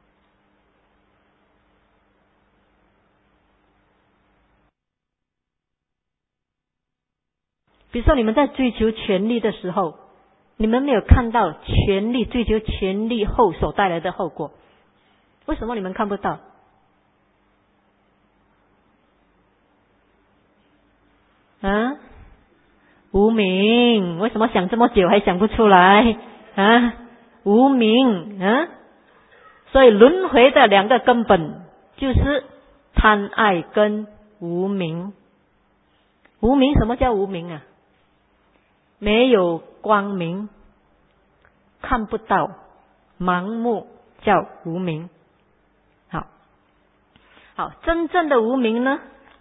比如说你们在追求权力的时候，你们没有看到追求权力后所带来的后果，为什么你们看不到？无明，为什么想这么久还想不出来？无明，所以轮回的两个根本就是贪爱跟无明。无明，什么叫无明啊？没有光明，看不到，盲目叫无明。好，真正的无明呢，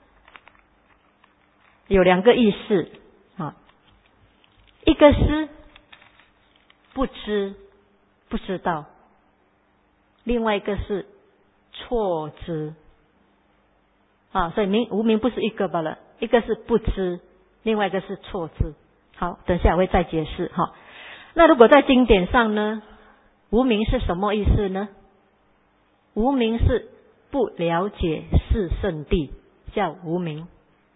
有两个意思啊，一个是不知，不知道，另外一个是错知啊，所以无明不是一个罢了，一个是不知，另外一个是错知。好，等下我会再解释哈。那如果在经典上呢，无明是什么意思呢？无明是不了解四圣谛，叫无明。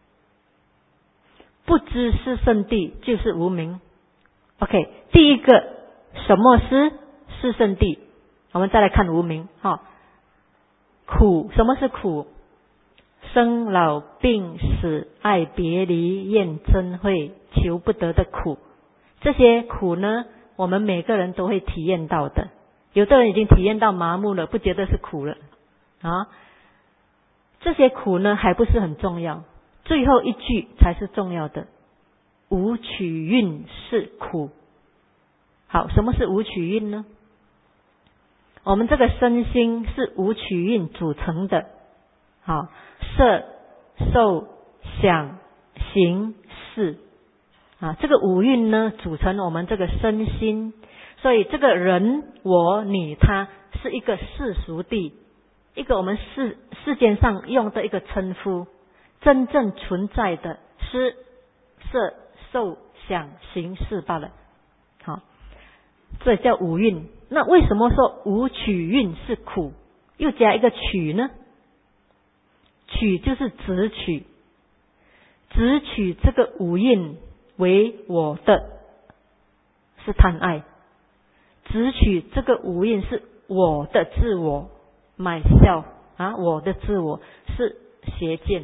不知是圣谛就是无明。OK， 第一个什么是四圣谛？我们再来看无明哈。苦，什么是苦？生老病死、爱别离、怨憎会、求不得的苦，这些苦呢，我们每个人都会体验到的。有的人已经体验到麻木了，不觉得是苦了啊。这些苦呢，还不是很重要，最后一句才是重要的。无取运是苦。好，什么是无取运呢？我们这个身心是无取运组成的。好，色、受、想、行、识啊，这个五蕴呢，组成我们这个身心。所以这个人、我、你、他是一个世俗谛，一个我们世间上用的一个称呼。真正存在的是色、受、想、行、识罢了。好，这叫五蕴。那为什么说无取运是苦？又加一个取呢？取就是执取，执取这个五蕴为我的，是贪爱；执取这个五蕴是我的自我 myself 啊，我的自我是邪见。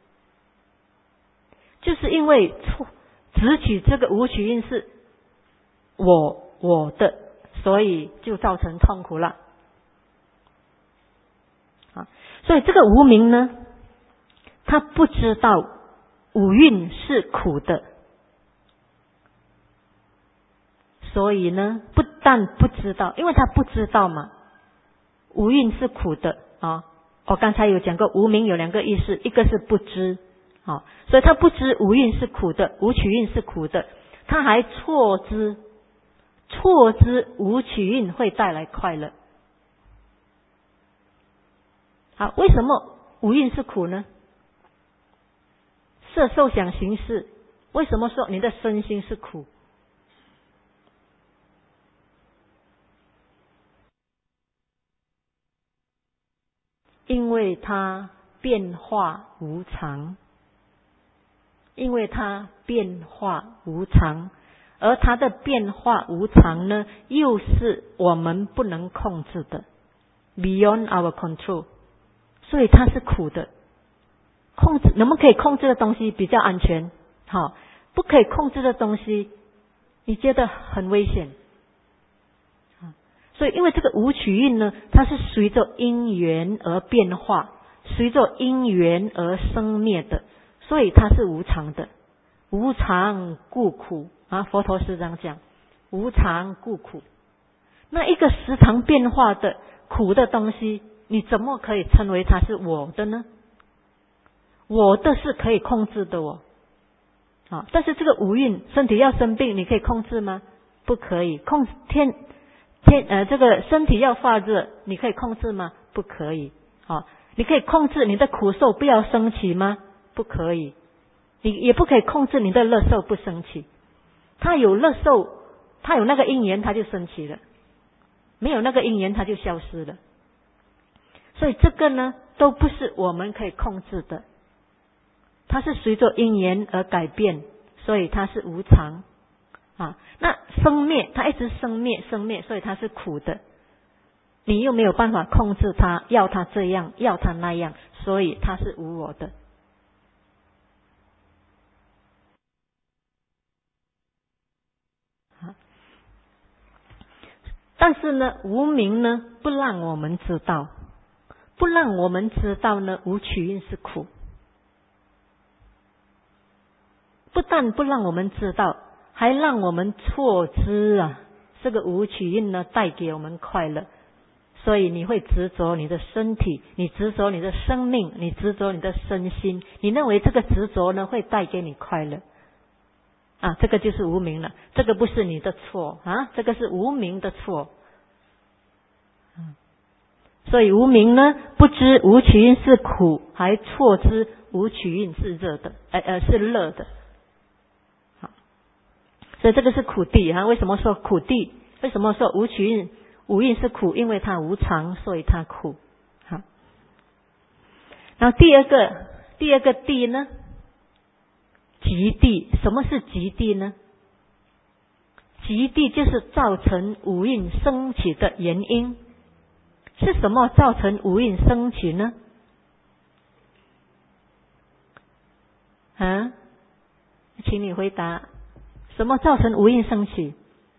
就是因为执取这个无取运是我的，所以就造成痛苦了。啊，所以这个无明呢，他不知道五蕴是苦的，所以呢，不但不知道，因为他不知道嘛，五蕴是苦的啊。我刚才有讲过，无明有两个意思，一个是不知啊，所以他不知五蕴是苦的，无取运是苦的，他还错知无取运会带来快乐。好，为什么五蕴是苦呢？色、受、想、行、识，为什么说你的身心是苦？因为它变化无常，因为它变化无常，而它的变化无常呢，又是我们不能控制的 ，beyond our control， 所以它是苦的。控制，我们可以控制的东西比较安全，好，不可以控制的东西，你觉得很危险。所以因为这个无取运呢，它是随着因缘而变化，随着因缘而生灭的，所以它是无常的。无常故苦啊，佛陀是这样讲，无常故苦。那一个时常变化的苦的东西，你怎么可以称为它是我的呢？我的是可以控制的哦，啊，但是这个五蕴，身体要生病，你可以控制吗？不可以。这个身体要发热，你可以控制吗？不可以。啊，你可以控制你的苦受不要升起吗？不可以。你也不可以控制你的乐受不升起。它有乐受，它有那个因缘，它就升起了；没有那个因缘，它就消失了。所以这个呢，都不是我们可以控制的。它是随着因缘而改变，所以它是无常啊。那生灭，它一直生灭，所以它是苦的。你又没有办法控制它，要它这样，要它那样，所以它是无我的。但是呢，无明呢，不让我们知道， 不让我们知道呢五取运是苦，不但不让我们知道，还让我们错知啊，这个五取运呢带给我们快乐。所以你会执着你的身体，你执着你的生命，你执着你的身心，你认为这个执着呢会带给你快乐啊，这个就是无明了，这个不是你的错啊，这个是无明的错。所以无明呢，不知五取运是苦，还错知五取运是热的，是乐的。好，所以这个是苦地啊。为什么说苦地？为什么说五取运五蕴是苦？因为它无常，所以它苦。好，然后第二个地呢，极地。什么是极地呢？极地就是造成五蕴升起的原因。是什么造成五蕴升起呢？啊，请你回答，什么造成五蕴升起？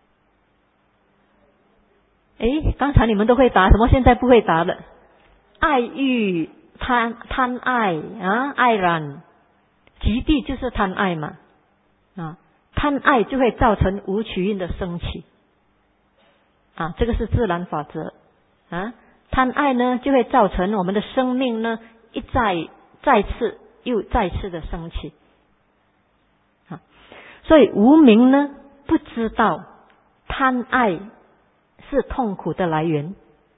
刚才你们都会答，什么现在不会答了？爱欲贪爱啊，爱染，极地就是贪爱嘛啊，贪爱就会造成五取运的升起啊，这个是自然法则啊。贪爱呢，就会造成我们的生命呢再次又再次的升起啊。所以无明呢，不知道贪爱是痛苦的来源。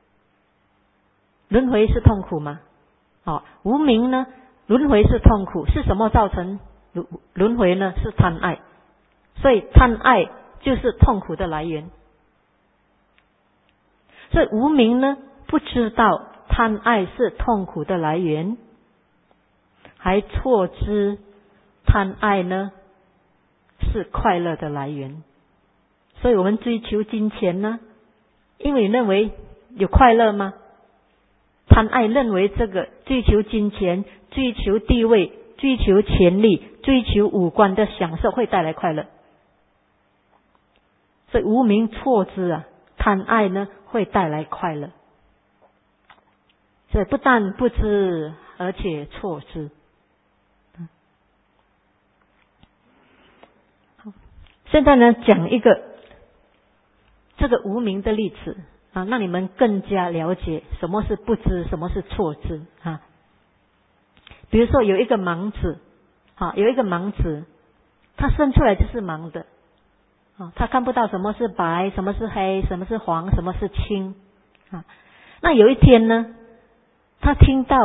轮回是痛苦吗？无明呢，轮回是痛苦，是什么造成轮回呢？是贪爱。所以贪爱就是痛苦的来源。所以无明呢，不知道贪爱是痛苦的来源，还错知贪爱呢是快乐的来源。所以我们追求金钱呢，因为认为有快乐吗？贪爱认为这个追求金钱、追求地位、追求权力、追求五官的享受会带来快乐。所以无明错知啊，贪爱呢会带来快乐。所以不但不知，而且错知。现在呢，讲一个这个无明的例子啊，让你们更加了解什么是不知，什么是错知啊。比如说有一个盲子他生出来就是盲的啊，他看不到什么是白，什么是黑，什么是黄，什么是青啊。那有一天呢，他听到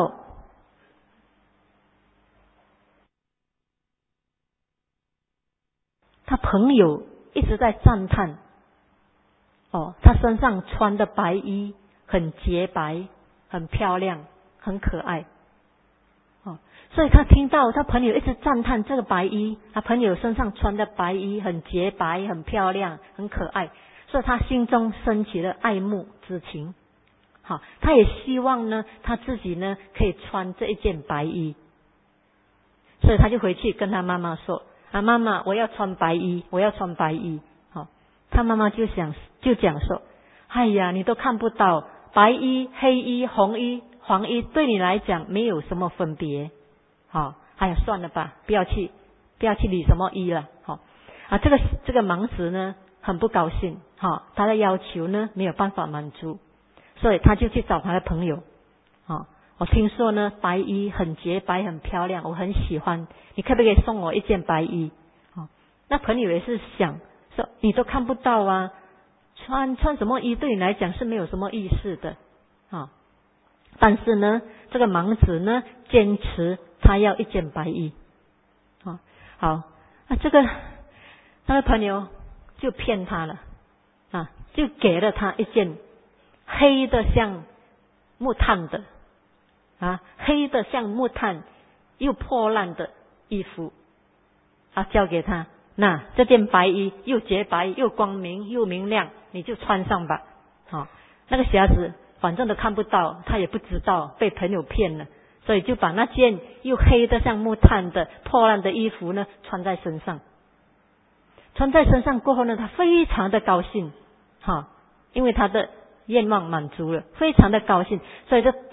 他朋友一直在赞叹他身上穿的白衣很洁白，很漂亮，很可爱所以他听到他朋友一直赞叹这个白衣，他朋友身上穿的白衣很洁白，很漂亮，很可爱，所以他心中升起了爱慕之情。好，他也希望呢，他自己呢可以穿这一件白衣，所以他就回去跟他妈妈说啊，妈妈，我要穿白衣，我要穿白衣。好，他妈妈就讲说，哎呀，你都看不到白衣、黑衣、红衣、黄衣，对你来讲没有什么分别。好，哎呀，算了吧，不要去理什么衣了。好啊，这个盲子呢很不高兴，他的要求呢没有办法满足。所以他就去找他的朋友我听说呢白衣很洁白很漂亮，我很喜欢，你可不可以送我一件白衣？那朋友也是想说，你都看不到啊，穿什么衣对你来讲是没有什么意思的但是呢这个盲子呢坚持他要一件白衣好，那这个他的朋友就骗他了就给了他一件黑的像木炭的黑的像木炭又破烂的衣服交给他，那这件白衣又洁白又光明又明亮，你就穿上吧。那个小子反正都看不到，他也不知道被朋友骗了，所以就把那件又黑的像木炭的破烂的衣服呢穿在身上。穿在身上过后呢，他非常的高兴因为他的愿望满足了，非常的高兴，所以他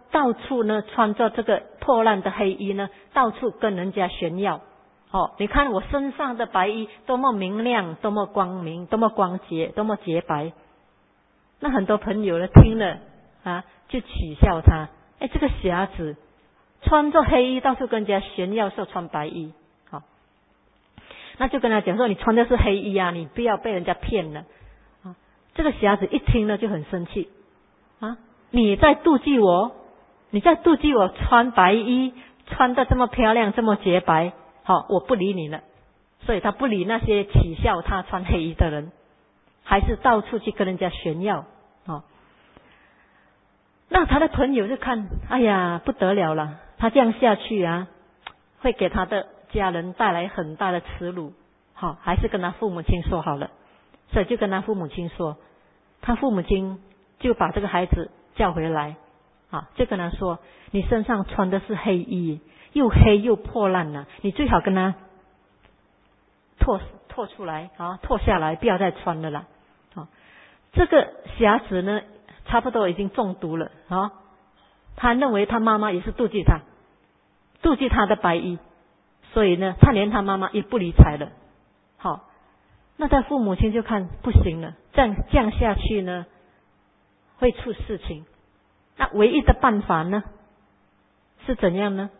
到处呢穿着这个破烂的黑衣呢，到处跟人家炫耀。你看我身上的白衣多么明亮，多么光明，多么光洁，多么洁白。那很多朋友呢听了就取笑他，这个瞎子穿着黑衣到处跟人家炫耀说穿白衣。那就跟他讲说，你穿的是黑衣你不要被人家骗了。这个瞎子一听呢就很生气。你在妒忌我，你在妒忌我穿白衣，穿得这么漂亮，这么洁白。我不理你了。所以他不理那些取笑他穿黑衣的人，还是到处去跟人家炫耀。那他的朋友就看，哎呀不得了了，他这样下去会给他的家人带来很大的耻辱。还是跟他父母亲说好了。所以就跟他父母亲说，他父母亲就把这个孩子叫回来，就跟他说，你身上穿的是黑衣，又黑又破烂了，你最好跟他脱出来脱下来，不要再穿了啦。这个瞎子呢差不多已经中毒了。他认为他妈妈也是妒忌他的白衣，所以呢他连他妈妈也不理睬了。那他父母亲就看不行了，这样下去呢会出事情。那唯一的办法呢是怎样呢？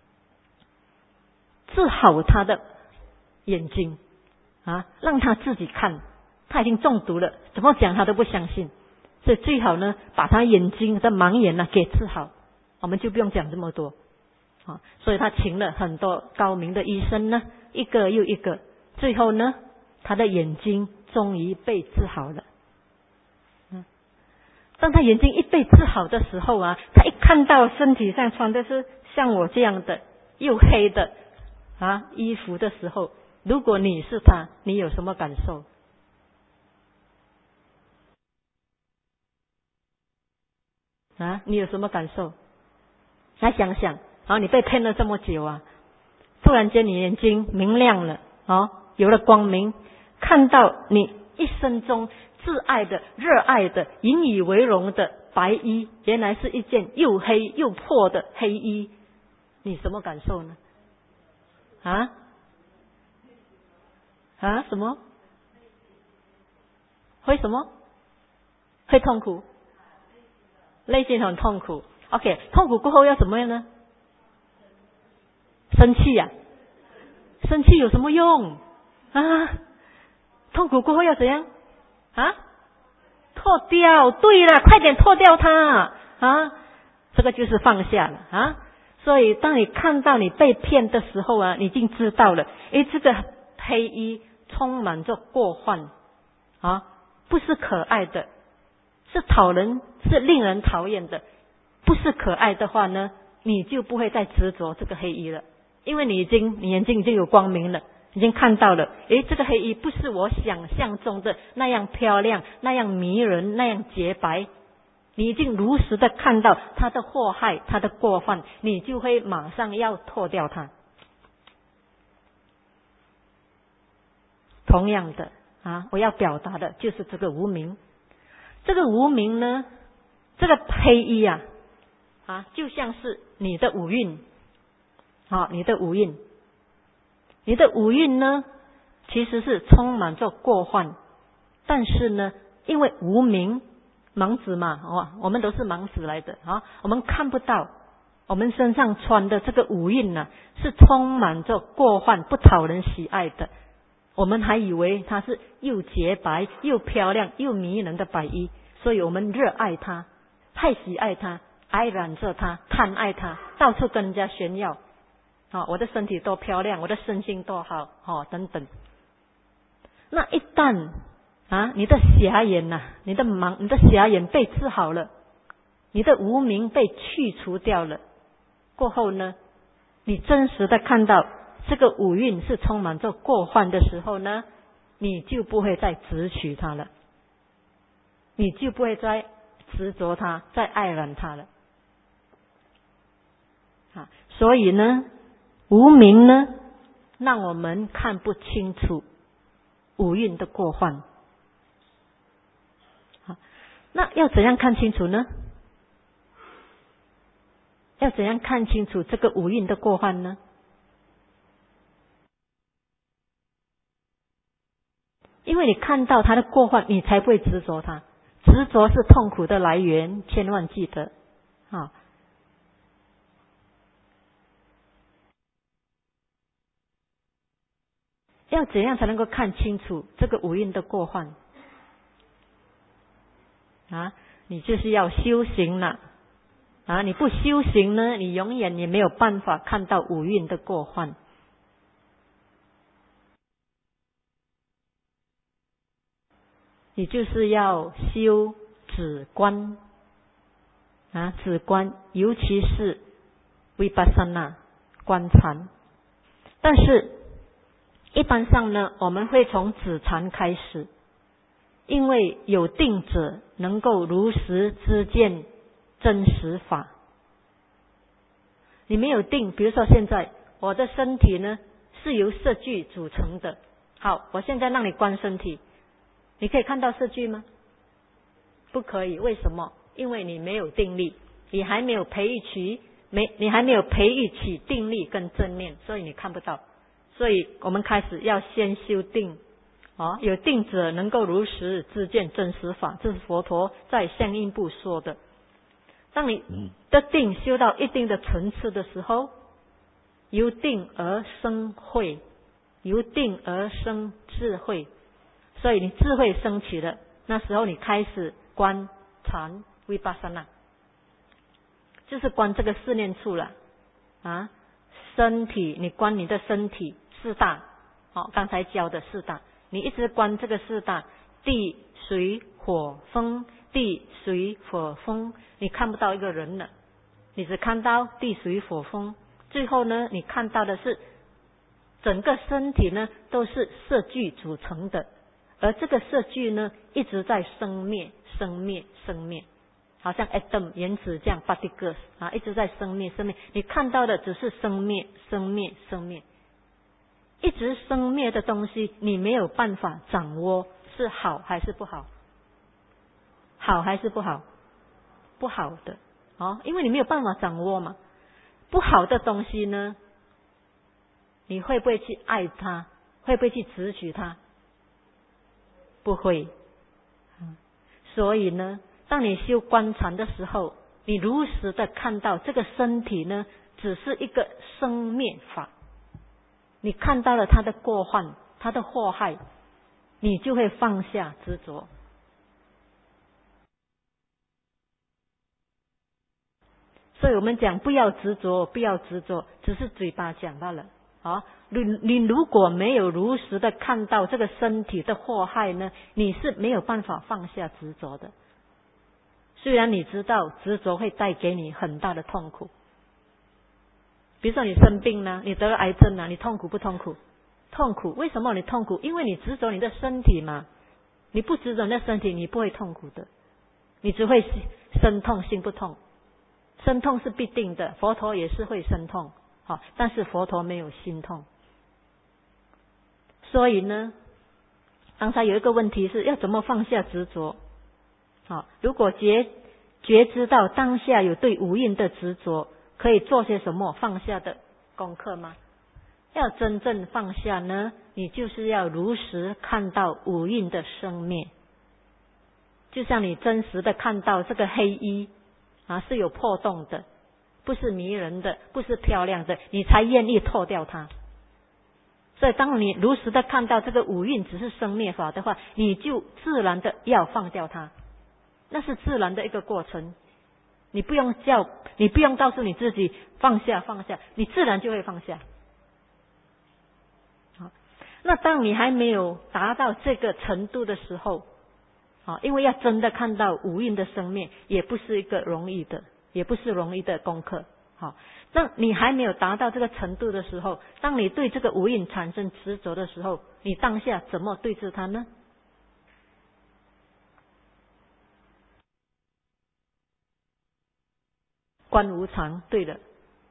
治好他的眼睛让他自己看。他已经中毒了，怎么讲他都不相信。所以最好呢把他眼睛的盲眼给治好，我们就不用讲这么多。所以他请了很多高明的医生呢，一个又一个，最后呢他的眼睛终于被治好了。当他眼睛一被治好的时候他一看到身体上穿的是像我这样的又黑的衣服的时候，如果你是他，你有什么感受？你有什么感受？来想想你被骗了这么久突然间你眼睛明亮了有了光明，看到你一生中挚爱的、热爱的、引以为荣的白衣，原来是一件又黑又破的黑衣，你什么感受呢？什么？会什么？会痛苦？内心很痛苦。OK， 痛苦过后要怎么样呢？生气生气有什么用痛苦过后要怎样脱掉。对了，快点脱掉它这个就是放下了所以当你看到你被骗的时候你已经知道了，这个黑衣充满着过患不是可爱的，是是令人讨厌的。不是可爱的话呢，你就不会再执着这个黑衣了，因为你眼睛已经有光明了，已经看到了这个黑衣不是我想象中的那样漂亮，那样迷人，那样洁白。你已经如实的看到它的祸害，它的过犯，你就会马上要脱掉它。同样的我要表达的就是这个无明。这个无明呢，这个黑衣就像是你的五蕴你的五蕴。你的五蕴呢其实是充满着过患，但是呢因为无明，盲子嘛我们都是盲子来的我们看不到我们身上穿的这个五蕴是充满着过患，不讨人喜爱的。我们还以为它是又洁白又漂亮又迷人的白衣，所以我们热爱它，太喜爱它，爱染着它，贪爱它，到处跟人家炫耀我的身体多漂亮，我的身心多好等等。那一旦你的瞎眼你的瞎眼被治好了，你的无明被去除掉了过后呢，你真实的看到这个五蕴是充满着过患的时候呢，你就不会再执取它了，你就不会再执着它，再爱染它了所以呢无明呢让我们看不清楚五蕴的过患。那要怎样看清楚呢？ 要怎样看清楚这个五蕴的过患呢？因为你看到它的过患，你才不会执着它。执着是痛苦的来源，千万记得啊！要怎样才能够看清楚这个五蕴的过患啊？你就是要修行了啊！你不修行呢，你永远也没有办法看到五蕴的过患。你就是要修止观啊，止观，尤其是vipassana观禅。但是一般上呢，我们会从止禅开始，因为有定者能够如实知见真实法。你没有定，比如说现在我的身体呢是由色聚组成的。好，我现在让你观身体，你可以看到色聚吗？不可以，为什么？因为你没有定力，你还没有培育起定力跟正念，所以你看不到。所以我们开始要先修定有定者能够如实知见真实法，这是佛陀在相应部说的。当你的定修到一定的层次的时候，由定而生慧，由定而生智慧，所以你智慧升起了，那时候你开始观禅vipassana，就是观这个四念处了啊。身体，你观你的身体四大，刚才教的四大，你一直观这个四大，地水火风，地水火风，你看不到一个人了，你只看到地水火风。最后呢，你看到的是整个身体呢都是色聚组成的，而这个色聚呢一直在生灭生灭生灭，好像 atom 原子这样 particles 一直在生灭生灭，你看到的只是生灭生灭生灭，一直生灭的东西你没有办法掌握是好还是不好，好还是不好，不好的因为你没有办法掌握嘛。不好的东西呢，你会不会去爱它？会不会去执取它？不会。所以呢，当你修观禅的时候，你如实的看到这个身体呢，只是一个生灭法，你看到了它的过患，它的祸害，你就会放下执着。所以我们讲不要执着，不要执着，只是嘴巴讲罢了你如果没有如实的看到这个身体的祸害呢，你是没有办法放下执着的。虽然你知道执着会带给你很大的痛苦，比如说你生病呢，你得了癌症呢，你痛苦不痛苦？痛苦。为什么你痛苦？因为你执着你的身体嘛。你不执着你的身体，你不会痛苦的，你只会身痛心不痛。身痛是必定的，佛陀也是会身痛但是佛陀没有心痛。所以呢，刚才有一个问题是要怎么放下执着如果觉知到当下有对五蕴的执着，可以做些什么放下的功课吗？要真正放下呢，你就是要如实看到五蕴的生灭。就像你真实的看到这个黑衣是有破洞的，不是迷人的，不是漂亮的，你才愿意脱掉它。所以当你如实的看到这个五蕴只是生灭法的话，你就自然的要放掉它，那是自然的一个过程。你不用告诉你自己放下放下，你自然就会放下。那当你还没有达到这个程度的时候因为要真的看到五蕴的生灭，也不是容易的功课当你还没有达到这个程度的时候，当你对这个五蕴产生执着的时候，你当下怎么对治它呢？观无常，对了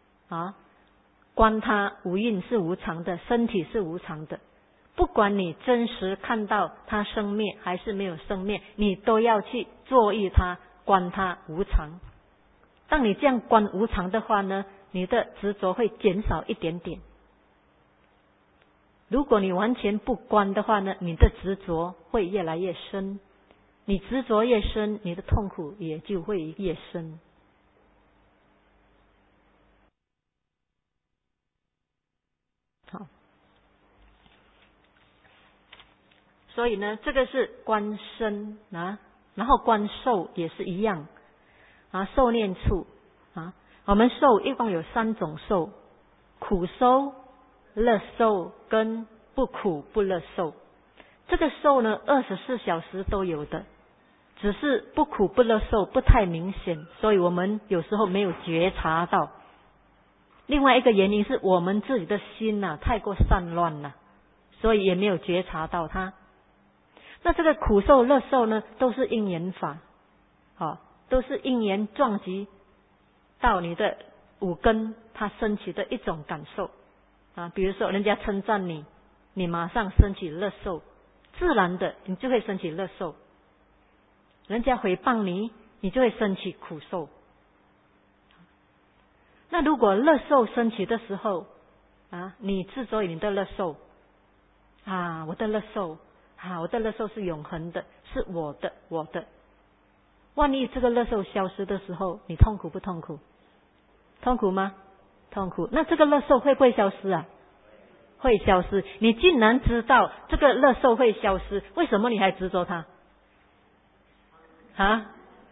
观它五蕴是无常的，身体是无常的，不管你真实看到它生灭还是没有生灭，你都要去作意它，观它无常当你这样观无常的话呢，你的执着会减少一点点。如果你完全不观的话呢，你的执着会越来越深，你执着越深，你的痛苦也就会越深。好，所以呢，这个是观身啊，然后观受也是一样啊，受念处啊，我们受一共有3种受，苦受、乐受跟不苦不乐受。这个受呢，24小时都有的，只是不苦不乐受不太明显，所以我们有时候没有觉察到。另外一个原因是我们自己的心太过散乱了，所以也没有觉察到它。那这个苦受乐受呢，都是因缘法，都是因缘撞击到你的五根，它升起的一种感受啊。比如说人家称赞你，你马上升起乐受，自然的你就会升起乐受。人家诽谤你，你就会升起苦受。那如果乐受升起的时候啊，你执着于你的乐受啊，我的乐受啊，我的乐受是永恒的，是我的。万一这个乐受消失的时候，你痛苦不痛苦？痛苦吗？痛苦。那这个乐受会不会消失啊？会消失。你竟然知道这个乐受会消失，为什么你还执着它？啊？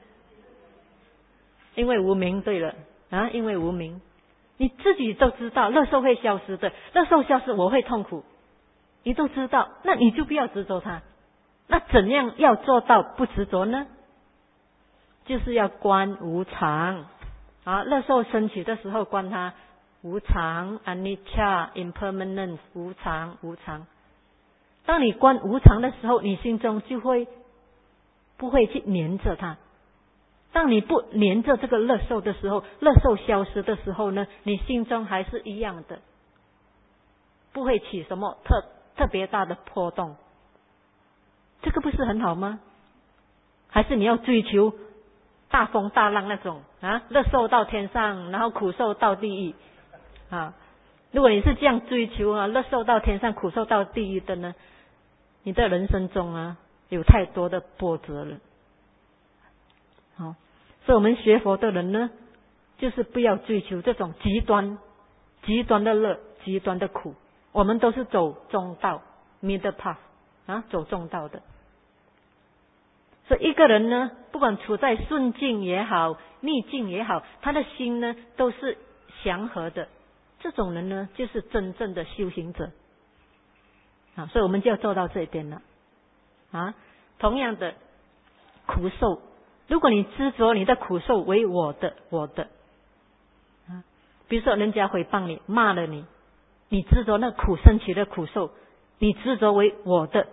因为无明。对了啊，因为无明。你自己都知道乐受会消失的，乐受消失我会痛苦，你都知道，那你就不要执着它。那怎样要做到不执着呢？就是要观无常啊，乐受升起的时候观它无常 anicca impermanence 无常。当你观无常的时候，你心中就会不会去黏着它。当你不黏着这个乐受的时候，乐受消失的时候呢，你心中还是一样的，不会起什么特别大的波动。这个不是很好吗？还是你要追求大风大浪那种啊，乐受到天上，然后苦受到地狱啊？如果你是这样追求乐受到天上，苦受到地狱的呢，你的人生中有太多的波折了。好，所以我们学佛的人呢，就是不要追求这种极端的乐，极端的苦。我们都是走中道 middle path 啊，走中道的。所以一个人呢，不管处在顺境也好，逆境也好，他的心呢都是祥和的。这种人呢，就是真正的修行者啊。所以我们就要做到这一点了啊。同样的苦受，如果你执着你的苦受为我的啊，比如说人家诽谤你，骂了你，你执着那苦升起的苦受，你执着为我的，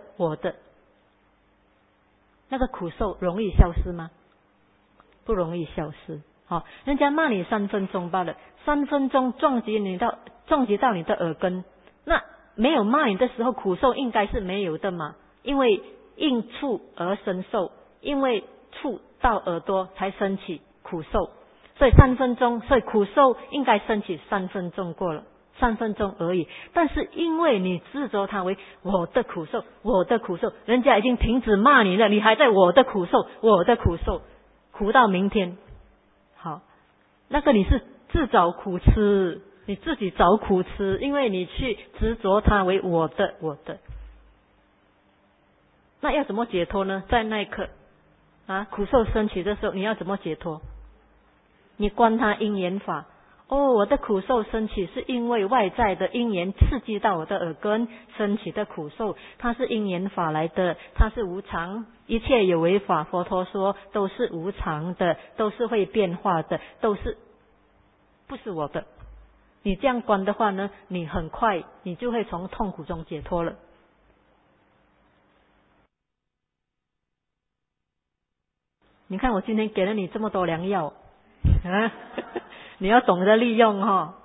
那个苦受容易消失吗？不容易消失。好，人家骂你3分钟罢了，3分钟撞击到你的耳根，那没有骂你的时候，苦受应该是没有的嘛，因为应触而生受，因为触到耳朵才升起苦受，所以3分钟，所以苦受应该升起3分钟过了，3分钟而已。但是因为你执着它为我的苦受，人家已经停止骂你了，你还在我的苦受，苦到明天。好，那个你是自找苦吃，你自己找苦吃，因为你去执着它为我的。那要怎么解脱呢？在那一刻啊，苦受升起的时候，你要怎么解脱？你观它因缘法。我的苦受升起是因为外在的因缘刺激到我的耳根升起的苦受，它是因缘法来的，它是无常，一切有为法，佛陀说都是无常的，都是会变化的，不是我的。你这样观的话呢，你很快你就会从痛苦中解脱了。你看我今天给了你这么多良药啊，你要懂得利用啊。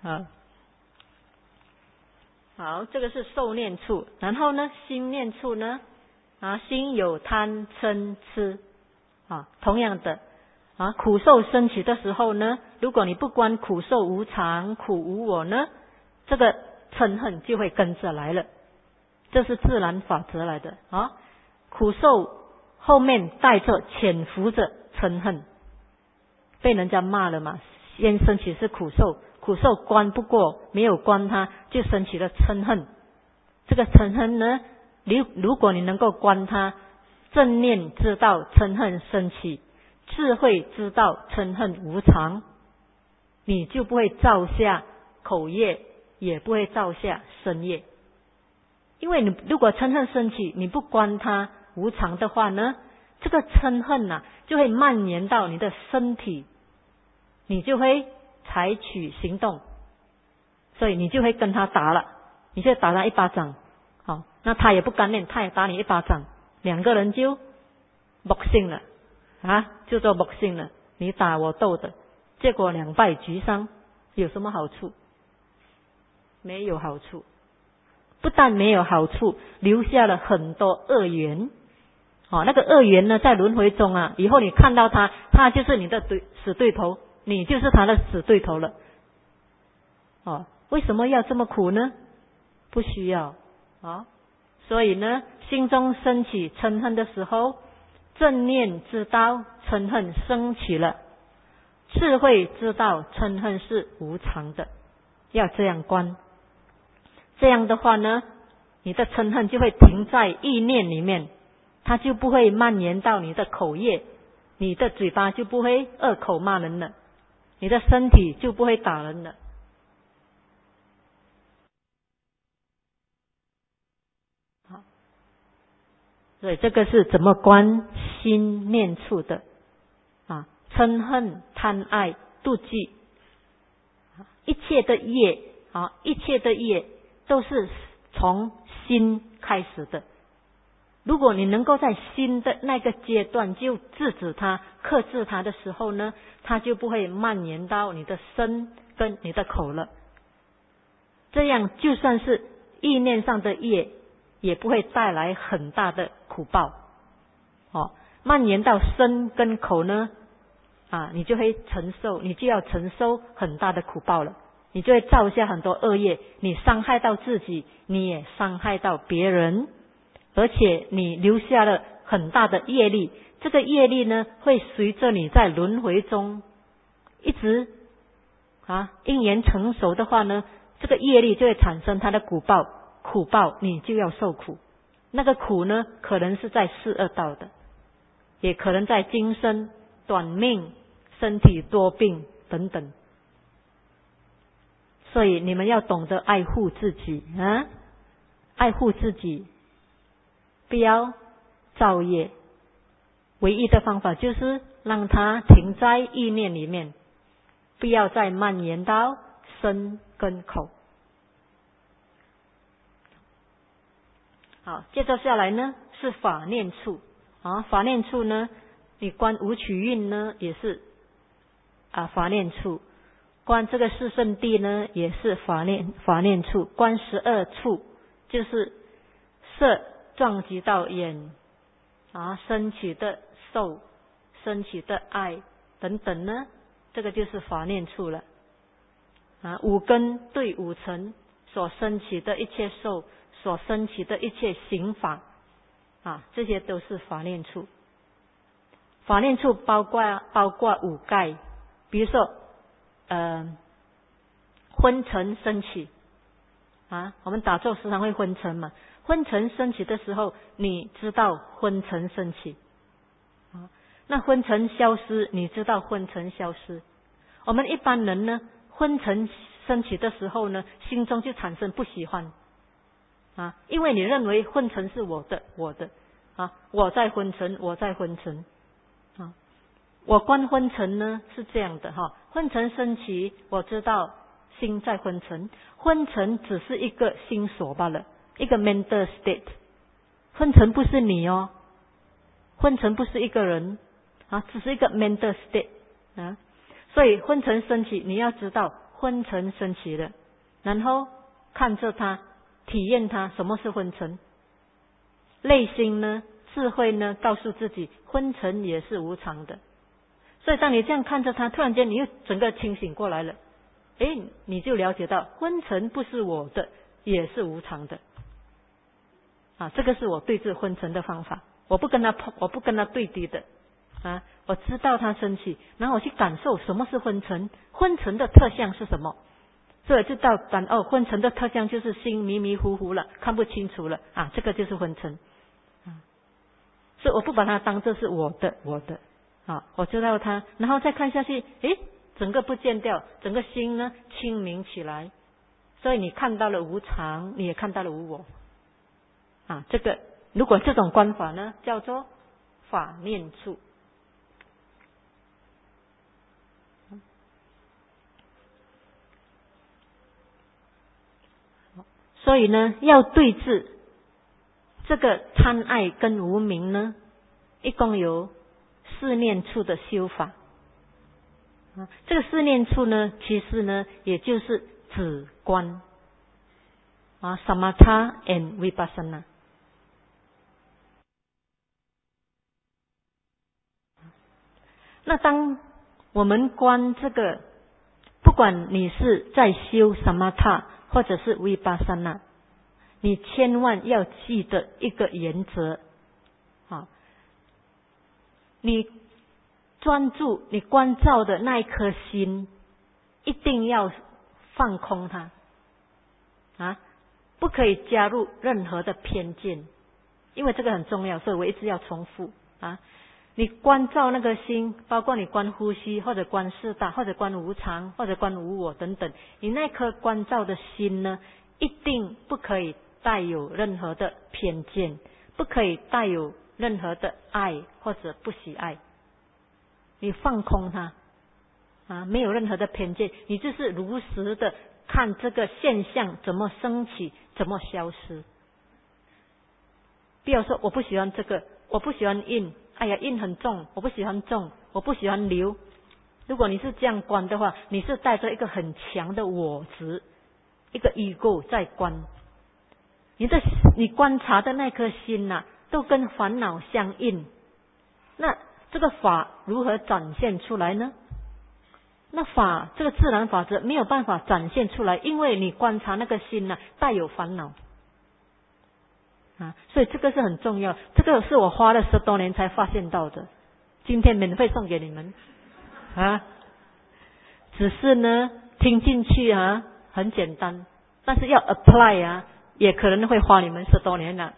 好，这个是受念处。然后呢，心念处呢心有贪嗔痴同样的苦受升起的时候呢，如果你不观苦受无常、苦无我呢，这个嗔恨就会跟着来了，这是自然法则来的苦受后面带着潜伏着嗔恨，被人家骂了嘛，先升起是苦受，苦受观不过，没有观它，就升起了嗔恨。这个嗔恨呢，如果你能够观它，正念知道嗔恨升起，智慧知道嗔恨无常，你就不会造下口业，也不会造下身业。因为你如果嗔恨升起，你不观它无常的话呢，这个嗔恨就会蔓延到你的身体，你就会采取行动，所以你就会跟他打了，你就打他一巴掌，那他也不甘愿，他也打你一巴掌，两个人就boxing了就做boxing了，你打我斗的，结果两败俱伤，有什么好处？没有好处，不但没有好处，留下了很多恶缘。那个恶缘呢，在轮回中以后你看到他，他就是你的死对头，你就是他的死对头了。为什么要这么苦呢？不需要所以呢，心中升起嗔恨的时候，正念知道嗔恨升起了，智慧知道嗔恨是无常的，要这样观。这样的话呢，你的嗔恨就会停在意念里面，它就不会蔓延到你的口业，你的嘴巴就不会恶口骂人了，你的身体就不会打人了。所以这个是怎么观心念处的嗔恨、贪爱、妒忌，一切的业一切的业都是从心开始的。如果你能够在心的那个阶段就制止它、克制它的时候呢，它就不会蔓延到你的身跟你的口了。这样就算是意念上的业，也不会带来很大的苦报蔓延到身跟口呢你就会你就要承受很大的苦报了，你就会造下很多恶业，你伤害到自己，你也伤害到别人，而且你留下了很大的业力。这个业力呢，会随着你在轮回中一直因缘成熟的话呢，这个业力就会产生它的苦报，苦报你就要受苦。那个苦呢，可能是在四恶道的，也可能在今生短命、身体多病等等。所以你们要懂得爱护自己爱护自己，不要造业。唯一的方法就是让它停在意念里面，不要再蔓延到身跟口。好，接着下来呢是法念处法念处呢，你观五取蕴呢也是法念处，观这个四圣谛呢也是法念处，观12处就是色撞击到眼升起的受、升起的爱等等呢，这个就是法念处了五根对五尘所升起的一切受，所升起的一切行法这些都是法念处。法念处包括五盖，比如说昏沉升起我们打坐时常会昏沉嘛，昏沉升起的时候，你知道昏沉升起那昏沉消失，你知道昏沉消失。我们一般人呢，昏沉升起的时候呢，心中就产生不喜欢因为你认为昏沉是我的我在昏沉，我在昏沉我观昏沉呢是这样的昏沉升起，我知道心在昏沉，昏沉只是一个心所罢了，一个 mental state。 昏沉不是你昏沉不是一个人只是一个 mental state 所以昏沉升起，你要知道昏沉升起了，然后看着它，体验它，什么是昏沉。内心呢，智慧呢，告诉自己昏沉也是无常的。 所以当你这样看着它，突然间你又整个清醒过来了，你就了解到昏沉不是我的，也是无常的。这个是我对治昏沉的方法，我不跟他碰，我不跟他对敌的。我知道他升起，然后我去感受什么是昏沉，昏沉的特相是什么。所以就到昏沉的特相就是心迷迷糊糊了，看不清楚了这个就是昏沉。所以我不把它当作是我的，我知道它，然后再看下去，整个不见掉，整个心呢清明起来。所以你看到了无常，你也看到了无我。这个如果这种观法呢，叫做法念处。所以呢，要对治这个贪爱跟无明呢，一共有四念处的修法。这个四念处呢，其实呢，也就是止观，samatha and vipassana。那当我们观这个，不管你是在修 samatha 或者是 vipassana， 你千万要记得一个原则你专注你关照的那一颗心，一定要放空它不可以加入任何的偏见，因为这个很重要，所以我一直要重复你关照那个心，包括你观呼吸，或者观四大，或者观无常，或者观无我等等，你那颗关照的心呢，一定不可以带有任何的偏见，不可以带有任何的爱或者不喜爱。你放空它没有任何的偏见，你就是如实的看这个现象怎么升起，怎么消失。不要说我不喜欢这个，我不喜欢印，印很重，我不喜欢重，我不喜欢流。如果你是这样观的话，你是带着一个很强的我执，一个 ego 在观。你观察的那颗心都跟烦恼相应。那这个法如何展现出来呢？那法这个自然法则没有办法展现出来，因为你观察那个心带有烦恼所以这个是很重要，这个是我花了10多年才发现到的，今天免费送给你们只是呢听进去很简单，但是要 apply 也可能会花你们10多年了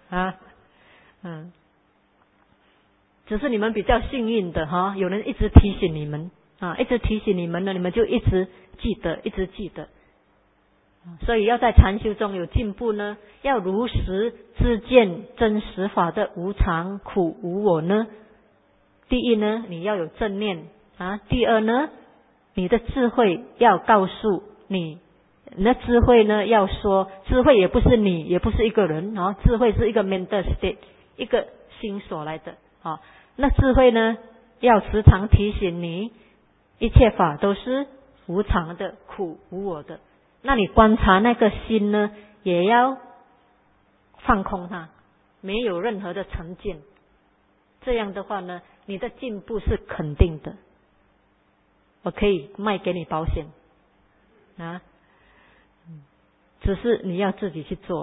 只是你们比较幸运的有人一直提醒你们一直提醒你们呢，你们就一直记得，一直记得。所以要在禅修中有进步呢，要如实知见真实法的无常苦无我呢。第一呢，你要有正念第二呢，你的智慧要告诉你的智慧呢，要说智慧也不是你，也不是一个人智慧是一个 mental state， 一个心所来的那智慧呢，要时常提醒你，一切法都是无常的、苦无我的。那你观察那个心呢，也要放空它，没有任何的成见。这样的话呢，你的进步是肯定的。我可以卖给你保险只是你要自己去做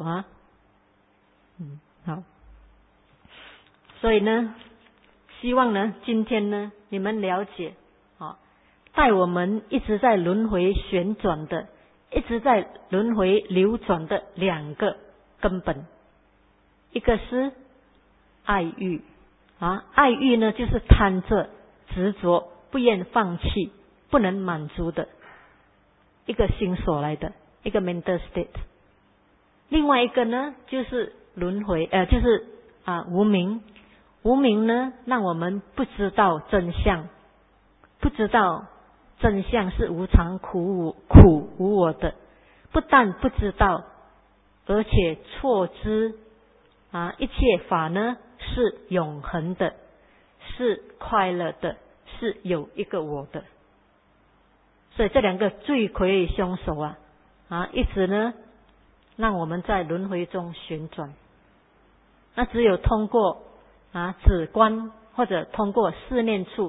好。所以呢，希望呢，今天呢，你们了解带我们一直在轮回旋转的，一直在轮回流转的两个根本，一个是爱欲爱欲呢，就是贪着执着，不愿放弃，不能满足的一个心所来的一个 mental state。另外一个呢，就是轮回就是无明。无明呢，让我们不知道真相，不知道真相是无常苦无我的，不但不知道，而且错知一切法呢是永恒的，是快乐的，是有一个我的。所以这两个罪魁凶手一直呢让我们在轮回中旋转。那只有通过止观或者通过四念处，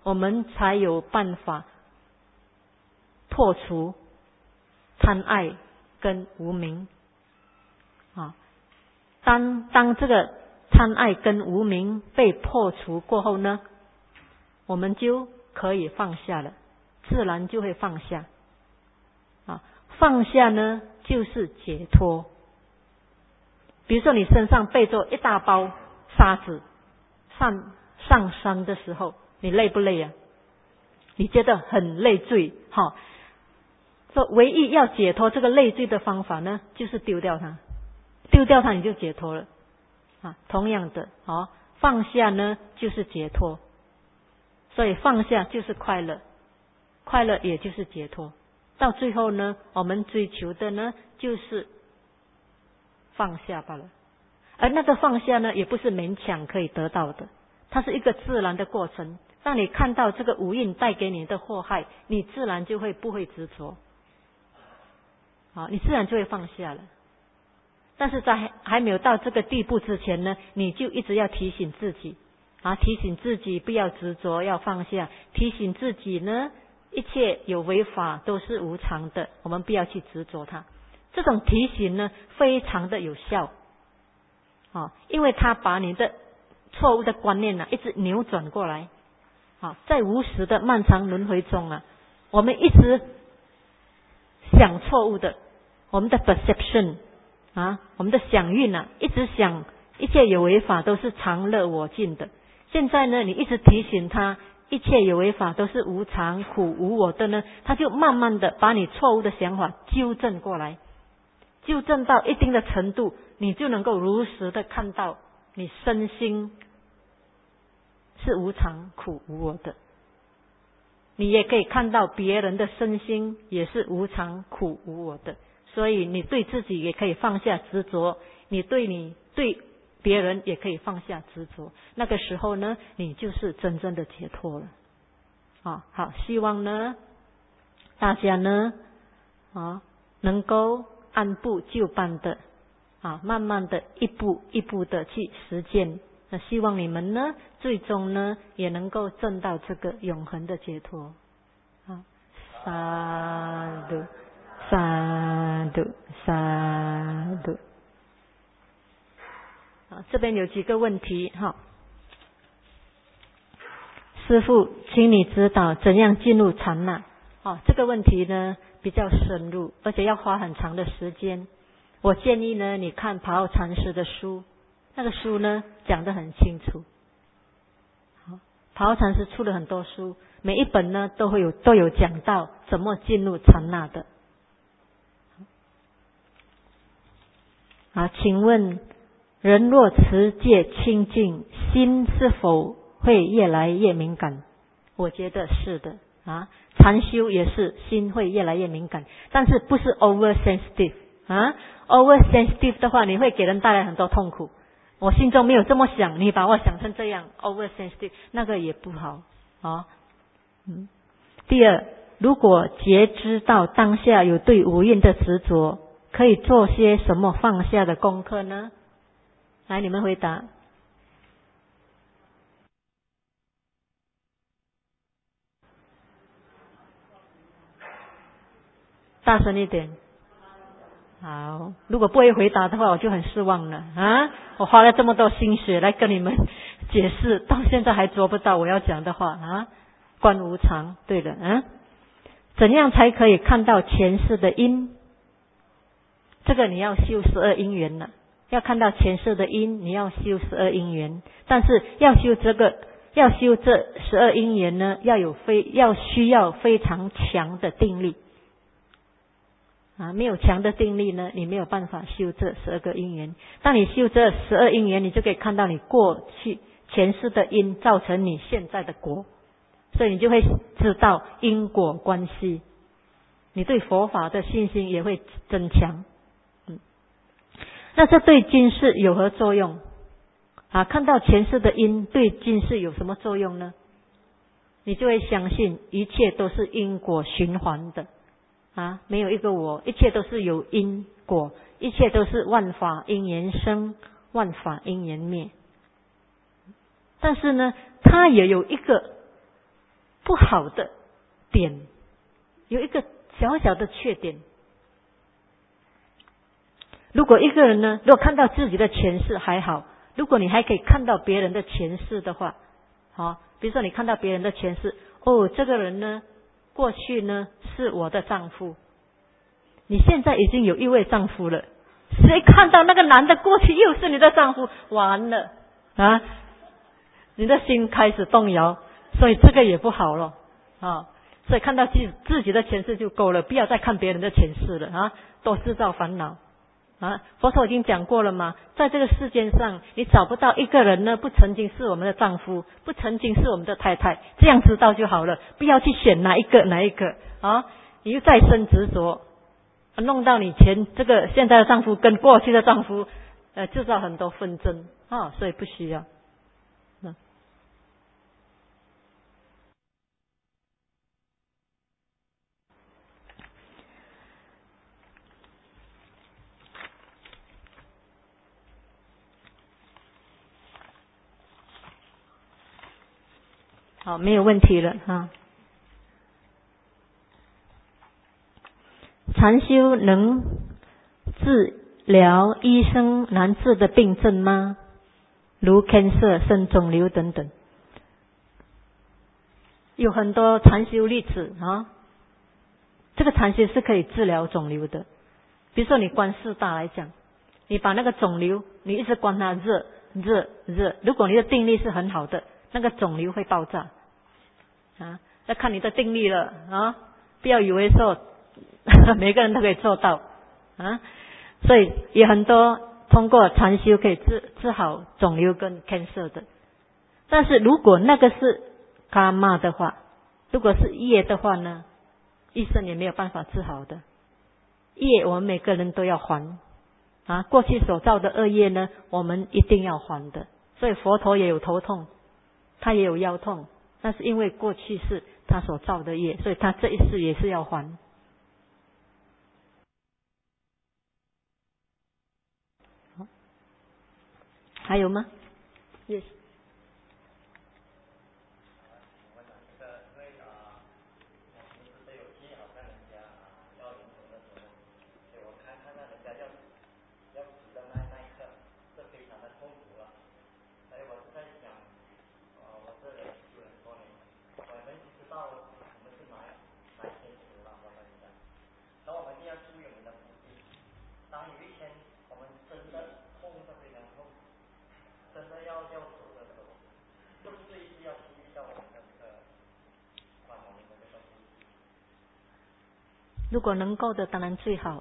我们才有办法破除贪爱跟无明啊。当这个贪爱跟无明被破除过后呢，我们就可以放下了，自然就会放下啊。放下呢就是解脱。比如说你身上背着一大包沙子，上山的时候，你累不累啊？你觉得很累赘，说唯一要解脱这个累赘的方法呢，就是丢掉它，丢掉它你就解脱了啊。同样的，放下呢就是解脱，所以放下就是快乐，快乐也就是解脱。到最后呢，我们追求的呢就是放下罢了。而那个放下呢，也不是勉强可以得到的，它是一个自然的过程。当你看到这个五蕴带给你的祸害，你自然就会不会执着，你自然就会放下了。但是在还没有到这个地步之前呢，你就一直要提醒自己提醒自己不要执着，要放下，提醒自己呢，一切有为法都是无常的，我们不要去执着它。这种提醒呢，非常的有效因为它把你的错误的观念一直扭转过来在无始的漫长轮回中我们一直想错误的，我们的 perception我们的想运一直想一切有为法都是常乐我净的。现在呢，你一直提醒他一切有为法都是无常苦无我的呢，他就慢慢的把你错误的想法纠正过来，纠正到一定的程度，你就能够如实的看到你身心是无常苦无我的。你也可以看到别人的身心也是无常苦无我的，所以你对自己也可以放下执着，你对别人也可以放下执着。那个时候呢，你就是真正的解脱了好，希望呢大家呢能够按部就班的慢慢的一步一步的去实践。那希望你们呢，最终呢也能够证到这个永恒的解脱。萨埵萨埵萨埵。这边有几个问题师父，请你指导怎样进入禅那。这个问题呢比较深入，而且要花很长的时间。我建议呢，你看帕奥禅师的书，那个书呢讲得很清楚。帕奥禅师出了很多书，每一本呢都有讲到怎么进入禅那的。请问人若持戒清净，心是否会越来越敏感？我觉得是的禅修也是心会越来越敏感，但是不是 over sensitive over sensitive 的话，你会给人带来很多痛苦。我心中没有这么想，你把我想成这样 over sensitive， 那个也不好第二，如果觉知到当下有对无蕴的执着，可以做些什么放下的功课呢？来，你们回答。大声一点。好，如果不会回答的话，我就很失望了我花了这么多心血来跟你们解释，到现在还做不到我要讲的话观无常。对了怎样才可以看到前世的因？这个你要修12因缘了，要看到前世的因，你要修12因缘。但是要修这12因缘呢，需要非常强的定力没有强的定力呢，你没有办法修这12个因缘。当你修这12因缘，你就可以看到你过去前世的因造成你现在的果，所以你就会知道因果关系，你对佛法的信心也会增强那这对今世有何作用看到前世的因对今世有什么作用呢？你就会相信一切都是因果循环的没有一个我，一切都是有因果，一切都是万法因缘生，万法因缘灭。但是呢，它也有一个不好的点，有一个小小的缺点。如果一个人呢，如果看到自己的前世还好，如果你还可以看到别人的前世的话，比如说你看到别人的前世，这个人呢，过去呢是我的丈夫，你现在已经有一位丈夫了，谁看到那个男的过去又是你的丈夫，完了你的心开始动摇，所以这个也不好了所以看到自己的前世就够了，不要再看别人的前世了多制造烦恼佛陀已经讲过了嘛，在这个世界上你找不到一个人呢不曾经是我们的丈夫，不曾经是我们的太太，这样知道就好了，不要去选哪一个你又再生执着弄到你这个现在的丈夫跟过去的丈夫制造很多纷争所以不需要好，没有问题了禅修能治疗医生难治的病症吗？如 cancer 肾肿瘤等等，有很多禅修例子这个禅修是可以治疗肿瘤的。比如说你观四大来讲，你把那个肿瘤你一直观它热，如果你的定力是很好的，那个肿瘤会爆炸要看你的定力了不要以为说每个人都可以做到所以也很多通过禅修可以治好肿瘤跟 cancer 的。但是如果那个是karma嘛的话，如果是业的话呢，医生也没有办法治好的。业我们每个人都要还过去所造的恶业呢，我们一定要还的。所以佛陀也有头痛，他也有腰痛，那是因为过去是他所造的业，所以他这一世也是要还。还有吗？ Yes。如果能够的当然最好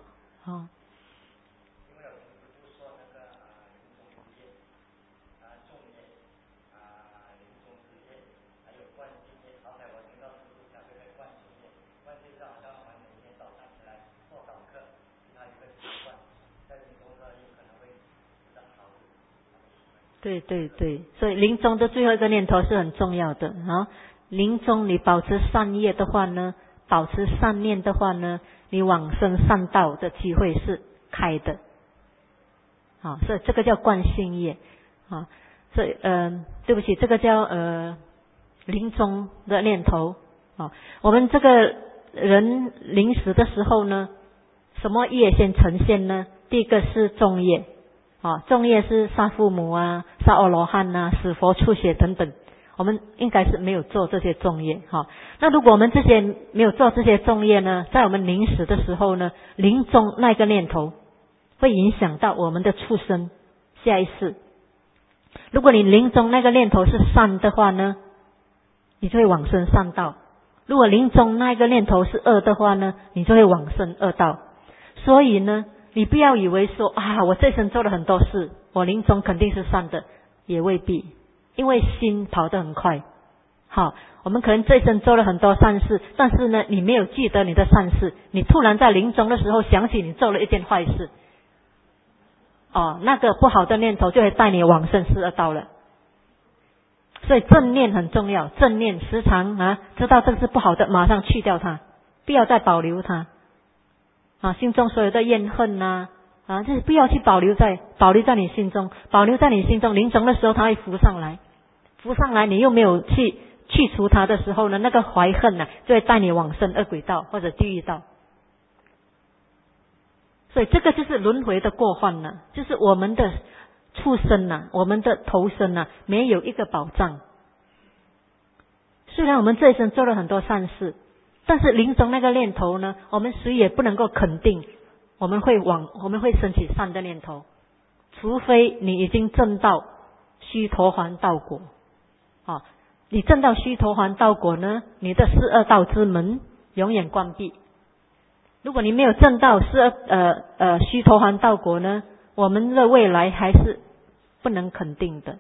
对对对，所以临终的最后一个念头是很重要的临终你保持善业的话呢，保持善念的话呢，你往生善道的机会是开的所以这个叫惯性业所以对不起，这个叫临终的念头我们这个人临死的时候呢，什么业先呈现呢？第一个是重业重业是杀父母杀阿罗汉死佛出血等等，我们应该是没有做这些重业那如果我们这些没有做这些重业呢，在我们临死的时候呢，临终那个念头会影响到我们的畜生下一世。如果你临终那个念头是善的话呢，你就会往生善道；如果临终那个念头是恶的话呢，你就会往生恶道。所以呢，你不要以为说我这一生做了很多事，我临终肯定是善的，也未必，因为心跑得很快我们可能这一生做了很多善事，但是呢，你没有记得你的善事，你突然在临终的时候想起你做了一件坏事那个不好的念头就会带你往生四恶道了。所以正念很重要，正念时常知道这是不好的，马上去掉它，不要再保留它心中所有的怨恨就是不要去保留在你心中，保留在你心中，临终的时候它会浮上来，你又没有去去除它的时候呢，那个怀恨呢，就会带你往生恶鬼道或者地狱道。所以这个就是轮回的过患呢，就是我们的畜生啊，我们的投生啊，没有一个保障。虽然我们这一生做了很多善事，但是临终那个念头呢，我们谁也不能够肯定我们会升起善的念头，除非你已经证到须陀洹道果。你证到须陀洹道果呢，你的四恶道之门永远关闭。如果你没有证到须陀洹道果呢，我们的未来还是不能肯定的。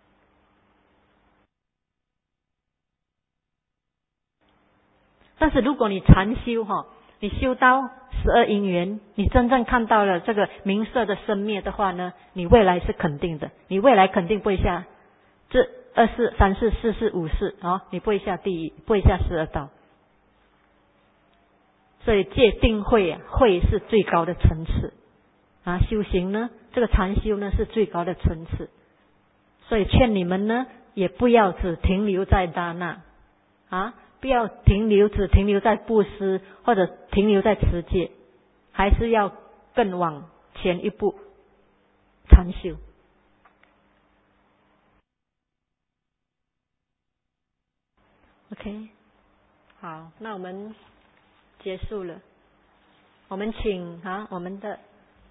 但是如果你禅修你修到12因缘，你真正看到了这个名色的生灭的话呢，你未来是肯定的，你未来肯定不会下这2世、3世、4世、5世你不会下地狱，不会下12道。所以戒定慧慧是最高的层次修行呢，这个禅修呢是最高的层次。所以劝你们呢，也不要只停留在达那不要只停留在布施或者停留在持戒，还是要更往前一步禅修。OK， 好，那我们结束了。我们请我们的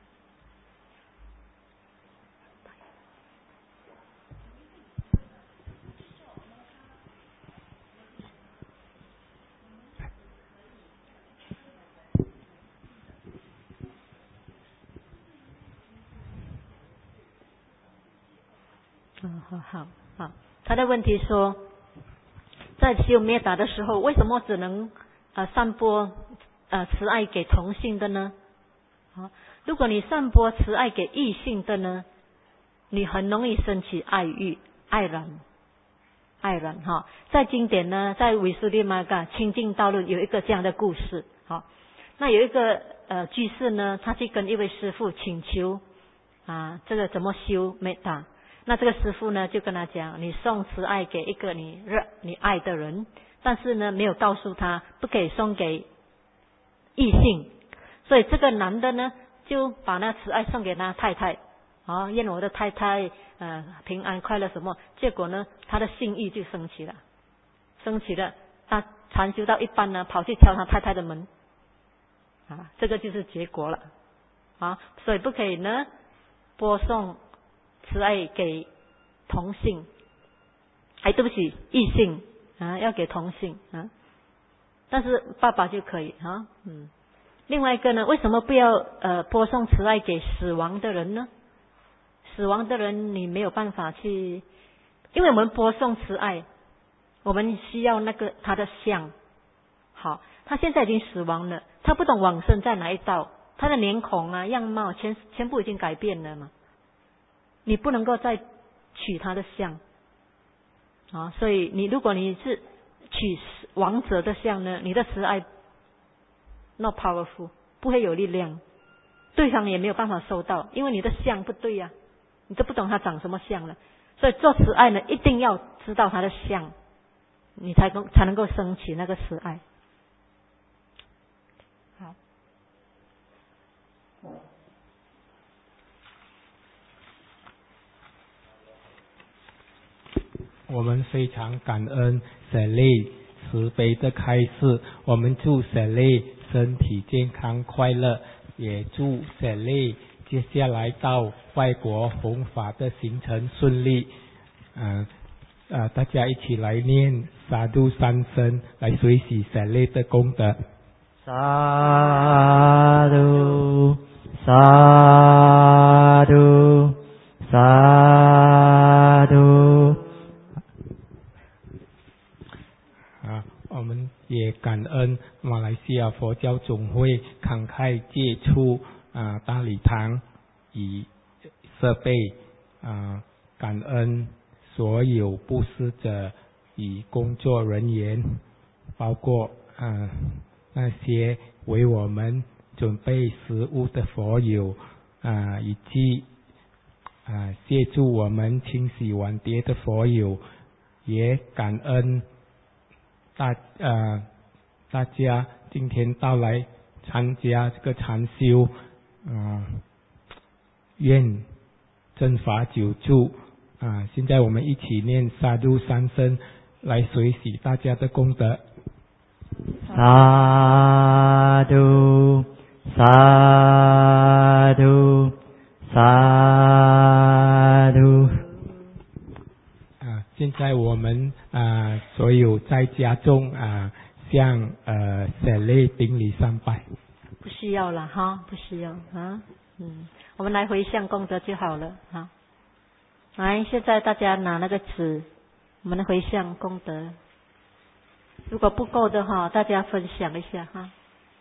好，他的问题说，在修灭达的时候，为什么只能散播慈爱给同性的呢？如果你散播慈爱给异性的呢，你很容易升起爱欲、爱染。在经典呢，在维苏利玛嘎清净道论有一个这样的故事。那有一个居士呢，他去跟一位师父请求这个怎么修灭达。那这个师父呢就跟他讲，你送慈爱给一个你爱的人，但是呢没有告诉他不可以送给异性。所以这个男的呢就把那慈爱送给他太太愿我的太太平安快乐什么。结果呢他的性欲就升起了，他禅修到一半呢，跑去敲他太太的门这个就是结果了所以不可以呢播送慈爱给同性，对不起，异性要给同性但是爸爸就可以另外一个呢，为什么不要播送慈爱给死亡的人呢？死亡的人你没有办法去，因为我们播送慈爱，我们需要他的像。好，他现在已经死亡了，他不懂往生在哪一道，他的脸孔样貌全部已经改变了嘛。你不能够再取他的像所以如果你是取亡者的像呢，你的慈爱 not powerful， 不会有力量，对方也没有办法收到，因为你的像不对你都不懂他长什么像了。所以做慈爱呢，一定要知道他的像，你才能够升起那个慈爱。好， 我们非常感恩舍利慈悲的开示，我们祝舍利身体健康快乐，也祝舍利接下来到外国弘法的行程顺利。大家一起来念沙度三声，来随喜舍利的功德。 沙度沙度沙度。 我们也感恩马来西亚佛教总会慷慨借出大礼堂与设备感恩所有布施者与工作人员，包括那些为我们准备食物的佛友以及协助我们清洗碗碟的佛友，也感恩大家今天到来参加这个禅修，愿正法久住。现在我们一起念沙度三声，来随喜大家的功德。 沙度，沙度，沙度。 现在我们所有在家中向舍利顶礼3拜。 不需要了哈，不需要我们来回向功德就好了哈。来，现在大家拿那个纸，我们回向功德。如果不够的话，大家分享一下哈。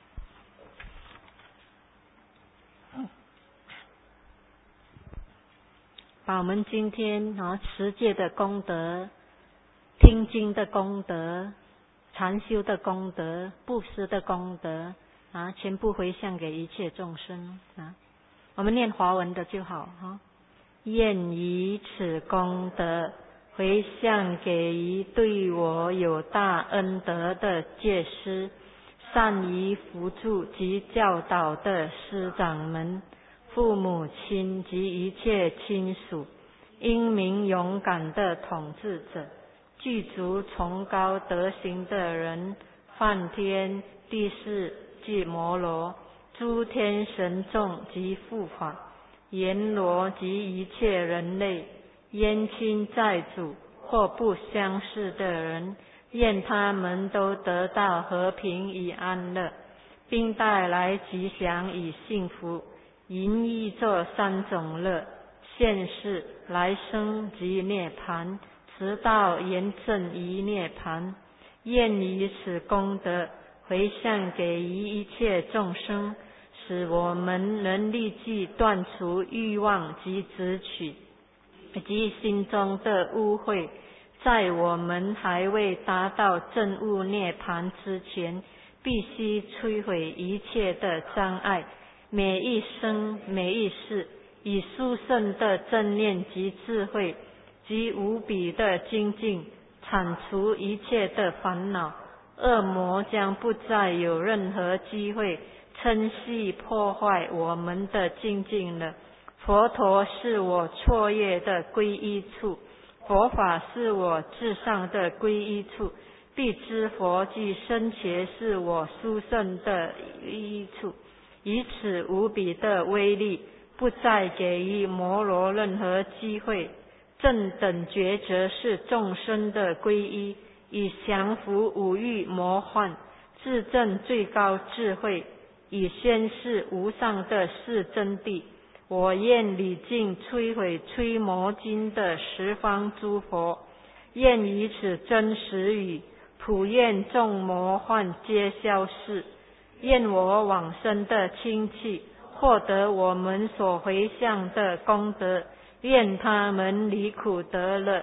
把我们今天持戒的功德、听经的功德、禅修的功德、布施的功德全部回向给一切众生我们念华文的就好哈。愿以此功德回向给予对我有大恩德的戒师，善于扶助及教导的师长们、父母亲及一切亲属，英明勇敢的统治者，具足崇高德行的人，梵天、帝释、俱摩罗、诸天神众及护法，阎罗及一切人类，冤亲债主或不相识的人，愿他们都得到和平与安乐，并带来吉祥与幸福，淫欲这3种乐，现世、来生及涅槃，直到圆正于涅槃。愿以此功德回向给予一切众生，使我们能立即断除欲望及执取及心中的污秽，在我们还未达到证悟涅槃之前，必须摧毁一切的障碍，每一生每一世，以殊胜的正念及智慧及无比的精进，铲除一切的烦恼，恶魔将不再有任何机会趁隙破坏我们的精进了。佛陀是我错业的皈依处，佛法是我至上的皈依处，必知佛及僧伽是我殊胜的皈依处。以此无比的威力，不再给予摩罗任何机会。正等觉则是众生的皈依，以降伏五欲魔幻，自证最高智慧，以宣示无上的是真谛。我愿礼敬摧毁摧魔经的十方诸佛，愿以此真实语，普愿众魔幻皆消逝。愿我往生的亲戚获得我们所回向的功德，愿他们离苦得乐。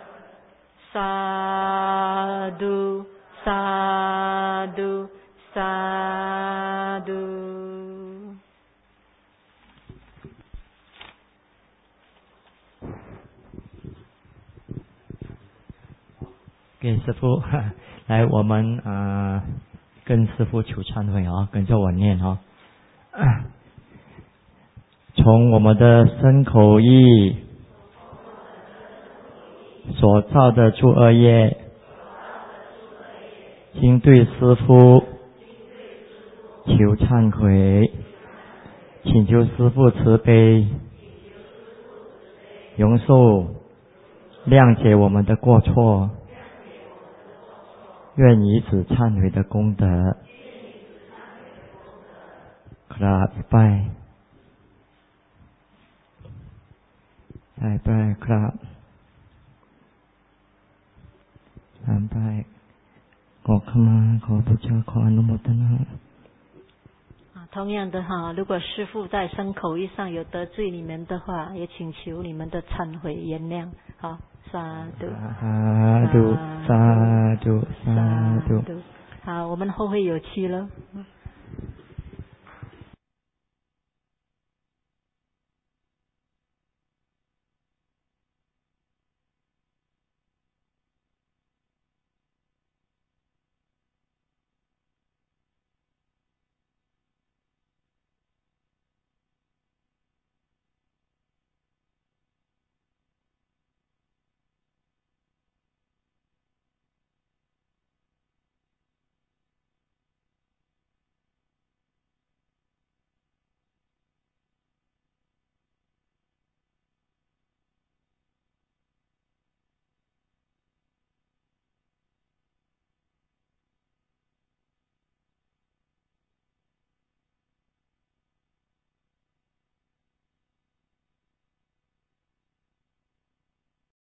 萨嘟萨嘟萨嘟。 给师父，来我们跟师父求忏悔跟着我念从我们的身口意所造的诸恶业，经对师父求忏悔，请求师父慈悲容受谅解我们的过错，愿以此忏悔的功德กราบไปได้ไปครับ3ไปขอขมาขอบูชาขออนุโมทนา同样的如果师父在身口意上有得罪你们的话，也请求你们的忏悔原谅。好，萨度萨度萨度萨度。 好，我们后会有期了。